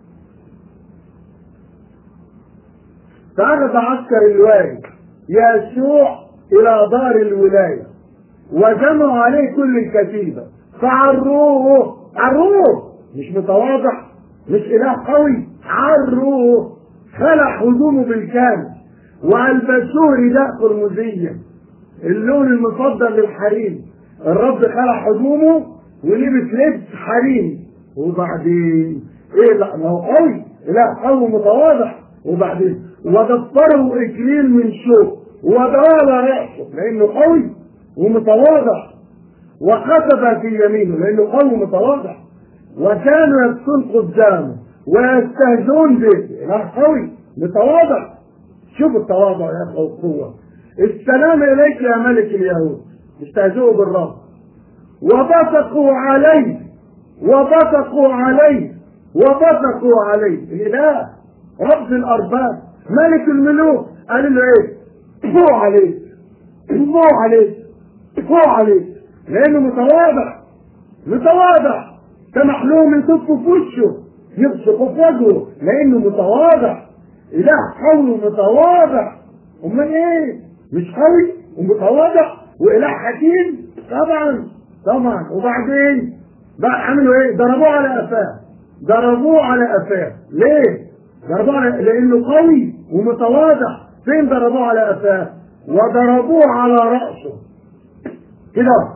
فأخذ عسكر الوالي يسوع إلى دار الولاية وجمعوا عليه كل الكتيبة فعروه. عروه مش متواضع، مش إله قوي، عروه. خلع هدومه بالكامل وألبسوه رداء قرمزية اللون المفضل للحريم. الرب خلع هدومه ولبس لبس حريم. وبعدين ايه؟ لا ما هو قوي، لا قوي متواضع. وبعدين وضفره اكليل من شوك وضال رأسه لانه قوي ومتواضع، وخطب في يمينه لانه قوي ومتواضع، وكانوا يبكون قدامه ويستهزئون به. لا قوي متواضع. شوف التواضع يا اخوه والقوه. السلام اليك يا ملك اليهود. استهزئوا بالرب وبصقوا عليه وبصقوا عليه وبصقوا عليه. الاله رب الارباب ملك الملوك قال له ايه؟ فوق عليه فوق عليك فوق عليك لانه متواضع متواضع. سمح لهم يصفوا في وشه يبصقوا في وجهه لانه متواضع. اله قوي ومتواضع. امال ايه؟ مش قوي ومتواضع واله حكيم؟ طبعا طبعا. وبعدين بقى عملوا ايه؟ ضربوه على قفاه. ضربوه على قفاه. ليه؟ ضربوه على لانه قوي ومتواضع. فين ضربوه على قفاه؟ وضربوه على راسه كده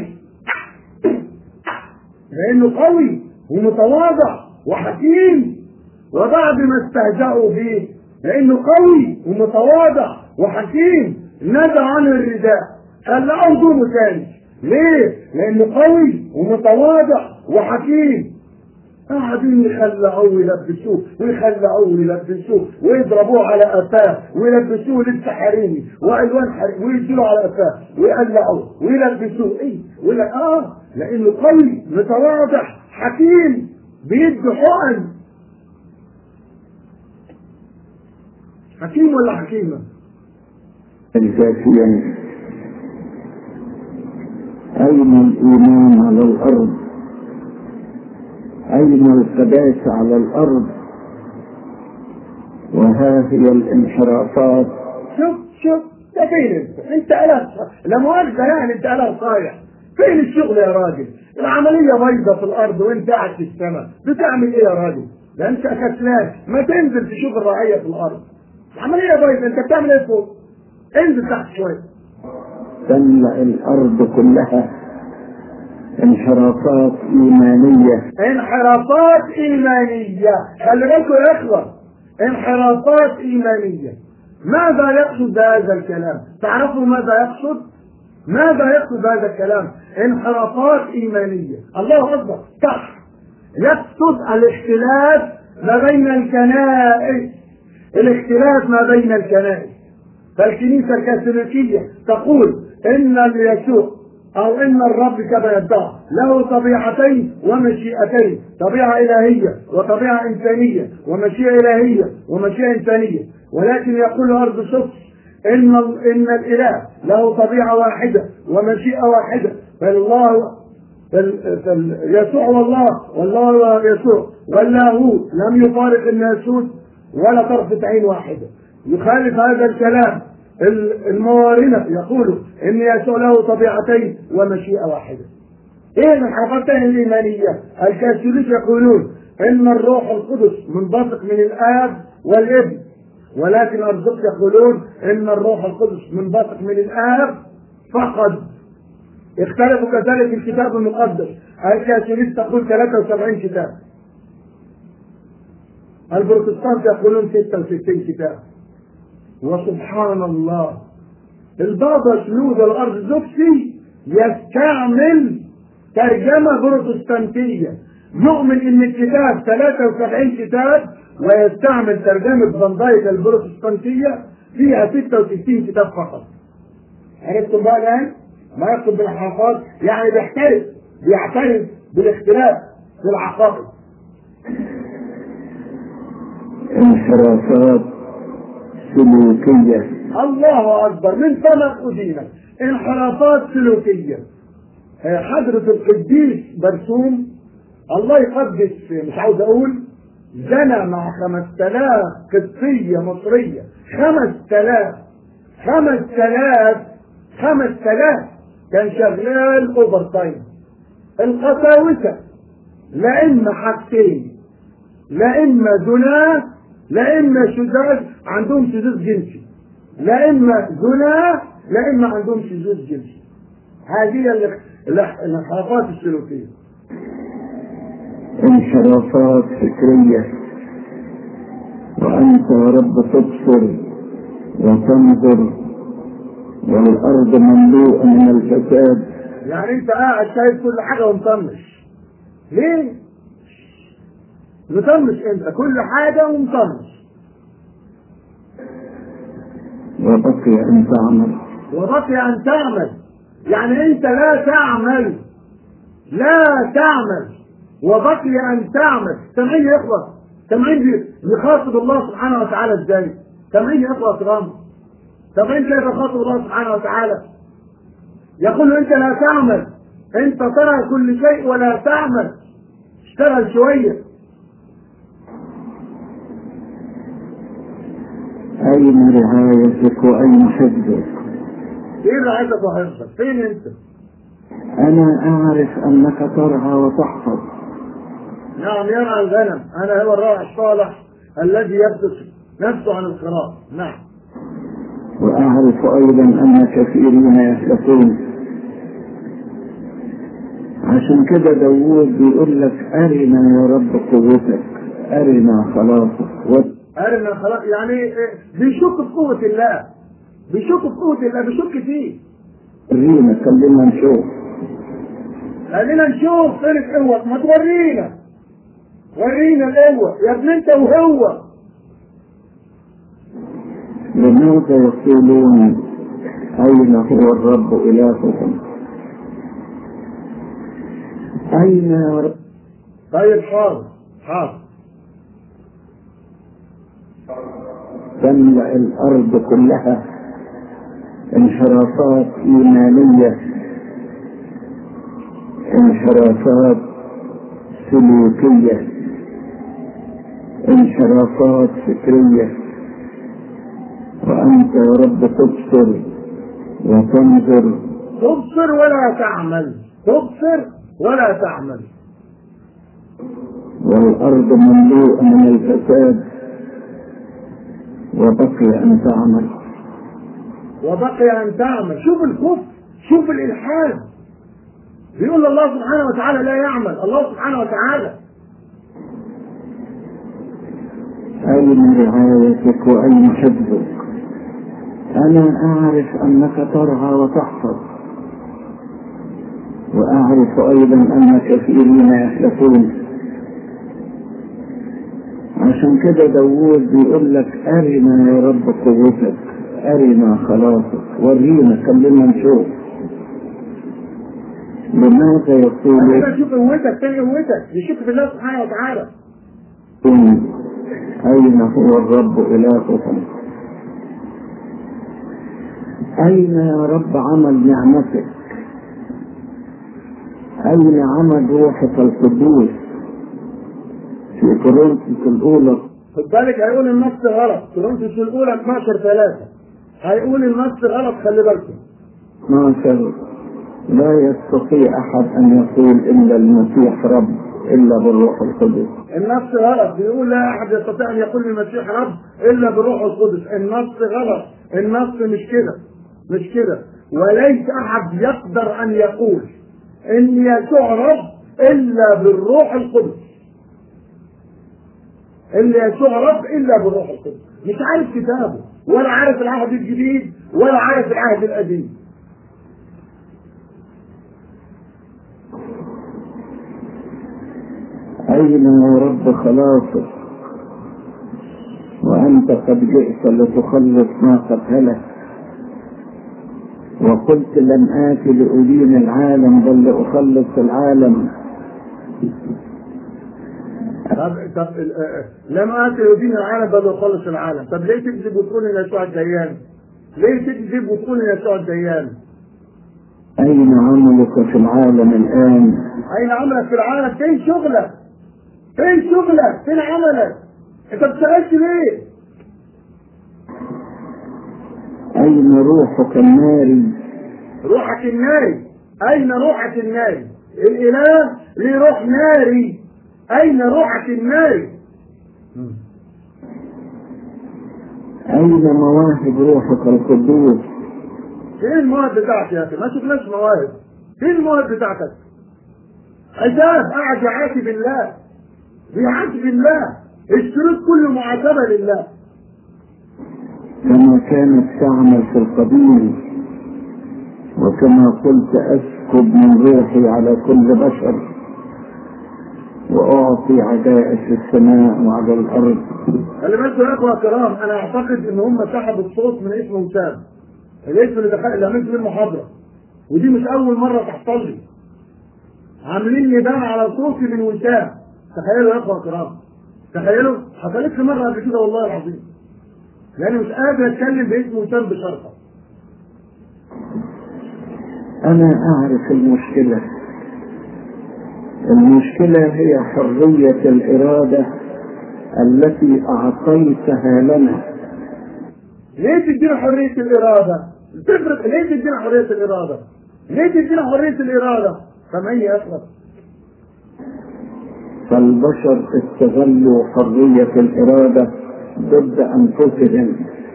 لانه قوي ومتواضع وحكيم. وبعد ما استهزأوا به لانه قوي ومتواضع وحكيم نزع عنه الرداء خلعوه هدومه تاني. ليه؟ لانه قوي ومتواضع وحكيم. قاعدين يخلعوه ويلبسوه ويخلعوه ويلبسوه ويضربوه على قفاه ويلبسوه لبس حريمي والوان حريمي ويديله على قفاه ويقلعوه ويلبسوه. ايه؟ يقول لك اه لانه قوي متواضع حكيم بيدي حقن. حكيم ولا حكيمه؟ الكافيا أين الإيمان على الأرض؟ أين الثبات على الأرض؟ وها هي الانحرافات. شوف شوف ده فين انت؟ انت قلق لا مؤاخذة يعني انت قلق صايع. فين الشغل يا راجل؟ العملية بايظة في الأرض وانت قاعد في السماء. بتعمل ايه يا راجل؟ ده انت كسلان. ما تنزل تشوف الرعية في الأرض. العملية بايظة انت بتعمل ايه فوق؟ انزل تحت شوية. تملأ الأرض كلها انحرافات إيمانية. انحرافات إيمانية. خلي بالكم يا إخوة انحرافات إيمانية. ماذا يقصد بهذا الكلام؟ تعرفوا ماذا يقصد؟ ماذا يقصد بهذا الكلام؟ انحرافات إيمانية. الله أكبر. صح. يقصد الاختلاف ما بين الكنائس. الاختلاف ما بين الكنائس. فالكنيسة الكاثوليكية تقول إن يسوع أو إن الرب كما يدعى له طبيعتين ومشيئتين، طبيعة إلهية وطبيعة إنسانية، ومشيئة إلهية ومشيئة إنسانية. ولكن يقول أرض شخص إن إن الإله له طبيعة واحدة ومشيئة واحدة. فالله يسوع والله والله يسوع واللاهوت لم يفارق الناسوت ولا طرفة عين واحدة. يخالف هذا الكلام الموارنة يقولوا ان يسوع له طبيعتين ومشيئة واحدة. ايه الحقيقتين الإيمانية؟ الكاثوليك يقولون ان الروح القدس منبثق من الآب والابن، ولكن الارثوذكس يقولون ان الروح القدس منبثق من الآب فقط. اختلفوا كذلك الكتاب المقدس. الكاثوليك تقول ثلاثة وسبعين كتاب، البروتستانت يقولون ستة وستين كتاب. وسبحان الله البابا شنودة الأرثوذكسي يستعمل ترجمة بروتستانتية، يؤمن ان الكتاب ثلاثة وسبعين كتاب ويستعمل ترجمة فان دايك البروتستانتية فيها ستة وستين كتاب فقط. عرفتم بقى الآن؟ ما يقصد بالحرفات يعني بيحترف بيعترف بالاختلاف في العقائد. انحرافات سلوكية. الله أكبر. من فمك أدينك. انحرافات سلوكية. حضرة القديس برسوم الله يقدس مش عاوز أقول زنى مع خمس آلاف قبطية مصرية. خمس آلاف خمس آلاف خمس آلاف كان شغال أوفر تايم. القساوسة لا إما حاجتين، لا إما زنا لا إما شذوذ، عندهم شذوذ جنسي، لا إما زنا لا إما عندهم شذوذ جنسي. هذه الانحرافات السلوكية. انحرافات فكرية. وأنت يا رب تبصر وتنظر والأرض مملوءة من الفساد. يعني أنت قاعد شايف كل حاجة ومطنش. ليه؟ مطنش أنت كل حاجة ومطنش. وبقي أن تعمل. وبقي أن تعمل يعني أنت لا تعمل لا تعمل وبقي أن تعمل. سامعين يا إخوة؟ سامعين بيخاطب الله سبحانه وتعالى إزاي؟ سامعين يا إخوة كرام؟ طب انت تخاطب الله سبحانه وتعالى يقول له انت لا تعمل، انت ترى كل شيء ولا تعمل، اشتغل شويه. أين رعايتك وأين حفظك؟ ايه رعايتك وحفظك؟ فين انت؟ أنا أعرف أنك ترعى وتحفظ. نعم يرعى الغنم، انا هو الراعي الصالح الذي يبذل نفسه عن الخراف. نعم. وأعرف أيضا أن كثيرين يهلكون. عشان كده داوود بيقول لك أرنا يا رب قوتك، أرنا خلاصك. أرنا خلاص، يعني بيشك في قوة الله، بيشك في قوة الله، بيشك فيه. ورينا، خلينا نشوف. خلينا نشوف فين القوة، ما تورينا، ورينا القوة يا ابن انت وهو. لماذا يقولون أين هو الرب إلهكم؟ أين يا رب؟ طيب حاضر حاضر. تملأ الأرض كلها انحرافات إيمانية، انحرافات سلوكية، انحرافات فكرية، وأنت يا رب تبصر وتنظر. تبصر ولا تعمل، تبصر ولا تعمل. والأرض مملوءة من الفساد وبقي أن تعمل. وبقي أن تعمل. شوف الكفر، شوف الإلحاد. بيقول الله سبحانه وتعالى لا يعمل، الله سبحانه وتعالى. أين رعايتك وأين حفظك؟ أنا أعرف أنك ترعى وتحفظ، وأعرف أيضا أن كثيرين يهلكون. عشان كده داوود بيقول لك أرنا يا رب قوتك، أرنا خلاصك، ورينا، خلينا نشوف. لماذا يقول خلينا نشوف قوتك، فين قوتك؟ نشوف بالله سبحانه وتعالى. أين هو الرب إلهكم؟ أين يا رب عمل نعمتك؟ أين عمل روحك القدوس؟ في كورنثوس الأولى. خد بالك هيقول النص غلط، كورنثوس الأولى اثناشر ثلاثة هيقول النص غلط، خلي بالكم. اثناشر لا يستطيع أحد أن يقول إلا المسيح رب إلا بالروح القدس. النص غلط، بيقول لا أحد يستطيع أن يقول المسيح رب إلا بالروح القدس. النص غلط، النص مش كده، مش كده. وليس أحد يقدر أن يقول إن يسوع رب إلا بالروح القدس. اللي يسوع رب الا بالروح القدس. مش عارف كتابه ولا عارف العهد الجديد ولا عارف العهد القديم. أين يا رب خلاصك وأنت قد جئت لتخلص ما قد هلك؟ وقلت لم آتي لأدين العالم بل لأخلص العالم. طب طب لم آتي لأدين العالم بل لأخلص العالم. طب ليه تكذب وتقول إن يسوع الديان؟ ليه تكذب وتقول إن يسوع الديان؟ أين عملك في العالم الآن؟ أين عملك في العالم؟ فين شغلك؟ فين شغلك؟ فين عملك؟ أنت بتشتغلش ليه؟ أين روحك الناري؟ روحك الناري. أين روحك الناري؟ الإله ليه روح ناري. أين روحك الناري؟ أين مواهب روحك القدوس؟ فين المواهب بتاعتك يا أخي؟ ما شفناش مواهب. فين المواهب بتاعتك؟ عذاب قاعد يعاتب بالله، بيعاتب بالله، الشروط كله معاتبة لله. كما كانت تعمل في القديم، وكما قلت أسكب من روحي على كل بشر وأعطي عجائز في السماء وعلى الأرض. خلي بالكم يا اخوة الكرام، أنا أعتقد إن هم سحبوا الصوت من اسم وسام، الاسم اللي دخل اللي عملت بيه المحاضرة، ودي مش أول مرة تحصل لي. عاملين نداء على صوتي من وسام. تخيلوا يا اخوة الكرام، تخيلوا، حصلت لي مرة قبل كده والله العظيم. لأني مش قادر أتكلم باسم وسام بشرطة. أنا أعرف المشكلة. المشكلة هي حرية الإرادة التي أعطيتها لنا. ليه تدينا حرية الإرادة؟ تفرق ليه تدينا حرية الإرادة؟ ليه تدينا حرية الإرادة؟ سامعني أسرع. فالبشر استغلوا حرية الإرادة ضد أنفسهم،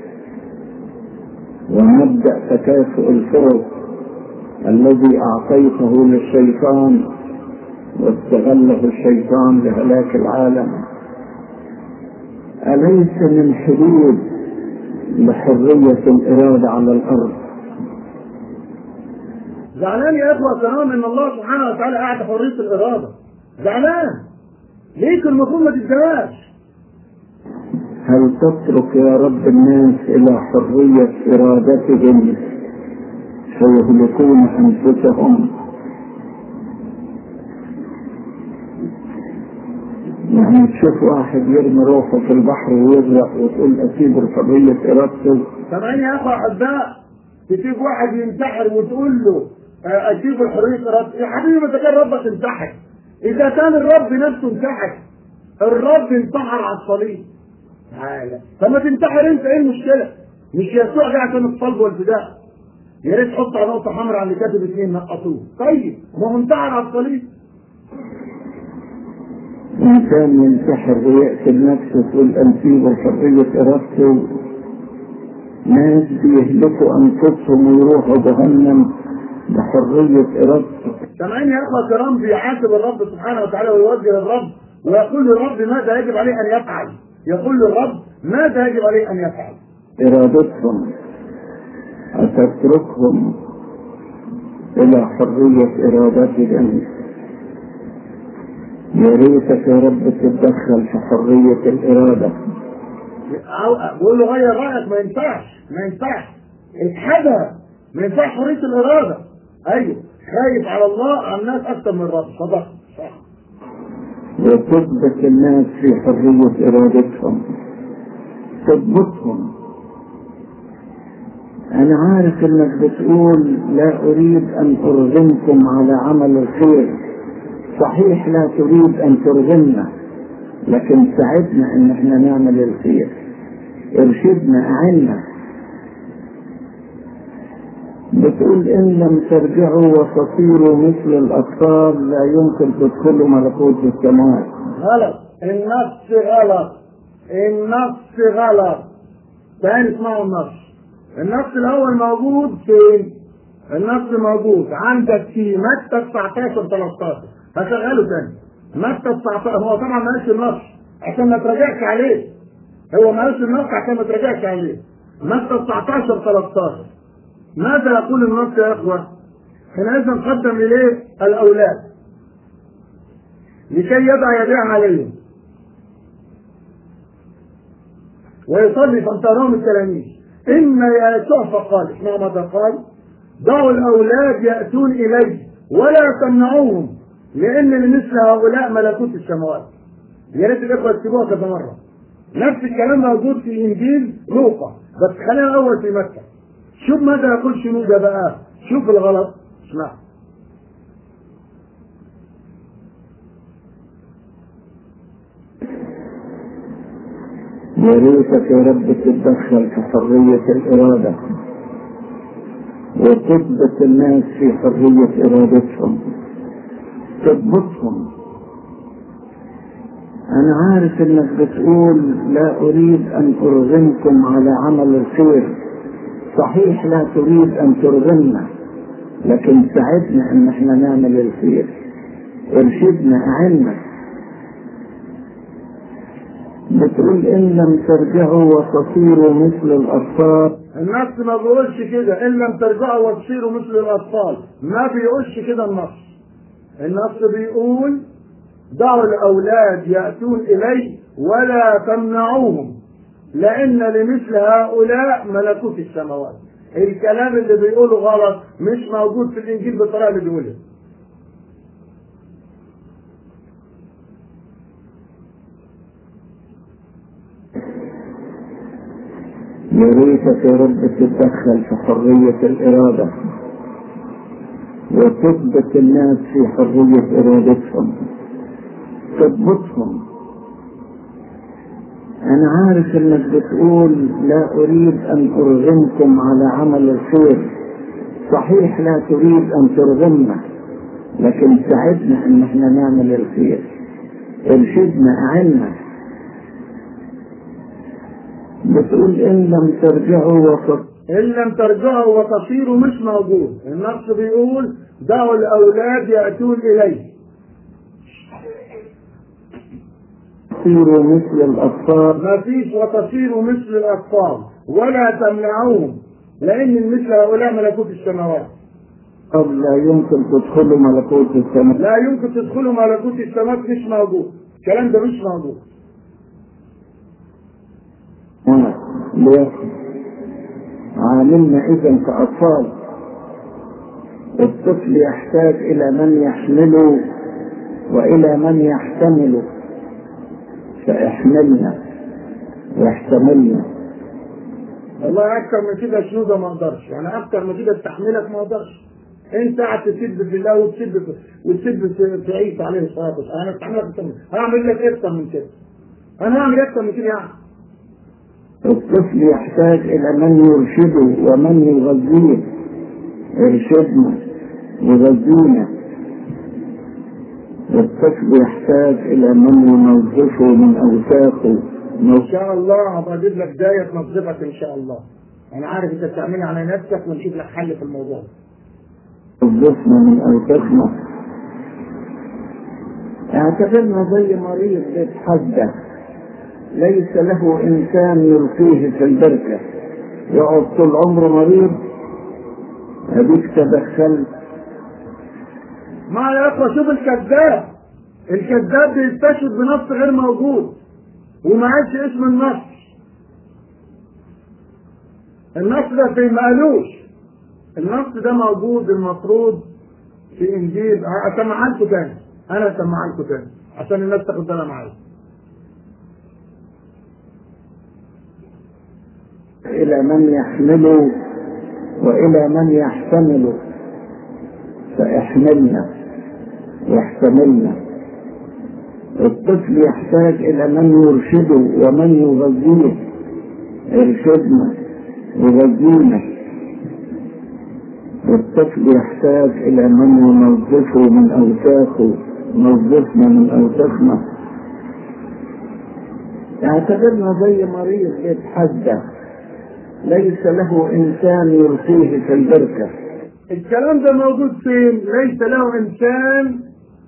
ومبدأ تكافؤ الفرص الذي أعطيته للشيطان واستغله الشيطان لهلاك العالم أليس من حدود لحرية الإرادة على الأرض؟ زعلان يا إخوة كرام إن الله سبحانه وتعالى أعطى حرية الإرادة. زعلان. ليك المفروض ما تديهاش. هل تترك يا رب الناس إلى حرية إرادتهم فيهلكون أنفسهم؟ يعني تشوف واحد يرمي روحه في البحر ويغرق وتقول أسيب الحرية إرادته؟ سامعين يا اخوة احباء؟ تسيب واحد ينتحر وتقول له اسيب الحرية إرادته؟ يا حبيبي اذا كان ربك انتحر، اذا كان الرب نفسه انتحر، الرب انتحر على الصليب. تعالى فما تنتحر انت، ايه المشكلة؟ مش يسوع جه عشان الصلب والفداء؟ يا ريت تحط على نقطة حمراء على اللي كاتب اثنين نقطوه. طيب ما هو انتحر على الصليب. إنسان ينتحر ويقتل نفسه تقول أنسيب الحرية إرادته؟ ناس بيهلكوا أنفسهم ويروحوا جهنم بحرية إرادته. سامعين يا أخوة الكرام؟ بيعاتب الرب سبحانه وتعالى ويوجه الرب ويقول للرب ماذا يجب عليه أن يفعل؟ يقول للرب ماذا يجب عليه أن يفعل؟ إرادتهم أتتركهم إلى حرية إرادتهم؟ يا ريتك يا رب تتدخل في حرية الإرادة. بقول له غير رأيك، ما ينفعش ما ينفعش الحاجة، ما ينفعش حرية الإرادة. أيوه خايف على الله على الناس أكثر من الرب. صدق صح. وتثبت الناس في حرية إرادتهم، تضبطهم. أنا عارف إنك بتقول لا أريد أن أرغمكم على عمل الخير. صحيح لا تريد أن ترغمنا، لكن ساعدنا إن احنا نعمل الخير، ارشدنا، أعنا. بتقول إن لم ترجعوا وتصيروا مثل الأطفال لا يمكن تدخلوا ملكوت السماوات. غلط، النص غلط، النص غلط. تاني اسمعوا النص. النص الأول موجود فين؟ النص موجود عندك في متى تسعتاشر تلتاشر. هشغله تاني. متى تسعتاشر، هو طبعا ما قالش النص عشان ما تراجعش عليه. هو ما قالش النص عشان ما تراجعش عليه. متى تسعتاشر تلتاشر. ماذا يقول النص يا اخوة؟ حينئذ قدم اليه الاولاد لكي يضع يديه عليهم ويصلي فانتهرهم التلاميذ. ان يسوع فقال، اسمعوا ماذا قال: دعوا الاولاد ياتون الي ولا تمنعوهم لان لمثل هؤلاء ملكوت السماوات. يا ريت الاخوه تسيبوها كذا مره. نفس الكلام موجود في انجيل لوقا، بس خلينا الاول في متى. شوف ماذا يقول شنودة بقى، شوف الغلط. اسمع. يا ريتك يا رب تتدخل في حرية الإرادة وتثبت الناس في حرية إرادتهم، تضبطهم. أنا عارف إنك بتقول لا أريد أن أرغمكم على عمل الخير. صحيح لا تريد أن ترغمنا، لكن ساعدنا إن احنا نعمل الخير، ارشدنا، أعنا. بتقول إن لم ترجعوا وتصيروا مثل الأطفال. النص ما بيقولش كده، إن لم ترجعوا وتصيروا مثل الأطفال، ما بيقولش كده النص. النص بيقول دعوا الأولاد يأتون إلي ولا تمنعوهم لأن لمثل هؤلاء ملكوت السماوات. الكلام اللي بيقوله غلط، مش موجود في الإنجيل بالطريقة اللي بيقولها. يا ريتك يا رب تتدخل في حرية الإرادة وتثبت الناس في حرية إرادتهم، تضبطهم. أنا عارف إنك بتقول لا أريد أن أرغمكم على عمل الخير. صحيح لا تريد أن ترغمنا، لكن ساعدنا إن احنا نعمل الخير، ارشدنا، أعنا. بتقول إن لم ترجعوا وتصيروا إن لم ترجعوا وتصيروا مش موجود. النص بيقول دعوا الأولاد يأتون إليه. تصيروا مثل الأطفال. ما فيش وتصيروا مثل الأطفال ولا تمنعوهم، لأن مثل هؤلاء ملكوت السماوات. طب لا يمكن تدخلوا ملكوت السماوات. لا يمكن تدخلوا ملكوت السماوات، مش موجود. الكلام ده مش موجود. آه. ليه؟ عاملنا إذن كأطفال. الطفل يحتاج إلى من يحمله وإلى من يحتمله، فاحملنا واحتملنا. والله أكثر من كده شنودة ما أقدرش، يعني أكثر من كده استحملك ما أقدرش. أنت قاعد تسب في الله وتسب وتسب في عيسى عليه الصلاة والسلام، أنا استحملك أكثر من كده. هعمل لك أكثر من كده. أنا هعمل أكثر من كده يعني. الطفل يحتاج إلى من يرشده ومن يغذيه. ارشدنا وغذينا. الطفل يحتاج إلى من ينظفه من أوساخه. إن شاء الله هبقى أجيب لك داية تنظفك إن شاء الله. أنا عارف أنت بتعملي على نفسك ونشوف لك حل في الموضوع. نظفنا من أوساخنا. اعتبرنا زي مريض بيتحدى ليس له إنسان يلقيه في البركة، يقعد طول عمره مريض. أديك تدخلت. ما يا أخوة شوف الكذاب. الكذاب بيستشهد بنص غير موجود وما عادش اسم النص. النص ده في مقالوش. النص ده موجود المفروض في إنجيل. أسمعها لكم تاني. أنا أسمعها لكم تاني عشان الناس تاخد بالها معايا. إلى من يحمله وإلى من يحتمله، فاحملنا واحتملنا. الطفل يحتاج إلى من يرشده ومن يغذيه. ارشدنا وغذينا. الطفل يحتاج إلى من ينظفه من أوساخه. نظفنا من أوساخنا. اعتبرنا زي مريض يتحدى ليس له إنسان يلقيه في البركة. الكلام ده موجود فين؟ ليس له إنسان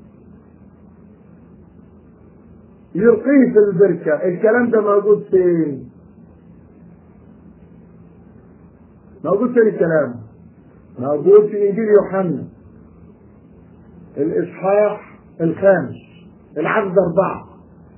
يلقيه في البركة. الكلام ده موجود فين؟ موجود فين الكلام؟ موجود في إنجيل يوحنا الإصحاح الخامس العدد أربعة.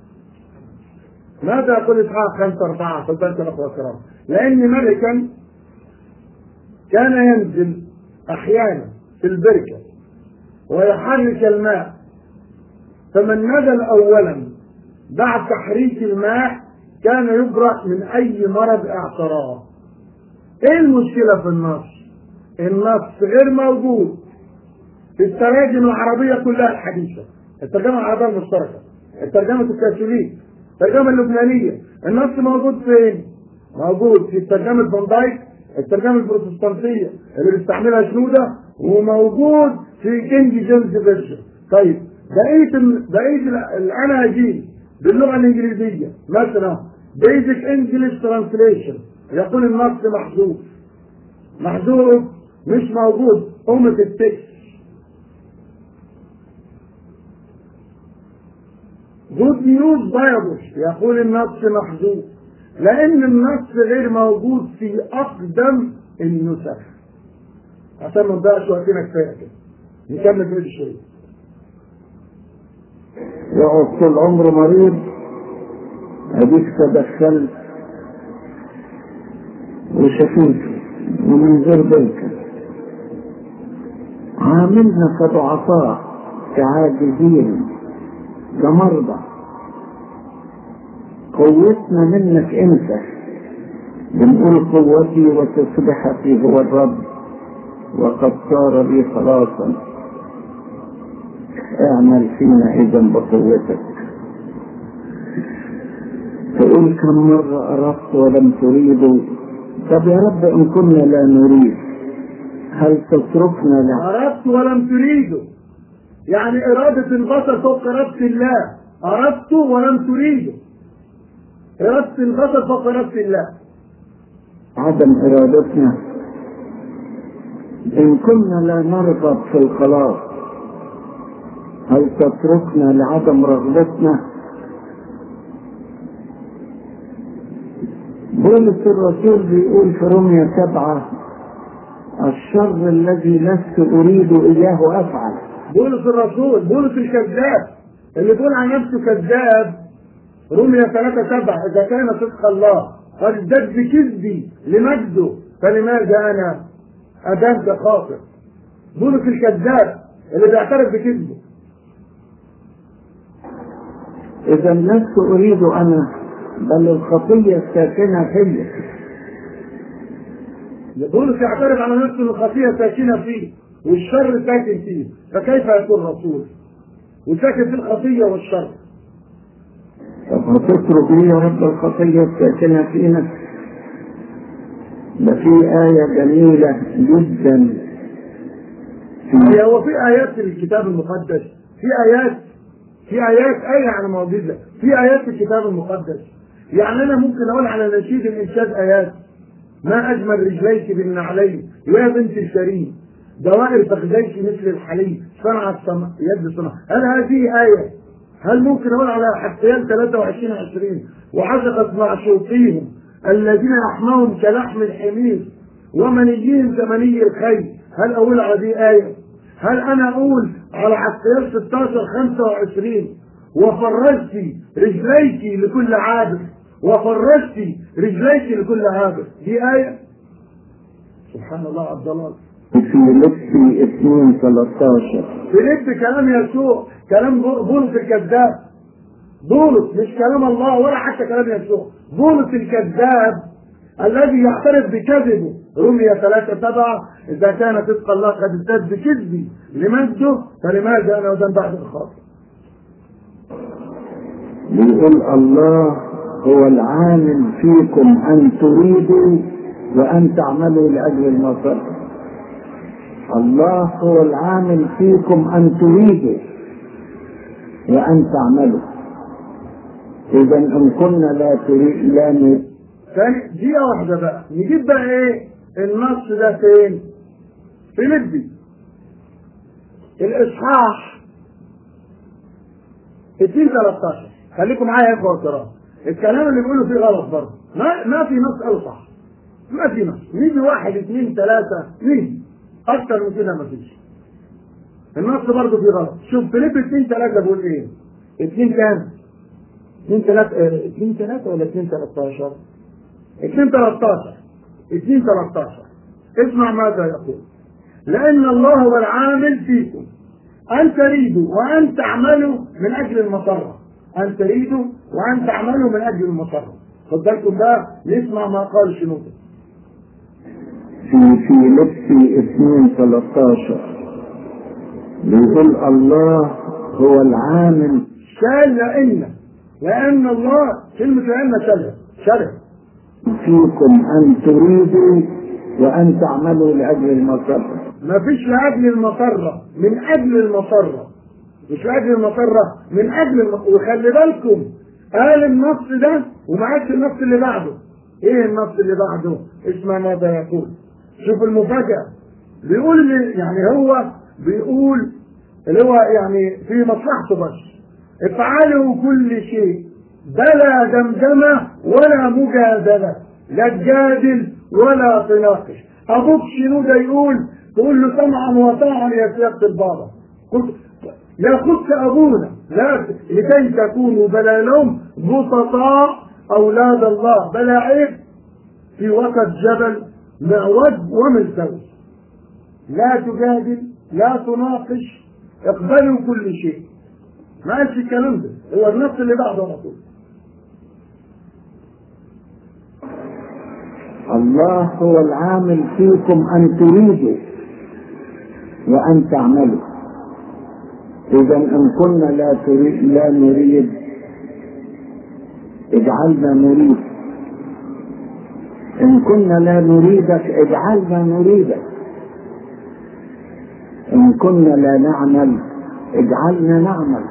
ماذا يقول إصحاح خمسة أربعة؟ صدقت الأخوة الكرام. لأن ملكا كان ينزل أحيانا في البركة ويحرك الماء، فمن نزل أولا بعد تحريك الماء كان يبرأ من أي مرض اعتراه. إيه المشكلة في النص؟ النص غير موجود في التراجم العربية كلها الحديثة، الترجمة العربية المشتركة، الترجمة الكاثوليك، الترجمة اللبنانية. النص موجود فين؟ موجود في ترجمة فان دايك، الترجمة البروتستانتية اللي بيستعملها شنودة، وموجود في كينج جيمس فيرجن. طيب بقية بقية الأناجيل باللغة الإنجليزية مثلا بيزك انجلش ترانسليشن يقول النص محذوف. محذوف مش موجود أمة التكست. جود نيوز بايبل يقول النص محذوف، لأن النص غير موجود في أقدم النسخ. عشان ما نضيعش وقتنا كفاية كده، نكمل بقية الشيء. يقعد طول عمره مريض. أديك تدخلت وشفيته ومن غير بركة. عاملنا كضعفاء كعاجزين كمرضى. قوتنا منك انت، بنقول قوتي وتسبحتي هو الرب وقد صار لي خلاصا. اعمل فينا اذا بقوتك. تقول كم مرة أردت ولم تريدوا. طب يا رب إن كنا لا نريد هل تتركنا لا؟ أردت ولم تريدوا، يعني إرادة البشر فوق إرادة الله. أردت ولم تريدوا، إرادة البشر فوق إرادة الله. عدم إرادتنا. إن كنا لا نرغب في الخلاص هل تتركنا لعدم رغبتنا؟ بولس الرسول بيقول في رومية سبعة الشر الذي لست أريد إياه أفعل. بولس الرسول، بولس الكذاب اللي بيقول عن نفسه كذاب، رومية ثلاثة سبعة إذا كان صدق الله قد ازداد بكذبي لمجده فلماذا أنا أدمت خاطر. بولس الكذاب اللي بيعترف بكذبه. إذا لست أريد أنا بل الخطية الساكنة فيه. بولس يعترف على نفسه ان الخطية ساكنة فيه والشر ساكن فيه، فكيف يكون رسول وساكن في الخطية والشر؟ طب هتترك لي يا رب الخطية الساكنة فينا؟ ده في آية جميلة جدا. في هو في آيات في الكتاب المقدس، في آيات في آيات آية عن معجزة، في آيات في الكتاب المقدس. يعني أنا ممكن أقول على نشيد الإنشاد آيات: ما أجمل رجليك بالنعلين يا بنت الكريم، دوائر فخذيك مثل الحليب، صنعت يد صنع. هل هذه آية؟ هل ممكن أقول على حسيان ثلاثة وعشرين عشرين وعشقت معشوقيهم الذين لحمهم كلحم الحمير ومنيهم كمني الخيل؟ هل أقول على دي آية؟ هل أنا أقول على حسيان ستة عشر خمسة وعشرين وفرجتي رجليك لكل عابر، وفرجتي رجليك لكل عابر؟ دي آية؟ سبحان الله على الضلال. في لبسي اثنين ثلاثة عشر في لب كلام يسوع، كلام بولس الكذاب. بولس مش كلام الله ولا حتى كلام يسوع، بولس الكذاب الذي يعترف بكذبه. رومية ثلاثة سبعة إذا كان صدق الله قد ازداد بكذبي لمجده فلماذا أنا أذنب بعد الخاطر؟ بيقول الله هو العامل فيكم أن تريدوا وأن تعملوا لأجل المسر. الله هو العامل فيكم أن تريدوا وأن تعملوا. إذا إن كنا لا تريد لا نريد. ثاني دقيقة واحدة بقى نجيب بقى إيه النص ده فين؟ في لبي الإصحاح اثنين ثلاثة عشر. خليكم معايا يا إخوة الكرام، الكلام اللي بيقوله فيه غلط برضه. ما ما في نص قال صح، ما في نص. نيجي واحد اثنين ثلاثة نيجي أكتر من كده ما فيش. النص برضه فيه غلط. شوف فيليب اثنين ثلاثة بيقول إيه؟ اثنين كام؟ اثنين ثلاثة اثنين ثلاثة ولا اثنين ثلاثة عشر؟ اثنين ثلاثة عشر اثنين ثلاثة عشر. اسمع ماذا يقول: لأن الله هو العامل فيكم أن تريدوا وأن تعملوا من أجل المسرة. أن تريدوا وأن تعملوا من أجل المسرة. خد بالكم بقى نسمع ما قال شنودة في في لبسي اثنين ثلاثة عشر. بيقول الله هو العامل. شال لأن لأن الله كلمة لأن شالها شالها فيكم أن تريدوا وأن تعملوا لأجل المسرة. ما فيش لأجل المسرة، من أجل المسرة. مش لأجل المسرة، من أجل المسرة. وخلي بالكم قال النص ده وما عادش النص اللي بعده. إيه النص اللي بعده؟ اسمع ماذا يقول. شوف المفاجأة. بيقول يعني هو بيقول اللي هو يعني في مصلحته بس: افعلوا كل شيء بلا دمدمة ولا مجادلة، لا تجادل ولا تناقش. أبوك شنودة يقول تقول له سمعا وطاعا يا سيادة البابا، ياخدك أبونا لا لكي تكونوا بلا لوم بسطاء أولاد الله بلا عيب في وسط جبل معوج وملتوي. لا تجادل لا تناقش، اقبلوا كل شيء. ما قالش الكلام ده، هو النص اللي بعده على طول. الله هو العامل فيكم أن تريدوا وأن تعملوا. إذا إن كنا لا, تريد لا نريد اجعلنا نريد، إن كنا لا نريدك اجعلنا نريدك، إن كنا لا نعمل اجعلنا نعمل،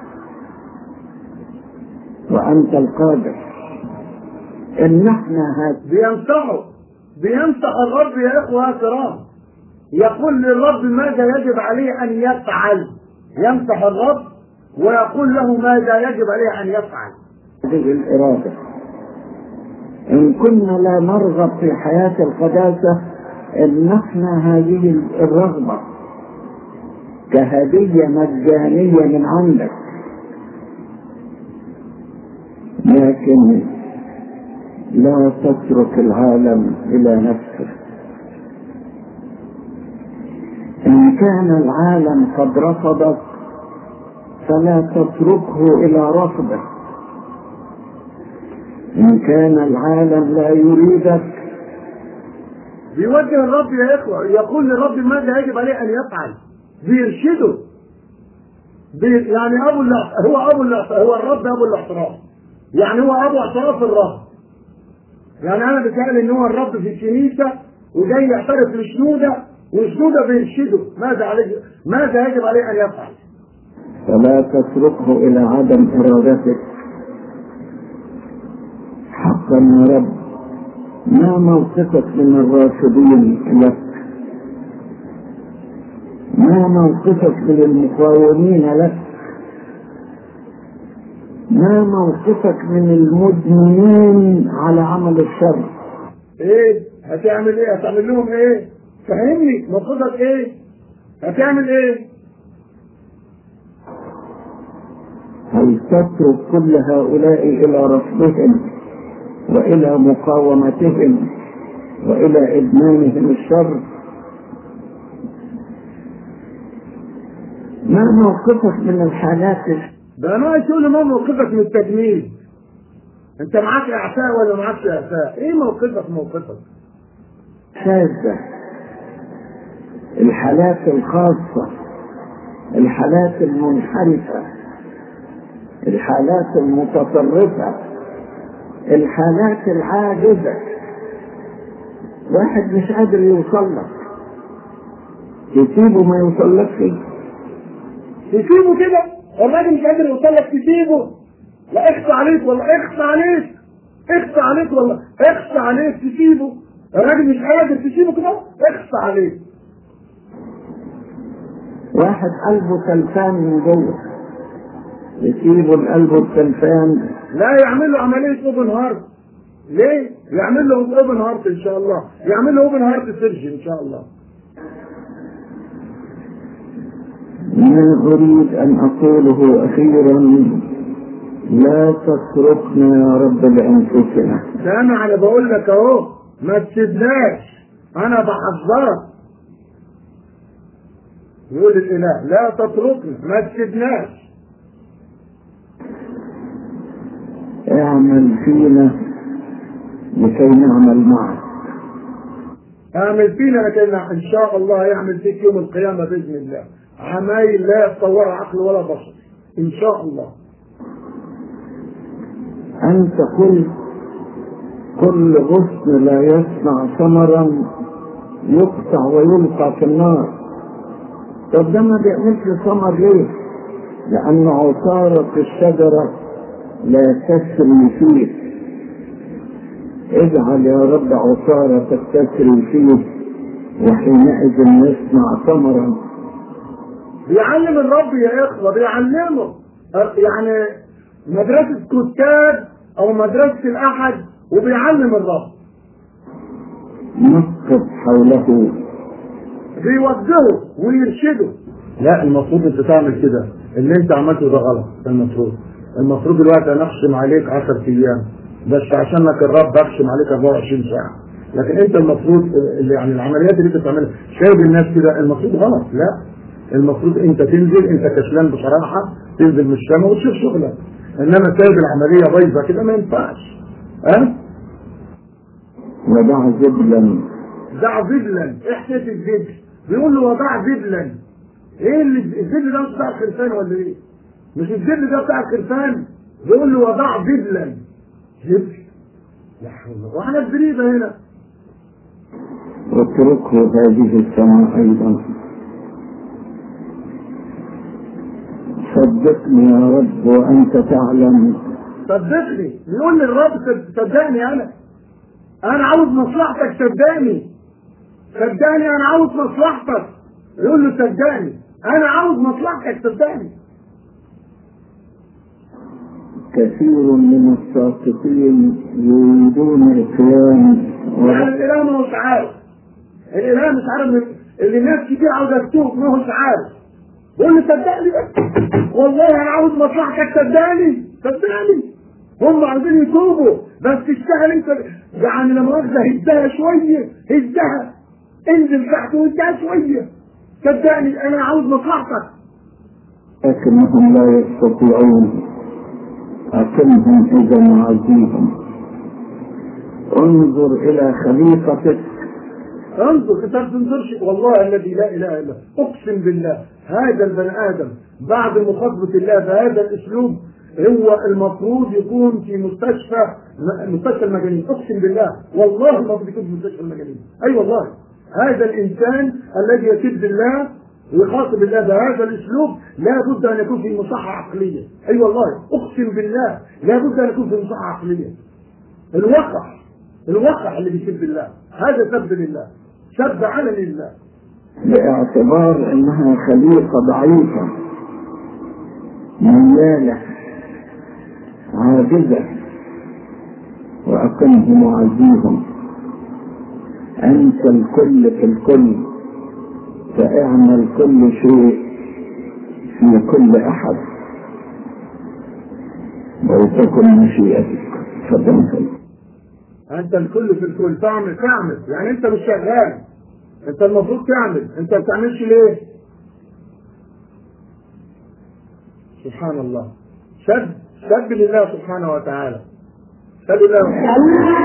وأنت القادر. إن احنا هات بينصحوا بينصح الرب يا إخوة الكرام، يقول للرب ماذا يجب عليه أن يفعل، ينصح الرب ويقول له ماذا يجب عليه أن يفعل. هذه الإرادة. إن كنا لا نرغب في حياة القداسة إن احنا هذه الرغبة كهدية مجانية من عندك، لكن لا تترك العالم إلى نفسه. إن كان العالم قد رفضك فلا تتركه إلى رفضه. إن كان العالم لا يريدك. بيوجه الرب يا إخوة، يقول للرب ماذا يجب عليه أن يفعل، بيرشده. بي يعني أبو هو أبو هو الرب أبو الاعتراف، يعني هو أبو اعتراف الرب. يعني أنا بتقال إن هو الرب في الكنيسة وجاي يعترف لشنودة، وشنودة بيرشده ماذا عليه ماذا يجب عليه أن يفعل. فلا تتركه إلى عدم إرادتك. حقا يا رب، ما موقفك من الرافضين لك؟ ما موقفك من المقاومين لك؟ ما موقفك من المدمنين على عمل الشر؟ ايه هتعمل ايه؟ هتعمل لهم ايه؟ فهمني موقفك ايه؟ هتعمل ايه؟ هل تترك كل هؤلاء إلى رفضهم وإلى مقاومتهم وإلى إدمانهم الشر؟ ما موقفك من الحالات؟ ده انا عايز اقول ما موقفك من التجميل. انت معاك اعفاء ولا معاكش اعفاء؟ ايه موقفك؟ موقفك شاذة. الحالات الخاصة، الحالات المنحرفة، الحالات المتطرفة، الحالات العاجزة. واحد مش قادر يوصل لك، تسيبه ما يوصل لك فيه. تسيبه كده؟ الراجل مش قادر يوصل لك تسيبه؟ لا اخفى عليك والله، اخفى عليك اخفى عليك والله، اخفى عليك تسيبه؟ الراجل مش قادر تسيبه كده؟ اخفى عليك. واحد قلبه تلفان من جوه، يسيبه القلب التلفان؟ لا، يعمل له عملية اوبن هارت. ليه؟ يعمل له اوبن هارت ان شاء الله، يعمل له اوبن هارت سيرجي ان شاء الله. ما أريد أن أقوله أخيرا، لا تتركنا يا رب لأنفسنا. ده أنا على بقول لك أهو ما تسيبناش، أنا بحذرك. يقول الإله لا تتركنا، ما تسيبناش. اعمل فينا لكي نعمل معك. اعمل فينا لكي إن شاء الله يعمل فيك يوم القيامة بإذن الله عمايل لا يتصورها عقل ولا بشر إن شاء الله. أنت قل كل غصن لا يصنع ثمرا يقطع ويلقى في النار. طب ده ما بيعملش ثمر ليه؟ لأن عصارة الشجرة لا تسري فيه. اجعل يا رب عصارة تسري فيه وحينئذ يصنع ثمرا. بيعلم الرب يا إخوة، بيعلمه. يعني مدرسة كتاب أو مدرسة الأحد وبيعلم الرب. نقف حوله، بيوجهه ويرشده. لا المفروض انت تعمل كده، اللي انت عملته ده غلط. المفروض المفروض دلوقتي انا اخصم عليك عشرة ايام بس عشانك الرب اخصم عليك أربعة وعشرين ساعة. لكن انت المفروض يعني العمليات اللي انت بتعملها شايف الناس كده المفروض غلط. لا، المفروض انت تنزل، انت كسلان بصراحة، تنزل من الشام وتشوف شغلك. انما سايب العملية بايظة كده ما ينفعش. ها؟ وضع زبلا. ضع زبلا، احسس الزبل، بيقول له وضع زبلا. ايه اللي الزبل ده بتاع الخرفان ولا ايه؟ مش الزبل ده بتاع الخرفان، بيقول له وضع زبلا. زبل، لا حول ولا قوة. واحنا الزريبه هنا. واتركه هذه السماء ايضا. صدقني يا رب وانت تعلم. صدقني، يقول للرب صدقني، انا انا عاوز مصلحتك، صدقني صدقني انا عاوز مصلحتك. يقول له صدقني انا عاوز مصلحتك، صدقني. كثير من الساقطين يريدون القيام. يعني الاله ما هوش عارف، الاله مش عارف اللي الناس كتير عاوزه تتوب، ما هوش عارف. بقول له صدقني بس، والله انا عاوز مصلحتك، صدقني صدقني. هم عاوزين يتوبوا بس تشتغل انت، يعني لما واخده هدها شويه، هدها انزل تحت وهدها شويه، صدقني انا عاوز مصلحتك. لكنهم لا يستطيعون. أقمهم إذا وعزيهم. انظر إلى خليقتك. انظر، انت ما تنظرش، والله الذي لا اله الا هو، اقسم بالله هذا البني ادم بعد مخاطبه الله بهذا الاسلوب هو المفروض يكون في مستشفى مستشفى المجانين. اقسم بالله والله المفروض يكون في مستشفى المجانين. اي أيوة والله، هذا الانسان الذي يسب الله ويخاطب الله بهذا الاسلوب لا بد ان يكون في مصحة عقليه. اي أيوة والله، اقسم بالله لا بد ان يكون في مصحة عقليه. الوقح الوقح اللي بيسب الله هذا سب لله، سب على لله، باعتبار انها خليقة ضعيفة ميالة عاجزة. وأقمهم وعزيهم. أنت الكل في الكل، فاعمل كل شيء في كل أحد ولتكن مشيئتك. فضلت انت الكل في الكل، تعمل تعمل يعني انت مش شغال، انت المفروض تعمل، انت ما بتعملش ليه؟ سبحان الله. سب سب لله سبحانه وتعالى، سب لله.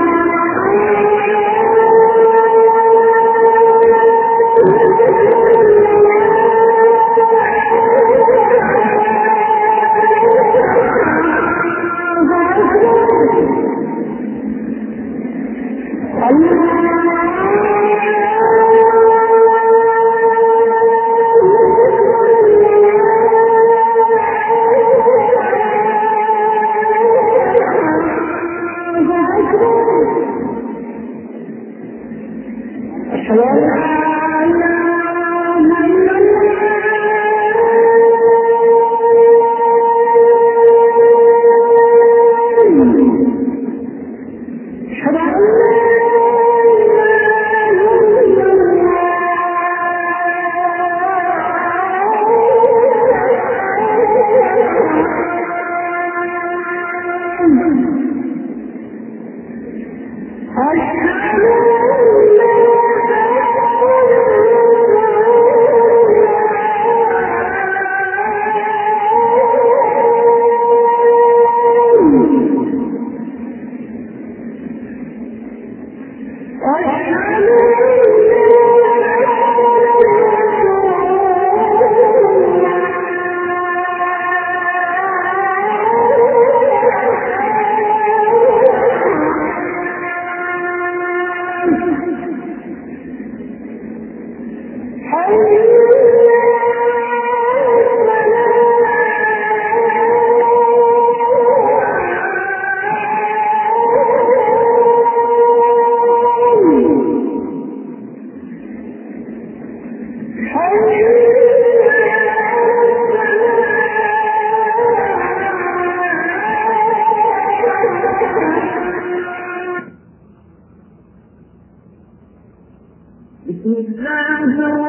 بسم الله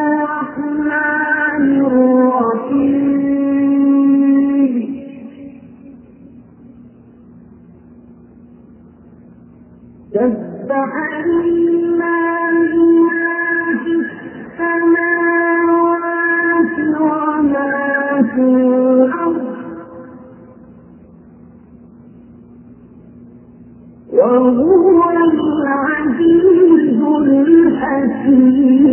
الرحمن الرحيم. سبح لله ما في السماوات وما في الأرض وهو العزيز العزيز الحكيم.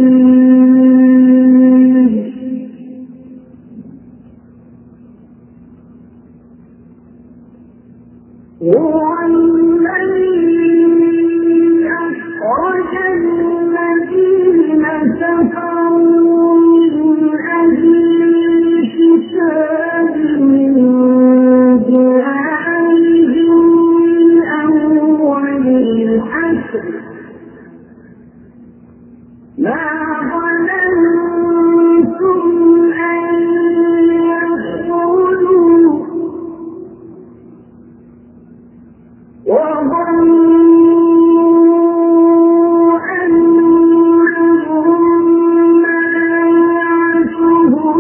هو الذي أخرج الذين كفروا من أهل الكتاب من ديارهم من أول الحشر ما ظننتم أن يدخلوا وظنوا أنهم منعتهم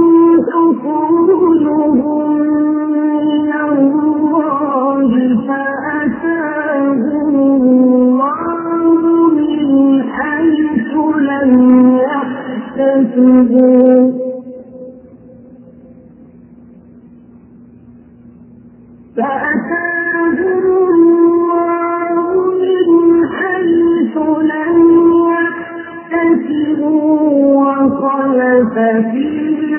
حصولهم من الله فأتاهم الله من حيث لم يحتسبوا فأتاهم الله من حيث لم يحتسبوا وخلف في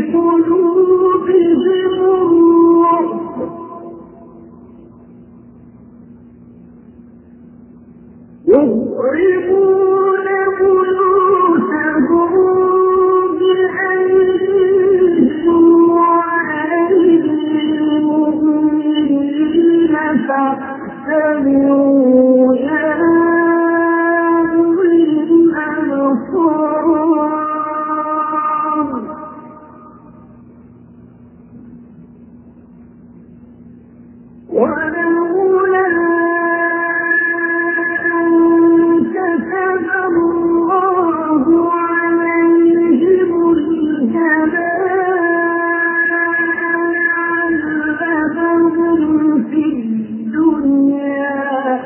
قلوبهم الرعب يضربون بيوتهم بأيديهم وأيدي المؤمنين فاعتبروا يا أولي الأبصار. ولولا أن كتب الله عليهم الجلاء لعذبهم في الدنيا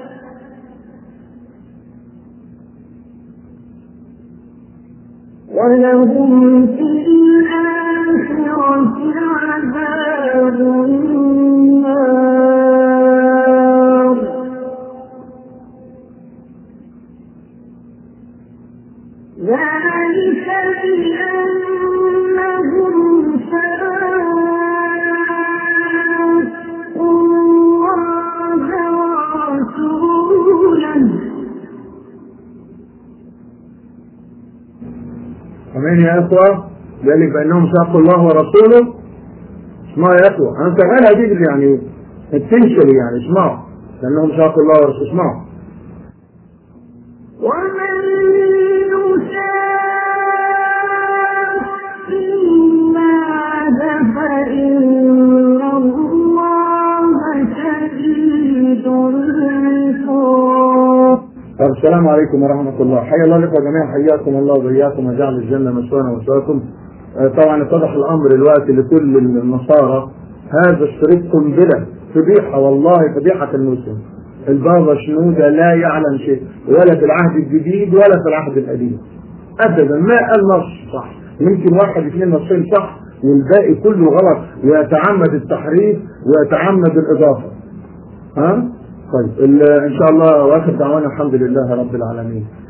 ولهم في الآخرة عذاب النار. ذلك بأنهم شاقوا الله ورسوله. امين يا اخوه. ذلك بانهم شاقوا الله ورسوله. اسمعوا يا اخوه، انا شغال هذه يعني التنشل يعني اسمعوا لانهم شاقوا الله ورسوله. اسمعوا. ومن يشاق الله فإن الله شديد العقاب. السلام عليكم ورحمة الله. حيا الله لكم جميعا، حياكم الله وبياكم وجعل الجنة مثوانا ومثواكم. طبعا اتضح الأمر الوقت لكل النصارى هذا الشريط قنبلة فضيحة، والله فضيحة المسلم. البابا شنودة لا يعلم شيء ولا في العهد الجديد ولا في العهد القديم أبدا، ما قال نص صح، يمكن واحد اثنين نصين صح والباقي كله غلط، ويتعمد التحريف ويتعمد الإضافة. ها؟ طيب إن شاء الله، وآخر دعوانا الحمد لله رب العالمين.